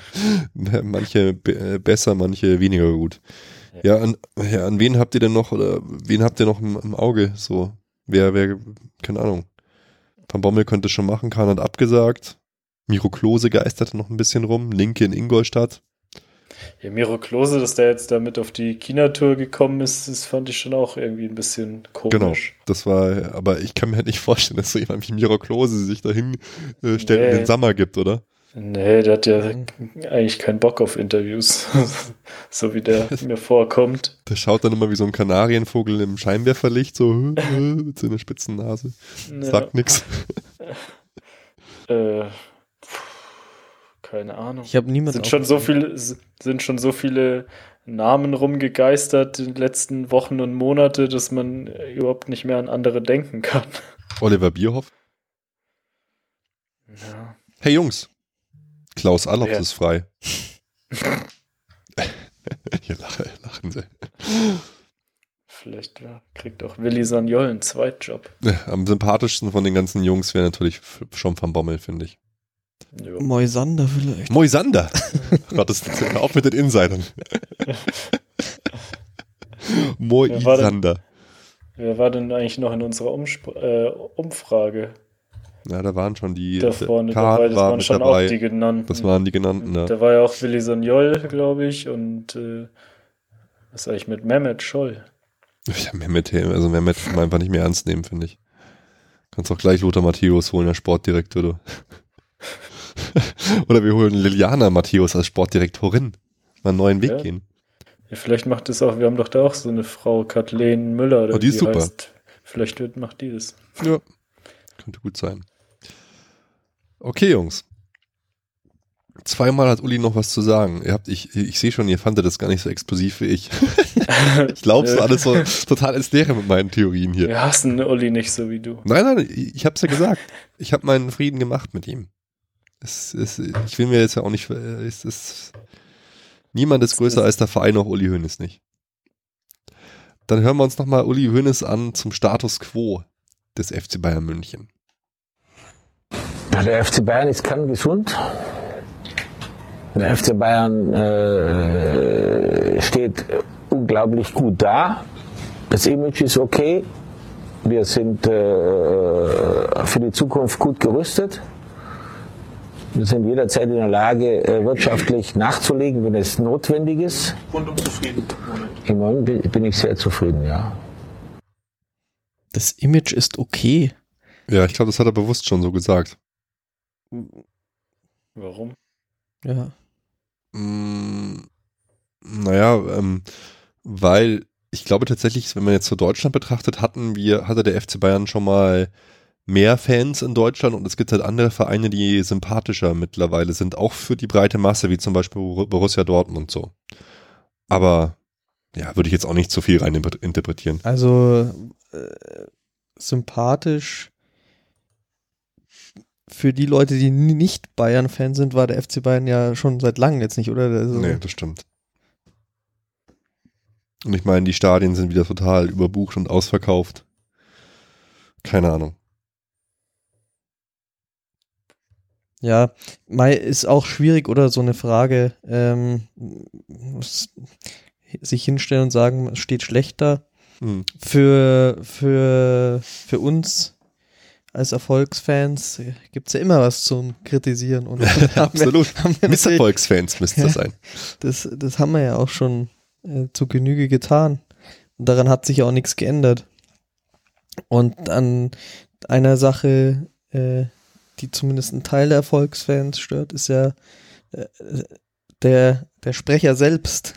manche be- besser, manche weniger gut. Ja, ja, an, ja, an wen habt ihr denn noch, oder wen habt ihr noch im, im Auge, so, wer, wer, keine Ahnung. Van Bommel könnte schon machen, Kahn hat abgesagt. Miro Klose geisterte noch ein bisschen rum. Linke in Ingolstadt. Ja, Miro Klose, dass der jetzt damit auf die China-Tour gekommen ist, das fand ich schon auch irgendwie ein bisschen komisch. Genau, das war, aber ich kann mir nicht vorstellen, dass so jemand wie Miro Klose sich dahin äh, stellt nee. und den Sommer gibt, oder? Nee, der hat ja eigentlich keinen Bock auf Interviews, so wie der mir vorkommt. Der schaut dann immer wie so ein Kanarienvogel im Scheinwerferlicht, so mit so einer spitzen Nase. Sagt ja. nix. Äh, keine Ahnung. Ich habe niemanden. Sind schon so viele, sind schon so viele Namen rumgegeistert in den letzten Wochen und Monate, dass man überhaupt nicht mehr an andere denken kann. Oliver Bierhoff? Ja. Hey Jungs, Klaus Allofs Ja. ist frei. Hier lache, lachen sie. Vielleicht ja, kriegt auch Willi Sagnol einen Zweitjob. Ja, am sympathischsten von den ganzen Jungs wäre natürlich schon Van Bommel, finde ich. Jo. Moisander vielleicht. Moisander! Gott, das ist auf mit den Insidern. Moisander. Wer war denn eigentlich noch in unserer Umsp- äh, Umfrage? Ja, da waren schon die. Da vorne Kahn dabei, das war waren mit schon dabei. auch die genannten. Das waren die genannten, ja. Da war ja auch Willi Sagnol, glaube ich, und äh, was ist eigentlich mit Mehmet Scholl? Ja, Mehmet, also Mehmet kann man einfach nicht mehr ernst nehmen, finde ich. Kannst auch gleich Lothar Matthäus holen, der Sportdirektor, du. Oder wir holen Liliana Matthäus als Sportdirektorin. Mal einen neuen Weg Ja. gehen. Ja, vielleicht macht das auch, wir haben doch da auch so eine Frau, Kathleen Müller, oder Oh, die ist super. heißt. Vielleicht wird, macht die das. Ja. Könnte gut sein. Okay, Jungs. Zweimal hat Uli noch was zu sagen. Ihr habt, ich, ich sehe schon, ihr fandet das gar nicht so explosiv wie ich. Ich glaube, so alles so total ins Leere mit meinen Theorien hier. Wir hassen Uli nicht so wie du. Nein, nein, ich, ich hab's ja gesagt. Ich habe meinen Frieden gemacht mit ihm. Es, es, ich will mir jetzt ja auch nicht, es ist, niemand ist größer als der Verein, auch Uli Hoeneß nicht. Dann hören wir uns nochmal Uli Hoeneß an zum Status Quo des F C Bayern München. Der F C Bayern ist kerngesund. Der F C Bayern äh, steht unglaublich gut da. Das Image ist okay. Wir sind äh, für die Zukunft gut gerüstet. Wir sind jederzeit in der Lage, äh, wirtschaftlich nachzulegen, wenn es notwendig ist. Rundum zufrieden. Im Moment bin, bin ich sehr zufrieden, ja. Das Image ist okay. Ja, ich glaube, das hat er bewusst schon so gesagt. Warum? Ja. Mm, naja, ähm, weil ich glaube tatsächlich, wenn man jetzt so Deutschland betrachtet, hatten wir, hatte der F C Bayern schon mal mehr Fans in Deutschland und es gibt halt andere Vereine, die sympathischer mittlerweile sind, auch für die breite Masse, wie zum Beispiel Borussia Dortmund so. Aber ja, würde ich jetzt auch nicht zu viel rein interpretieren. Also äh, sympathisch für die Leute, die nicht Bayern-Fan sind, war der F C Bayern ja schon seit langem jetzt nicht, oder? Also, Nee, das stimmt. Und ich meine, die Stadien sind wieder total überbucht und ausverkauft. Keine Ahnung. Ja, Mai ist auch schwierig, oder so eine Frage, ähm, muss sich hinstellen und sagen, es steht schlechter. Hm. Für, für, für uns als Erfolgsfans gibt es ja immer was zum Kritisieren. Und Absolut. Haben wir, haben wir Misserfolgsfans müsste das Ja. sein. das, das haben wir ja auch schon äh, zu Genüge getan. Und daran hat sich ja auch nichts geändert. Und an einer Sache, äh, die zumindest einen Teil der Erfolgsfans stört, ist ja äh, der, der Sprecher selbst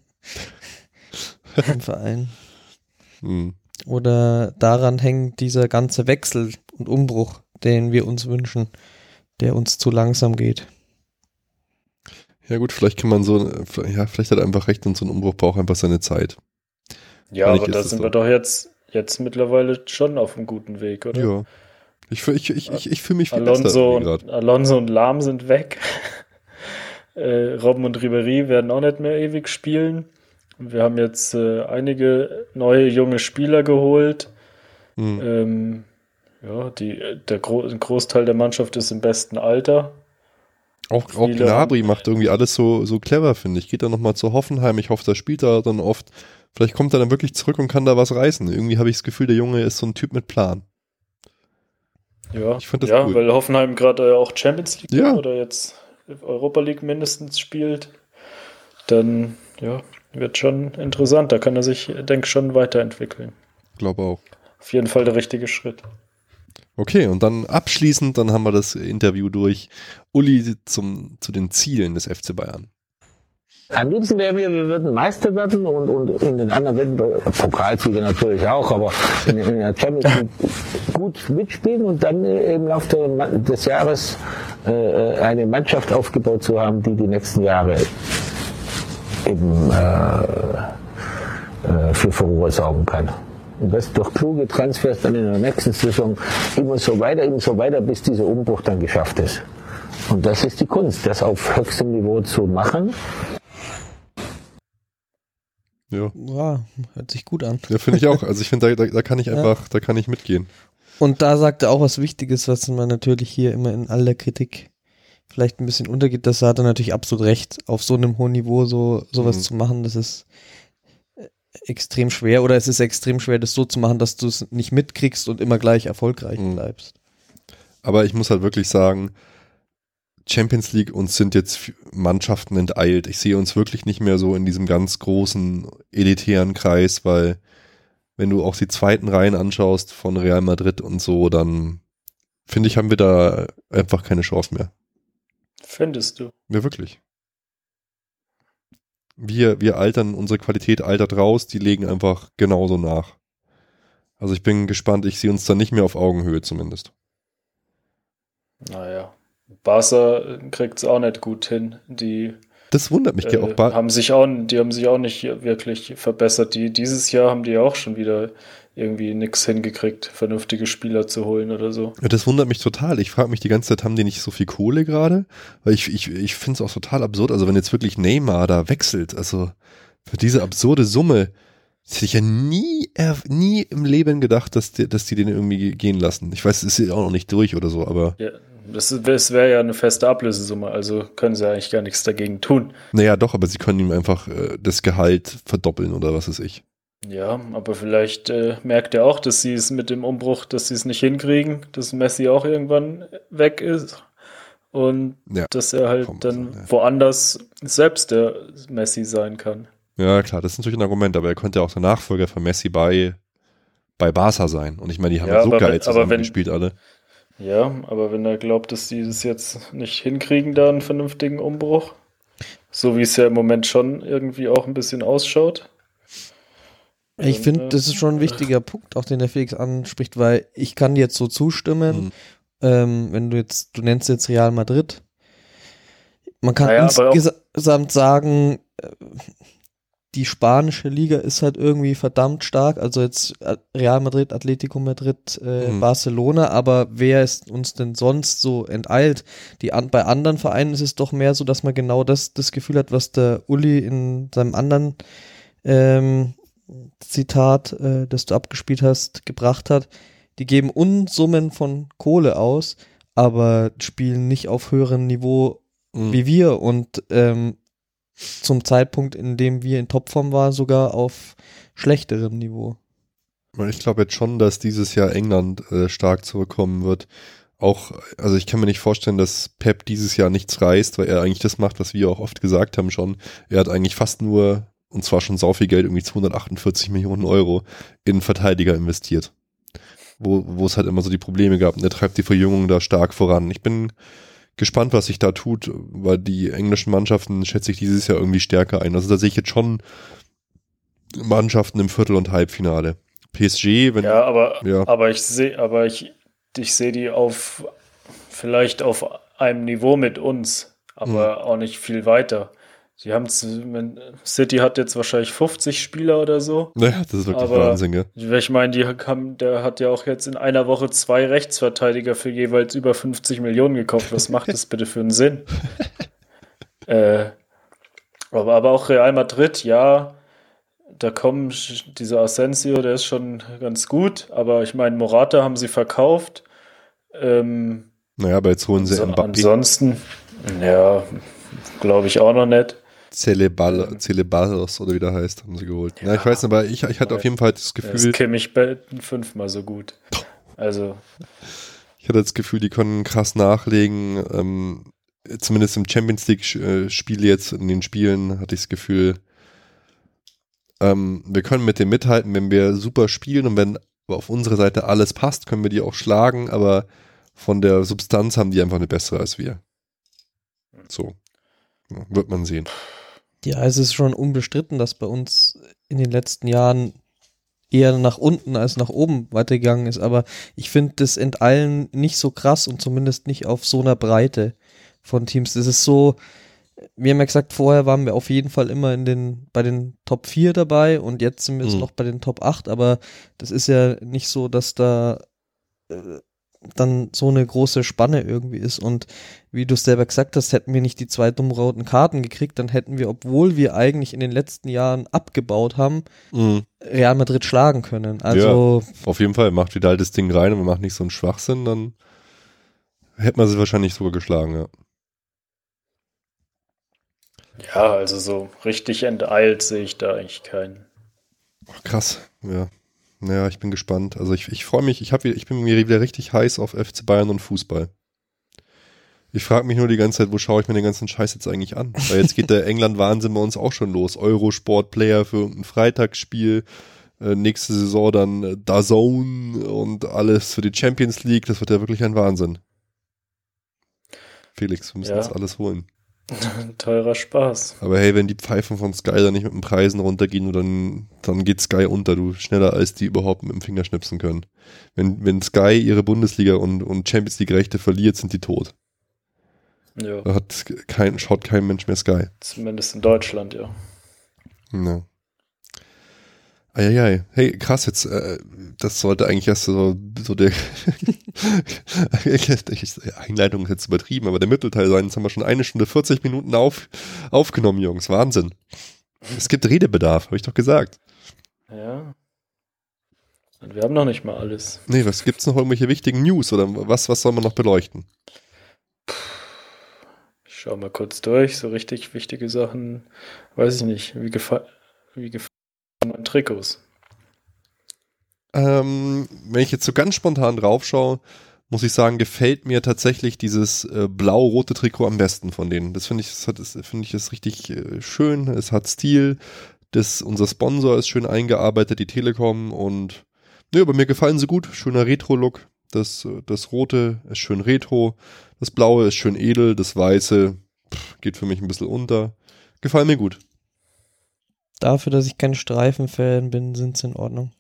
im Verein. Hm. Oder daran hängt dieser ganze Wechsel und Umbruch, den wir uns wünschen, der uns zu langsam geht. Ja gut, vielleicht kann man so, ja, vielleicht hat er einfach recht und so ein Umbruch braucht einfach seine Zeit. Ja, Vielleicht aber ist da es sind so. wir doch jetzt, jetzt mittlerweile schon auf einem guten Weg, oder? Ja. Ich, fühl- ich, ich, ich, ich fühle mich viel besser Alonso irgendwie und, grad. Alonso und Lahm sind weg. äh, Robben und Ribéry werden auch nicht mehr ewig spielen. Und wir haben jetzt äh, einige neue junge Spieler geholt. Hm. Ähm, ja, die, der Gro ein Großteil der Mannschaft ist im besten Alter. Auch, auch viele Gnabry macht irgendwie alles so, so clever, finde ich. Geht dann nochmal zu Hoffenheim. Ich hoffe, da spielt er dann oft. Vielleicht kommt er dann wirklich zurück und kann da was reißen. Irgendwie habe ich das Gefühl, der Junge ist so ein Typ mit Plan. Ja, Ich find das ja gut. weil Hoffenheim gerade auch Champions League Ja. oder jetzt Europa League mindestens spielt. Dann ja, wird schon interessant. Da kann er sich, denke ich, schon weiterentwickeln. Glaube auch. Auf jeden Fall der richtige Schritt. Okay, und dann abschließend, dann haben wir das Interview durch. Uli zum, zu den Zielen des F C Bayern. Am liebsten wären wir, wir würden Meister werden und, und in den anderen Wettbewerben, Pokalsieger natürlich auch, aber in, in der Champions League gut mitspielen und dann äh, im Laufe der, des Jahres äh, eine Mannschaft aufgebaut zu haben, die die nächsten Jahre eben äh, äh, für Furore sorgen kann. Und das durch kluge Transfers dann in der nächsten Saison immer so weiter, immer so weiter, bis dieser Umbruch dann geschafft ist. Und das ist die Kunst, das auf höchstem Niveau zu machen. Ja, Ja, hört sich gut an. ja finde ich auch. Also ich finde, da, da, da kann ich einfach, ja. da kann ich mitgehen. Und da sagt er auch was Wichtiges, was man natürlich hier immer in aller Kritik vielleicht ein bisschen untergeht. Das hat er natürlich absolut recht. Auf so einem hohen Niveau so sowas mhm. zu machen, das ist extrem schwer. Oder es ist extrem schwer, das so zu machen, dass du es nicht mitkriegst und immer gleich erfolgreich mhm. bleibst. Aber ich muss halt wirklich sagen, Champions League, uns sind jetzt Mannschaften enteilt. Ich sehe uns wirklich nicht mehr so in diesem ganz großen, elitären Kreis, weil wenn du auch die zweiten Reihen anschaust von Real Madrid und so, dann finde ich, haben wir da einfach keine Chance mehr. Findest du? Ja, wirklich. Wir, wir altern, unsere Qualität altert raus, die legen einfach genauso nach. Also ich bin gespannt, ich sehe uns da nicht mehr auf Augenhöhe zumindest. Naja. Barca kriegt es auch nicht gut hin. Die das wundert mich. äh, auch Bar- haben sich auch, die haben sich auch nicht wirklich verbessert. Die, dieses Jahr haben die auch schon wieder irgendwie nichts hingekriegt, vernünftige Spieler zu holen oder so. Ja, das wundert mich total. Ich frage mich die ganze Zeit, haben die nicht so viel Kohle gerade? Weil ich, ich, ich finde es auch total absurd. Also wenn jetzt wirklich Neymar da wechselt, also für diese absurde Summe, das hätte ich ja nie, nie im Leben gedacht, dass die, dass die den irgendwie gehen lassen. Ich weiß, es ist auch noch nicht durch oder so, aber... Ja. Das, das wäre ja eine feste Ablösesumme, also können sie eigentlich gar nichts dagegen tun. Naja, doch, aber sie können ihm einfach äh, das Gehalt verdoppeln oder was weiß ich. Ja, aber vielleicht äh, merkt er auch, dass sie es mit dem Umbruch, dass sie es nicht hinkriegen, dass Messi auch irgendwann weg ist und ja, dass er halt dann sein, ja. woanders selbst der Messi sein kann. Ja, klar, das ist natürlich ein Argument, aber er könnte ja auch der Nachfolger von Messi bei, bei Barca sein. Und ich meine, die haben ja, so geil wenn, zusammen wenn, gespielt alle. Ja, aber wenn er glaubt, dass die das jetzt nicht hinkriegen, da einen vernünftigen Umbruch, so wie es ja im Moment schon irgendwie auch ein bisschen ausschaut. Ich ähm, finde, das ist schon ein wichtiger Punkt, auch den der Felix anspricht, weil ich kann jetzt so zustimmen, mhm. ähm, wenn du jetzt, du nennst jetzt Real Madrid, man kann naja, insgesamt sagen, die spanische Liga ist halt irgendwie verdammt stark, also jetzt Real Madrid, Atletico Madrid, äh, mhm. Barcelona, aber wer ist uns denn sonst so enteilt? Die an, bei anderen Vereinen ist es doch mehr so, dass man genau das, das Gefühl hat, was der Uli in seinem anderen ähm, Zitat, äh, das du abgespielt hast, gebracht hat. Die geben Unsummen von Kohle aus, aber spielen nicht auf höherem Niveau mhm. wie wir und ähm, zum Zeitpunkt, in dem wir in Topform waren, sogar auf schlechterem Niveau. Ich glaube jetzt schon, dass dieses Jahr England äh, stark zurückkommen wird. Auch, also ich kann mir nicht vorstellen, dass Pep dieses Jahr nichts reißt, weil er eigentlich das macht, was wir auch oft gesagt haben schon. Er hat eigentlich fast nur, und zwar schon sau viel Geld, irgendwie zweihundertachtundvierzig Millionen Euro in Verteidiger investiert. Wo, wo es halt immer so die Probleme gab. Und er treibt die Verjüngung da stark voran. Ich bin gespannt, was sich da tut, weil die englischen Mannschaften schätze ich dieses Jahr irgendwie stärker ein. Also da sehe ich jetzt schon Mannschaften im Viertel- und Halbfinale. P S G, wenn ja, aber ja. aber ich sehe, aber ich ich sehe die auf vielleicht auf einem Niveau mit uns, aber hm. auch nicht viel weiter. Sie haben City hat jetzt wahrscheinlich fünfzig Spieler oder so. Naja, das ist wirklich aber Wahnsinn, ja. Ich meine, die haben, der hat ja auch jetzt in einer Woche zwei Rechtsverteidiger für jeweils über fünfzig Millionen gekauft. Was macht das bitte für einen Sinn? äh, aber, aber auch Real Madrid, ja, da kommen dieser Asensio, der ist schon ganz gut, aber ich meine, Morata haben sie verkauft. Ähm, naja, aber jetzt holen sie anso- Mbappé. Ansonsten, ja, glaube ich auch noch nicht. Celebal, Celebalos oder wie der heißt, haben sie geholt. Ja, Na, ich weiß nicht, aber ich, ich hatte auf jeden Fall das Gefühl... Das Kimmich Belton fünfmal so gut. Also... Ich hatte das Gefühl, die können krass nachlegen. Ähm, zumindest im Champions League-Spiel jetzt, in den Spielen, hatte ich das Gefühl, ähm, wir können mit dem mithalten, wenn wir super spielen und wenn auf unserer Seite alles passt, können wir die auch schlagen, aber von der Substanz haben die einfach eine bessere als wir. So. Ja, wird man sehen. Ja, es ist schon unbestritten, dass bei uns in den letzten Jahren eher nach unten als nach oben weitergegangen ist, aber ich finde das Enteilen nicht so krass und zumindest nicht auf so einer Breite von Teams. Das ist so, wir haben ja gesagt, vorher waren wir auf jeden Fall immer in den, bei den Top vier dabei und jetzt sind wir jetzt Mhm. noch bei den Top acht, aber das ist ja nicht so, dass da äh, dann so eine große Spanne irgendwie ist und wie du es selber gesagt hast, hätten wir nicht die zwei dummen roten Karten gekriegt, dann hätten wir, obwohl wir eigentlich in den letzten Jahren abgebaut haben, Mhm. Real Madrid schlagen können. Also Auf jeden Fall, macht wieder halt das Ding rein und man macht nicht so einen Schwachsinn, dann hätte man sie wahrscheinlich sogar geschlagen, ja. Ja, also so richtig enteilt sehe ich da eigentlich keinen. Ach, krass, ja. Naja, ich bin gespannt. Also ich, ich freue mich, ich, hab, wieder- ich bin mir wieder richtig heiß auf F C Bayern und Fußball. Ich frage mich nur die ganze Zeit, wo schaue ich mir den ganzen Scheiß jetzt eigentlich an? Weil jetzt geht der England-Wahnsinn bei uns auch schon los. Eurosport-Player für ein Freitagsspiel, äh, nächste Saison dann äh, DAZN und alles für die Champions League. Das wird ja wirklich ein Wahnsinn. Felix, wir müssen Ja. das alles holen. Teurer Spaß. Aber hey, wenn die Pfeifen von Sky dann nicht mit den Preisen runtergehen, dann, dann geht Sky unter, du, schneller als die überhaupt mit dem Finger schnipsen können. Wenn, wenn Sky ihre Bundesliga und, und Champions League Rechte verliert, sind die tot. Ja, Da hat kein, schaut kein Mensch mehr Sky. zumindest in Deutschland, ja. Ja. Eieiei. Hey, krass, jetzt, äh, das sollte eigentlich erst so, so der Einleitung ist jetzt übertrieben, aber der Mittelteil sein. Jetzt haben wir schon eine Stunde vierzig Minuten auf, aufgenommen, Jungs. Wahnsinn. Es gibt Redebedarf, habe ich doch gesagt. Ja. Und wir haben noch nicht mal alles. Nee, was gibt's noch irgendwelche wichtigen News oder was, was soll man noch beleuchten? Ich schau mal kurz durch. So richtig wichtige Sachen, weiß ich nicht. Wie gefallen wie gefallen meine Trikots? Ähm, wenn ich jetzt so ganz spontan drauf schaue, muss ich sagen, gefällt mir tatsächlich dieses äh, blau-rote Trikot am besten von denen. Das finde ich, das hat, das finde ich ist richtig äh, schön. Es hat Stil. Das, unser Sponsor ist schön eingearbeitet, die Telekom und nö, aber mir gefallen sie gut. Schöner Retro-Look. Das, äh, das Rote ist schön Retro. Das Blaue ist schön edel. Das Weiße pff, geht für mich ein bisschen unter. Gefallen mir gut. dafür, dass ich kein Streifenfan bin, sind sie in Ordnung.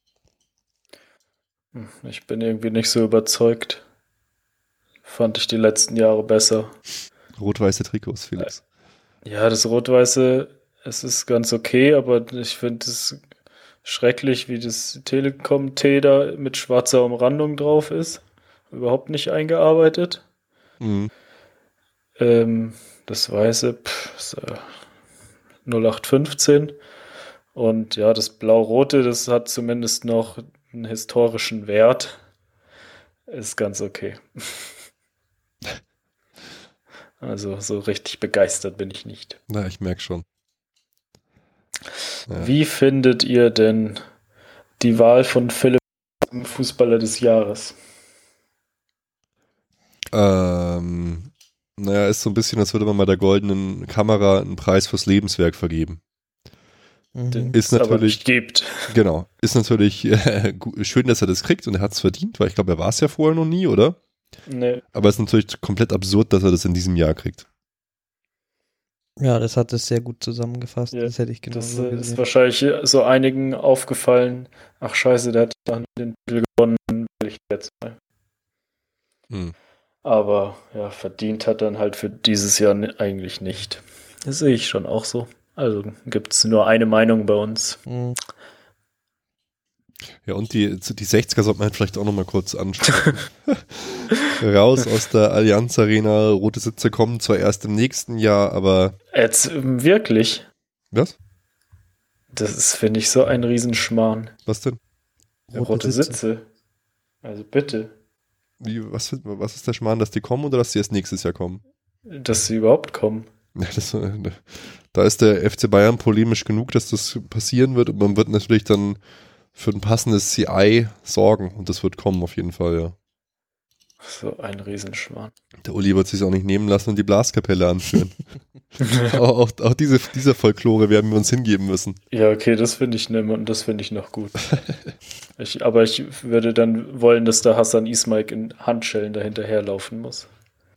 Hm, Ich bin irgendwie nicht so überzeugt. Fand ich die letzten Jahre besser. Rot-weiße Trikots, Felix. Ja, das Rot-Weiße, es ist ganz okay, aber ich finde es schrecklich, wie das Telekom-T da mit schwarzer Umrandung drauf ist. Überhaupt nicht eingearbeitet. Mhm. Ähm, das Weiße, pff, ist, äh, null acht fünfzehn. Und ja, das Blau-Rote, das hat zumindest noch einen historischen Wert. Ist ganz okay. Also so richtig begeistert bin ich nicht. Na, ich merke schon. Ja. Wie findet ihr denn die Wahl von Philipp zum Fußballer des Jahres? Ähm, naja, ist so ein bisschen, als würde man bei der goldenen Kamera einen Preis fürs Lebenswerk vergeben. Mhm. Den Ist es aber natürlich- nicht gibt. Genau. Ist natürlich äh, gu- schön, dass er das kriegt und er hat es verdient, weil ich glaube, er war es ja vorher noch nie, oder? Nee. Aber es ist natürlich komplett absurd, dass er das in diesem Jahr kriegt. Ja, das hat es sehr gut zusammengefasst. Ja, Das hätte ich genau Das so äh, ist gesehen. wahrscheinlich so einigen aufgefallen. Ach scheiße, der hat dann den Titel gewonnen, will ich jetzt mal. Hm. Aber ja, verdient hat dann halt für dieses Jahr ni- eigentlich nicht. Das sehe ich schon auch so. Also gibt es nur eine Meinung bei uns. Mhm. Ja, und die, die sechziger sollte man vielleicht auch nochmal kurz anschauen. Raus aus der Allianz Arena, rote Sitze kommen zwar erst im nächsten Jahr, aber Jetzt ähm, wirklich, was? das ist, finde ich, so ein Riesenschmarrn. Was denn? Rote, Rote Sitze. Sitze. Also bitte, Wie, was, was ist der Schmarrn, dass die kommen oder dass die erst nächstes Jahr kommen? dass sie überhaupt kommen. Ja, das, äh, da ist der F C Bayern polemisch genug, dass das passieren wird und man wird natürlich dann für ein passendes C I sorgen und das wird kommen auf jeden Fall, ja. So ein Riesenschmarrn. Der Uli wird sich auch nicht nehmen lassen und die Blaskapelle anführen. auch auch, auch diese, diese Folklore werden wir uns hingeben müssen. Ja, okay, das finde ich ne, und das finde ich noch gut. ich, aber ich würde dann wollen, dass der Hassan Ismail in Handschellen dahinterherlaufen muss.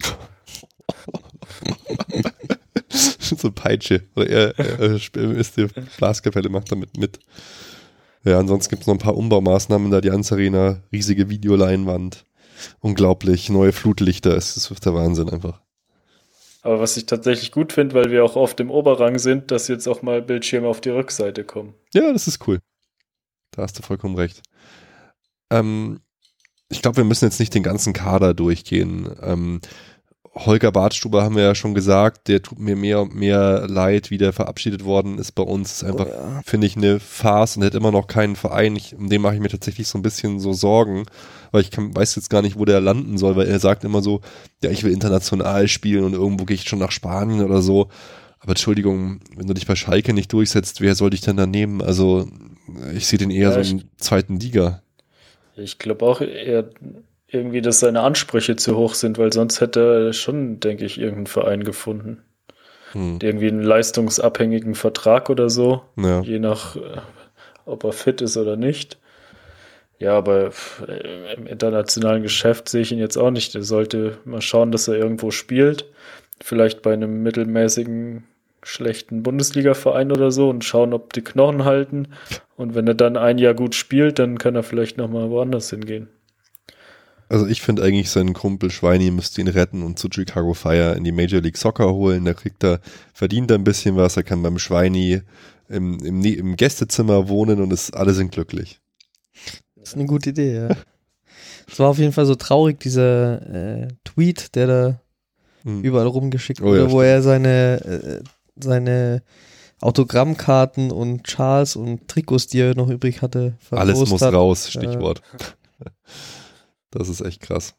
So Peitsche. Oder er, er, er ist die Blaskapelle, macht damit mit. Ja, ansonsten gibt es noch ein paar Umbaumaßnahmen in der Allianz Arena, riesige Videoleinwand. Unglaublich, neue Flutlichter, es ist der Wahnsinn einfach. Aber was ich tatsächlich gut finde, weil wir auch oft im Oberrang sind, dass jetzt auch mal Bildschirme auf die Rückseite kommen. Ja, das ist cool. Da hast du vollkommen recht. Ähm, ich glaube, wir müssen jetzt nicht den ganzen Kader durchgehen. Ähm, Holger Badstuber haben wir ja schon gesagt, der tut mir mehr und mehr leid, wie der verabschiedet worden ist bei uns. Ist einfach, Oh ja. finde ich, eine Farce und hat immer noch keinen Verein. Ich, um den mache ich mir tatsächlich so ein bisschen so Sorgen, weil ich kann, weiß jetzt gar nicht, wo der landen soll, weil er sagt immer so, ja, ich will international spielen und irgendwo gehe ich schon nach Spanien oder so. Aber Entschuldigung, wenn du dich bei Schalke nicht durchsetzt, wer soll dich denn da nehmen? Also ich sehe den eher Ja, so ich- in der zweiten Liga. Ich glaube auch eher irgendwie, dass seine Ansprüche zu hoch sind, weil sonst hätte er schon, denke ich, irgendeinen Verein gefunden. Hm. Irgendwie einen leistungsabhängigen Vertrag oder so, Ja. je nach, äh, ob er fit ist oder nicht. Ja, aber pff, äh, im internationalen Geschäft sehe ich ihn jetzt auch nicht. Er sollte mal schauen, dass er irgendwo spielt. Vielleicht bei einem mittelmäßigen, schlechten Bundesliga-Verein oder so und schauen, ob die Knochen halten. Und wenn er dann ein Jahr gut spielt, dann kann er vielleicht nochmal woanders hingehen. Also ich finde eigentlich, seinen Kumpel Schweini müsste ihn retten und zu Chicago Fire in die Major League Soccer holen. Da kriegt er, verdient er ein bisschen was, er kann beim Schweini im, im, im Gästezimmer wohnen und es, alle sind glücklich. Das ist eine gute Idee, ja. Es war auf jeden Fall so traurig, dieser äh, Tweet, der da Hm. überall rumgeschickt Oh wurde, ja, wo er seine, äh, seine Autogrammkarten und Schals und Trikots, die er noch übrig hatte, Alles verlost muss hat. raus, Stichwort. Das ist echt krass.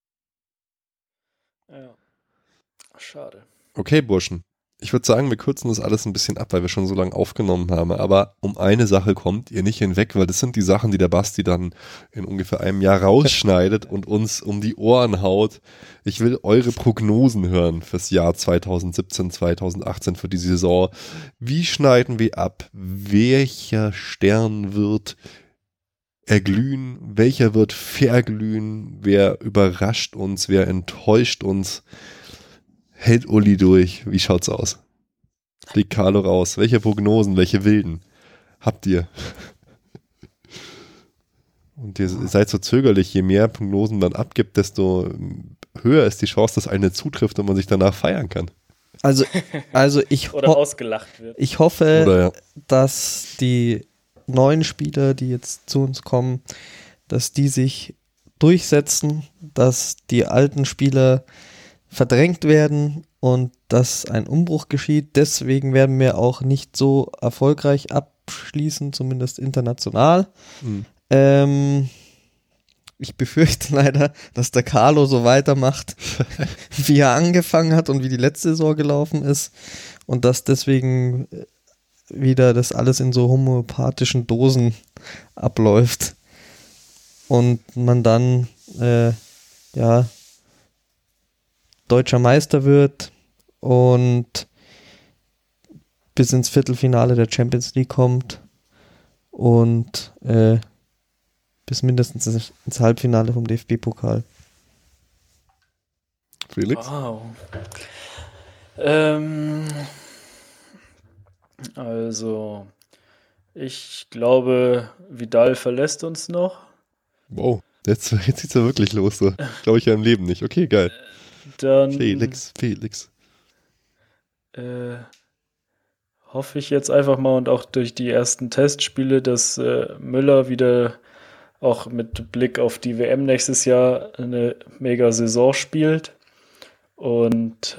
Ja. Schade. Okay, Burschen. Ich würde sagen, wir kürzen das alles ein bisschen ab, weil wir schon so lange aufgenommen haben. Aber um eine Sache kommt ihr nicht hinweg, weil das sind die Sachen, die der Basti dann in ungefähr einem Jahr rausschneidet und uns um die Ohren haut. Ich will eure Prognosen hören fürs Jahr zweitausendsiebzehn, zweitausendachtzehn, für die Saison. Wie schneiden wir ab? Welcher Stern wird erglühen? Welcher wird verglühen? Wer überrascht uns? Wer enttäuscht uns? Hält Uli durch? Wie schaut's aus? Fliegt Carlo raus? Welche Prognosen, welche wilden habt ihr? Und ihr seid so zögerlich, je mehr Prognosen man abgibt, desto höher ist die Chance, dass eine zutrifft und man sich danach feiern kann. Also, also ich, Oder ho ausgelacht wird. ich hoffe, Oder ja. dass die neuen Spieler, die jetzt zu uns kommen, dass die sich durchsetzen, dass die alten Spieler verdrängt werden und dass ein Umbruch geschieht. Deswegen werden wir auch nicht so erfolgreich abschließen, zumindest international. Mhm. Ähm, ich befürchte leider, dass der Carlo so weitermacht, wie er angefangen hat und wie die letzte Saison gelaufen ist und dass deswegen wieder das alles in so homöopathischen Dosen abläuft und man dann äh, ja deutscher Meister wird und bis ins Viertelfinale der Champions League kommt und äh, bis mindestens ins Halbfinale vom D F B-Pokal. Felix? Wow. Ähm, also, ich glaube, Vidal verlässt uns noch. Wow, jetzt, jetzt sieht's ja wirklich los. So. Glaube ich ja im Leben nicht. Okay, geil. Dann Felix, Felix. äh, hoffe ich jetzt einfach mal und auch durch die ersten Testspiele, dass äh, Müller wieder auch mit Blick auf die W M nächstes Jahr eine mega Saison spielt. Und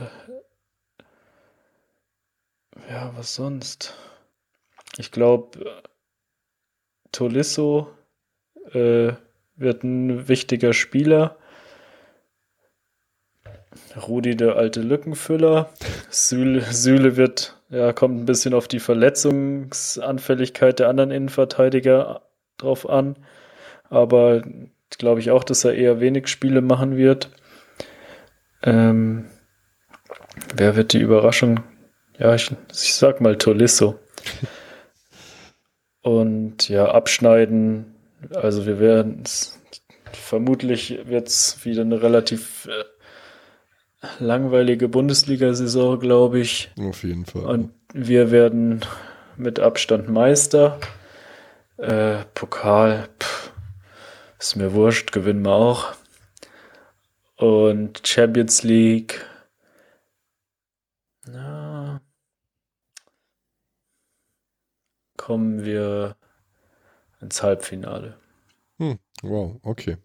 äh, ja, was sonst? Ich glaube, Tolisso äh, wird ein wichtiger Spieler. Rudi, der alte Lückenfüller. Süle, Süle wird, ja, kommt ein bisschen auf die Verletzungsanfälligkeit der anderen Innenverteidiger drauf an. Aber glaube ich auch, dass er eher wenig Spiele machen wird. Ähm, wer wird die Überraschung? Ja, ich, ich sag mal Tolisso. Und ja, abschneiden. Also wir werden vermutlich wird es wieder eine relativ äh, langweilige Bundesliga-Saison, glaube ich. Auf jeden Fall. Und wir werden mit Abstand Meister. Äh, Pokal, pff, ist mir wurscht, gewinnen wir auch. Und Champions League, kommen wir ins Halbfinale. Hm, wow, okay.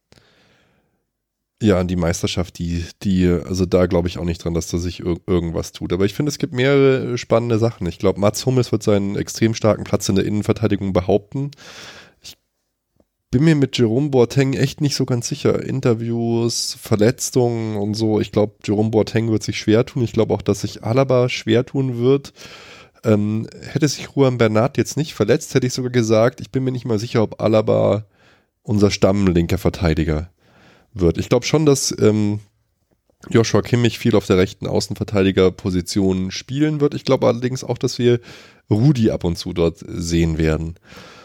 Ja, die Meisterschaft, die, die, also da glaube ich auch nicht dran, dass da sich ir- irgendwas tut. Aber ich finde, es gibt mehrere spannende Sachen. Ich glaube, Mats Hummels wird seinen extrem starken Platz in der Innenverteidigung behaupten. Ich bin mir mit Jerome Boateng echt nicht so ganz sicher. Interviews, Verletzungen und so. Ich glaube, Jerome Boateng wird sich schwer tun. Ich glaube auch, dass sich Alaba schwer tun wird. Ähm, hätte sich Juan Bernat jetzt nicht verletzt, hätte ich sogar gesagt, ich bin mir nicht mal sicher, ob Alaba unser stammlinker Verteidiger wird. Ich glaube schon, dass ähm, Joshua Kimmich viel auf der rechten Außenverteidigerposition spielen wird. Ich glaube allerdings auch, dass wir Rudi ab und zu dort sehen werden.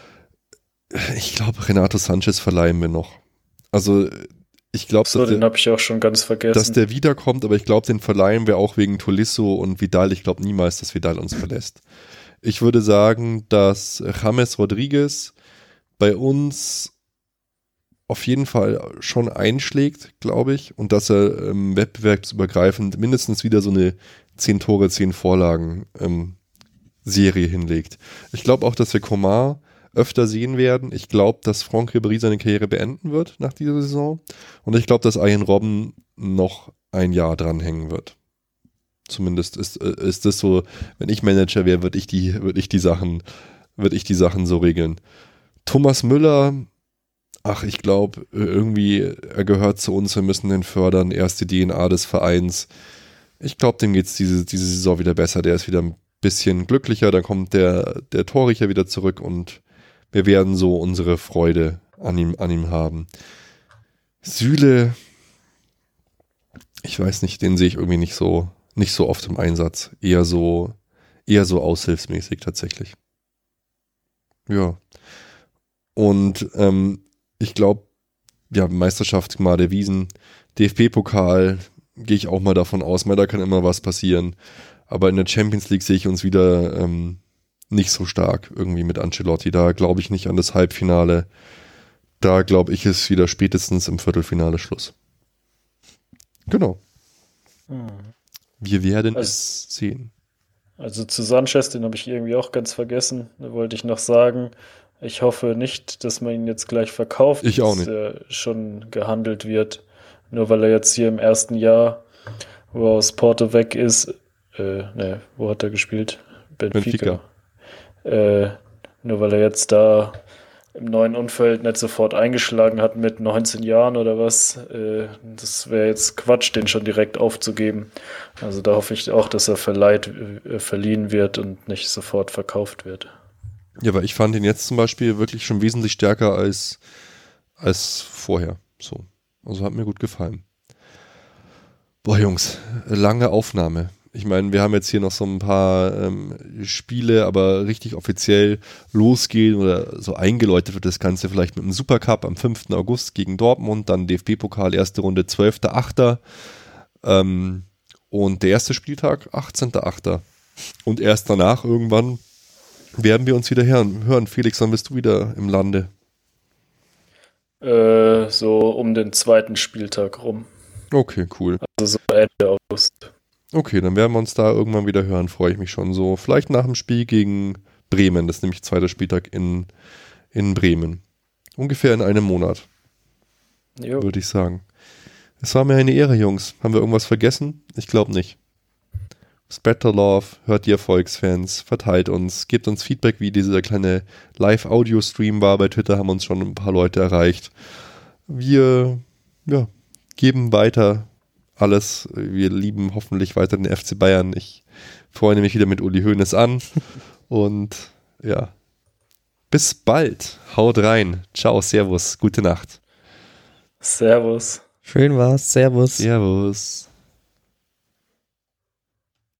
Ich glaube, Renato Sanchez verleihen wir noch. Also ich glaube, So, den habe ich auch schon ganz vergessen. dass der wiederkommt, aber ich glaube, den verleihen wir auch wegen Tolisso und Vidal. Ich glaube niemals, dass Vidal uns verlässt. Ich würde sagen, dass James Rodriguez bei uns auf jeden Fall schon einschlägt, glaube ich, und dass er ähm, wettbewerbsübergreifend mindestens wieder so eine zehn Tore, zehn Vorlagen ähm, Serie hinlegt. Ich glaube auch, dass wir Coman öfter sehen werden. Ich glaube, dass Franck Ribéry seine Karriere beenden wird nach dieser Saison. Und ich glaube, dass Arjen Robben noch ein Jahr dranhängen wird. Zumindest ist, ist das so, wenn ich Manager wäre, würde ich die, würde ich die Sachen, würde ich die Sachen so regeln. Thomas Müller, ach, ich glaube, irgendwie, er gehört zu uns, wir müssen den fördern, erste D N A des Vereins. Ich glaube, dem geht es diese, diese Saison wieder besser. Der ist wieder ein bisschen glücklicher, dann kommt der, der Torrichter wieder zurück und wir werden so unsere Freude an ihm, an ihm haben. Süle, ich weiß nicht, den sehe ich irgendwie nicht so, nicht so oft im Einsatz. Eher so, eher so aushilfsmäßig tatsächlich. Ja. Und ähm, ich glaube, ja, Meisterschaft Gmade Wiesen, D F B-Pokal, gehe ich auch mal davon aus, weil da kann immer was passieren. Aber in der Champions League sehe ich uns wieder ähm, nicht so stark irgendwie mit Ancelotti. Da glaube ich nicht an das Halbfinale. Da glaube ich, ist wieder spätestens im Viertelfinale Schluss. Genau. Hm. Wir werden Also- es sehen. Also zu Sanchez, den habe ich irgendwie auch ganz vergessen. Da wollte ich noch sagen, ich hoffe nicht, dass man ihn jetzt gleich verkauft. Ich auch dass er schon gehandelt wird. Nur weil er jetzt hier im ersten Jahr, wo er aus Porto weg ist, äh, ne, wo hat er gespielt? Benfica. Äh, nur weil er jetzt da im neuen Umfeld nicht sofort eingeschlagen hat mit neunzehn Jahren oder was. Äh, das wäre jetzt Quatsch, den schon direkt aufzugeben. Also da hoffe ich auch, dass er verleiht, äh, verliehen wird und nicht sofort verkauft wird. Ja, weil ich fand ihn jetzt zum Beispiel wirklich schon wesentlich stärker als, als vorher. So. Also hat mir gut gefallen. Boah, Jungs, lange Aufnahme. Ich meine, wir haben jetzt hier noch so ein paar ähm, Spiele, aber richtig offiziell losgehen oder so eingeläutet wird das Ganze vielleicht mit dem Supercup am fünften August gegen Dortmund, dann D F B-Pokal, erste Runde zwölfter achter Ähm, und der erste Spieltag achtzehnter achter Und erst danach irgendwann werden wir uns wieder hören. hören. Felix, dann bist du wieder im Lande. Äh, so um den zweiten Spieltag rum. Okay, cool. Also so Ende August. Okay, dann werden wir uns da irgendwann wieder hören, freue ich mich schon so. Vielleicht nach dem Spiel gegen Bremen, das ist nämlich zweiter Spieltag in, in Bremen. Ungefähr in einem Monat, Jo. würde ich sagen. Es war mir eine Ehre, Jungs. Haben wir irgendwas vergessen? Ich glaube nicht. Spread the love, hört die Erfolgsfans, verteilt uns, gebt uns Feedback, wie dieser kleine Live-Audio-Stream war. Bei Twitter haben uns schon ein paar Leute erreicht. Wir ja, geben weiter alles. Wir lieben hoffentlich weiter den F C Bayern. Ich freue mich wieder mit Uli Hoeneß an. Und ja, bis bald. Haut rein. Ciao, servus, gute Nacht. Servus. Schön war's. Servus. Servus.